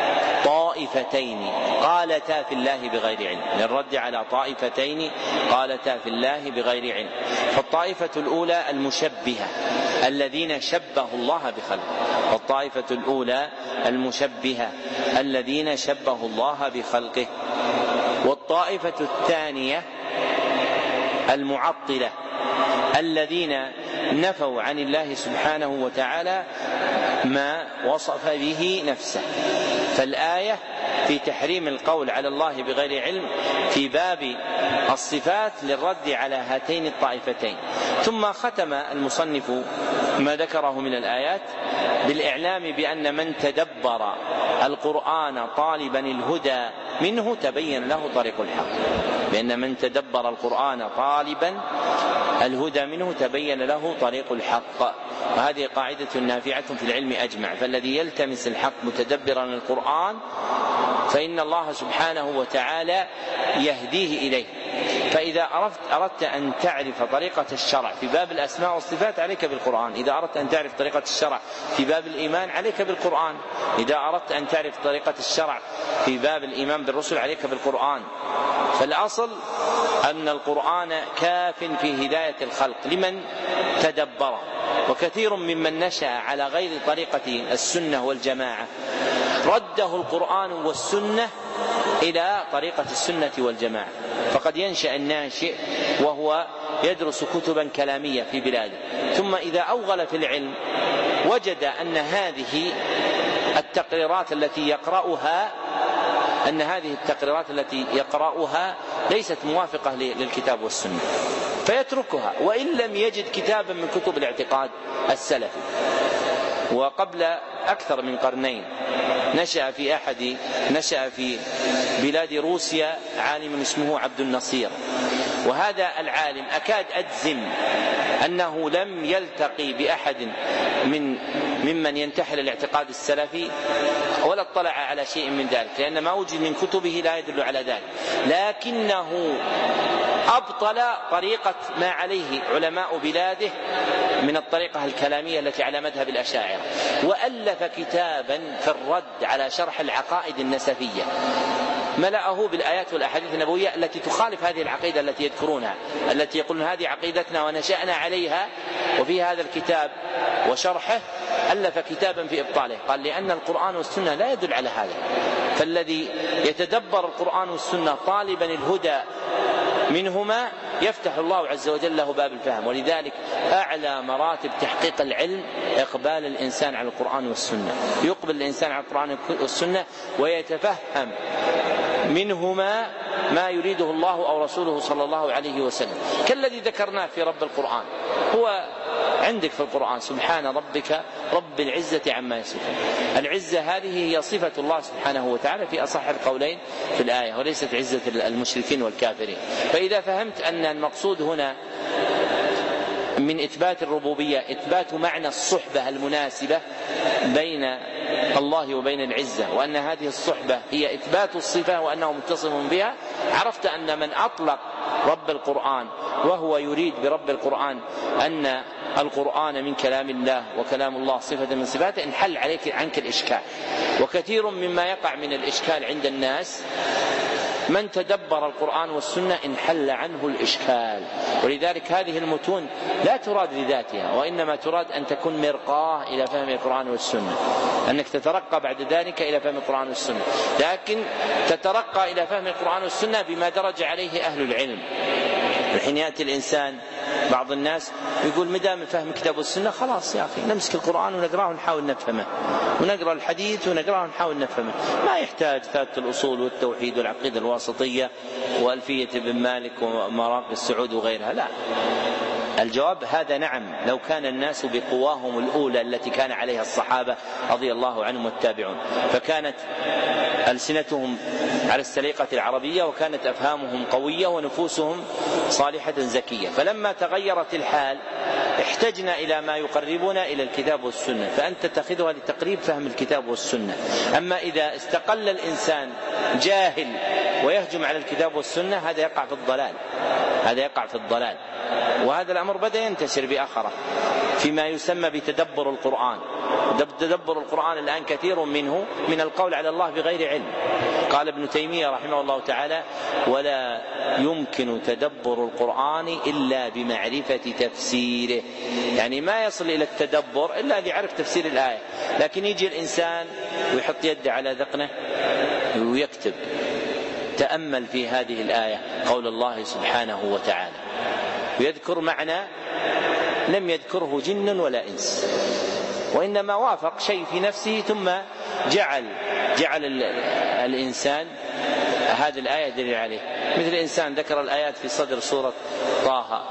Speaker 1: طائفتين قالتا في الله بغير علم، للرد على طائفتين قالتا في الله بغير علم. فالطائفة الأولى المشبهة الذين شبهوا الله بخلقه، والطائفة الأولى المشبهة الذين شبهوا الله بخلقه. والطائفة الثانية المعطلة الذين نفوا عن الله سبحانه وتعالى ما وصف به نفسه. فالآية في تحريم القول على الله بغير علم في باب الصفات للرد على هاتين الطائفتين. ثم ختم المصنف ما ذكره من الآيات بالإعلام بأن من تدبر القرآن طالبا الهدى منه تبين له طريق الحق، بأن من تدبر القرآن طالبا الهدى منه تبين له طريق الحق. وهذه قاعدة نافعة في العلم أجمع. فالذي يلتمس الحق متدبرا القرآن فإن الله سبحانه وتعالى يهديه إليه. فإذا أردت أن تعرف طريقة الشرع في باب الأسماء والصفات عليك بالقرآن. إذا أردت أن تعرف طريقة الشرع في باب الإيمان عليك بالقرآن. إذا أردت أن تعرف طريقة الشرع في باب الإيمان بالرسل عليك بالقرآن. فالأصل أن القرآن كاف في هداية الخلق لمن تدبره. وكثير ممن نشأ على غير طريقة السنة والجماعة رده القرآن والسنة إلى طريقة السنة والجماعة. فقد ينشأ الناشئ وهو يدرس كتبا كلامية في بلاده، ثم إذا أوغل في العلم وجد أن هذه التقريرات التي يقرأها ليست موافقة للكتاب والسنة فيتركها، وإن لم يجد كتابا من كتب الاعتقاد السلفي. وقبل أكثر من قرنين نشأ في بلاد روسيا عالم اسمه عبد النصير، وهذا العالم أكاد أجزم أنه لم يلتقي بأحد ممن ينتحل الاعتقاد السلفي ولا اطلع على شيء من ذلك، لأن ما وجد من كتبه لا يدل على ذلك، لكنه أبطل طريقة ما عليه علماء بلاده من الطريقة الكلامية التي على مذهب الأشاعرة، وألف كتابا في الرد على شرح العقائد النسفية ملأه بالآيات والأحاديث النبوية التي تخالف هذه العقيدة التي يذكرونها، التي يقولون هذه عقيدتنا ونشأنا عليها. وفي هذا الكتاب وشرحه ألف كتابا في إبطاله، قال لأن القرآن والسنة لا يدل على هذا، فالذي يتدبر القرآن والسنة طالبا الهدى منهما يفتح الله عز وجل له باب الفهم. ولذلك أعلى مراتب تحقيق العلم إقبال الإنسان على القرآن والسنة، يقبل الإنسان على القرآن والسنة ويتفهم منهما ما يريده الله أو رسوله صلى الله عليه وسلم، كالذي ذكرناه في رب القرآن. هو عندك في القرآن سبحان ربك رب العزة عما يصفون، العزة هذه هي صفة الله سبحانه وتعالى في أصح القولين في الآية، وليست عزة المشركين والكافرين. فإذا فهمت أن المقصود هنا من إثبات الربوبية إثبات معنى الصحبة المناسبة بين الله وبين العزة، وأن هذه الصحبة هي إثبات الصفة وأنه متصف بها، عرفت أن من أطلق رب القرآن وهو يريد برب القرآن أن القرآن من كلام الله وكلام الله صفة من صفاته انحل عنك الإشكال. وكثير مما يقع من الإشكال عند الناس من تدبر القرآن والسنة انحل عنه الإشكال. ولذلك هذه المتون لا تراد لذاتها، وإنما تراد أن تكون مرقاة إلى فهم القرآن والسنة، أنك تترقى بعد ذلك إلى فهم القرآن والسنة، لكن تترقى إلى فهم القرآن والسنة بما درج عليه أهل العلم. الحين يأتي الإنسان بعض الناس يقول مدام فهم كتاب والسنة خلاص يا أخي نمسك القرآن ونقرأه ونحاول نفهمه، ونقرأ الحديث ونقرأه ونحاول نفهمه، ما يحتاج ثابت الأصول والتوحيد والعقيدة الواسطية وألفية ابن مالك ومراقي السعود وغيرها. لا، الجواب هذا نعم لو كان الناس بقواهم الأولى التي كان عليها الصحابة رضي الله عنهم والتابعون، فكانت ألسنتهم على السليقة العربية وكانت أفهامهم قوية ونفوسهم صالحة زكية. فلما تغيرت الحال احتجنا إلى ما يقربنا إلى الكتاب والسنة، فأنت تتخذها لتقريب فهم الكتاب والسنة. أما إذا استقل الإنسان جاهل ويهجم على الكتاب والسنة هذا يقع في الضلال. وهذا الأمر بدأ ينتشر بأخره فيما يسمى بتدبر القرآن. تدبر القرآن الآن كثير منه من القول على الله بغير علم. قال ابن تيمية رحمه الله تعالى: ولا يمكن تدبر القرآن إلا بمعرفة تفسيره، يعني ما يصل إلى التدبر إلا ليعرف تفسير الآية. لكن يجي الإنسان ويحط يده على ذقنه ويكتب: تأمل في هذه الآية قول الله سبحانه وتعالى، ويذكر معنى لم يذكره جن ولا إنس، وإنما وافق شيء في نفسه ثم جعل الإنسان هذه الآية دليل عليه. مثل الإنسان ذكر الآيات في صدر سورة طه،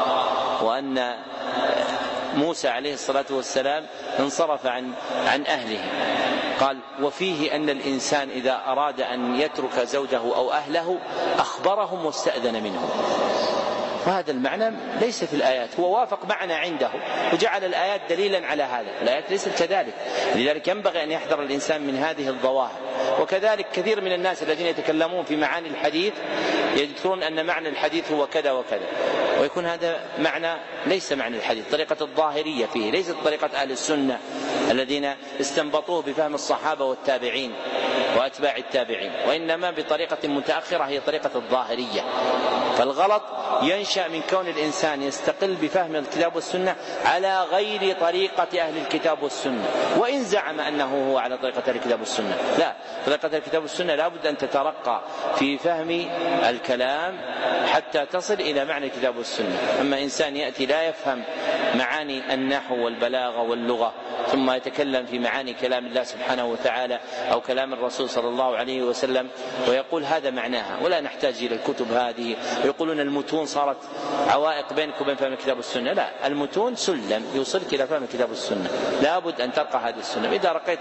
Speaker 1: وأن موسى عليه الصلاة والسلام انصرف عن أهله، قال: وفيه أن الإنسان إذا أراد أن يترك زوجه أو أهله أخبرهم واستأذن منهم. وهذا المعنى ليس في الآيات، هو وافق معنى عنده وجعل الآيات دليلا على هذا، الآيات ليست كذلك. لذلك ينبغي أن يحذر الإنسان من هذه الظواهر. وكذلك كثير من الناس الذين يتكلمون في معاني الحديث يذكرون أن معنى الحديث هو كذا وكذا، ويكون هذا معنى ليس معنى الحديث، طريقة الظاهرية فيه ليست طريقة أهل السنة الذين استنبطوه بفهم الصحابة والتابعين وأتباع التابعين، وإنما بطريقة متأخرة هي طريقة الظاهرية. فالغلط ينشأ من كون الإنسان يستقل بفهم الكتاب والسنة على غير طريقة أهل الكتاب والسنة، وإن زعم أنه هو على طريقة أهل الكتاب والسنة. لا، طريقة الكتاب والسنة لا بد أن تترقى في فهم الكلام حتى تصل إلى معنى الكتاب والسنة. أما إنسان يأتي لا يفهم معاني النحو والبلاغة واللغة ثم يتكلم في معاني كلام الله سبحانه وتعالى أو كلام الرسول صلى الله عليه وسلم ويقول هذا معناها ولا نحتاج إلى الكتب هذه، ويقولون المتون صارت عوائق بينك وبين فهم الكتاب والسنة. لا، المتون سلم يوصلك إلى فهم الكتاب والسنة، لا بد أن ترقى هذه السنة. إذا رقيت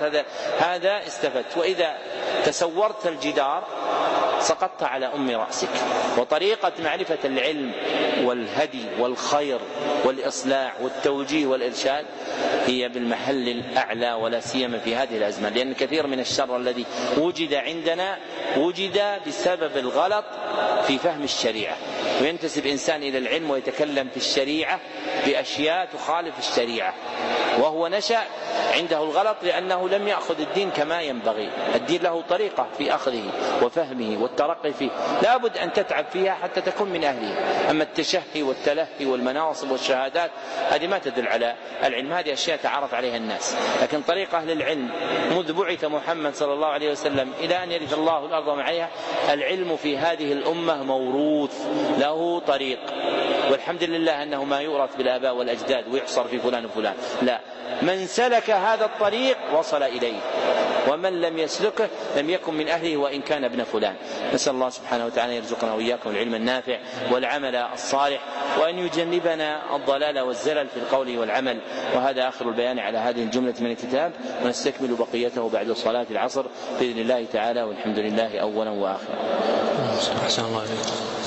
Speaker 1: هذا استفدت، وإذا تسورت الجدار سقطت على أم رأسك. وطريقة معرفة العلم والهدي والخير والإصلاح والتوجيه والإرشاد هي بالمحل الأعلى، ولا سيما في هذه الأزمان، لأن كثير من الشر الذي وجد عندنا وجد بسبب الغلط في فهم الشريعة. وينتسب إنسان إلى العلم ويتكلم في الشريعة بأشياء تخالف الشريعة، وهو نشأ عنده الغلط لأنه لم يأخذ الدين كما ينبغي. الدين له طريقة في أخذه وفهمه والترقي فيه، لا بد أن تتعب فيها حتى تكون من أهله. أما التشهي والتلهي والمناصب والشهادات هذه ما تدل على العلم، هذه أشياء تعرف عليها الناس. لكن طريق أهل العلم منذ بعث محمد صلى الله عليه وسلم إلى أن يرث الله الأرض ومن عليها، العلم في هذه الأمة موروث له طريق، والحمد لله أنه ما يورث بالآباء والأجداد ويحصر في فلان وفلان. لا، من سلك هذا الطريق وصل إليه، ومن لم يسلكه لم يكن من أهله وإن كان ابن فلان. نسأل الله سبحانه وتعالى يرزقنا وإياكم العلم النافع والعمل الصالح، وأن يجنبنا الضلال والزلل في القول والعمل. وهذا آخر البيان على هذه الجملة من الكتاب، ونستكمل بقيته بعد صلاة العصر بإذن الله تعالى، والحمد لله أولا وآخرا.
Speaker 2: أحسن الله عليكم.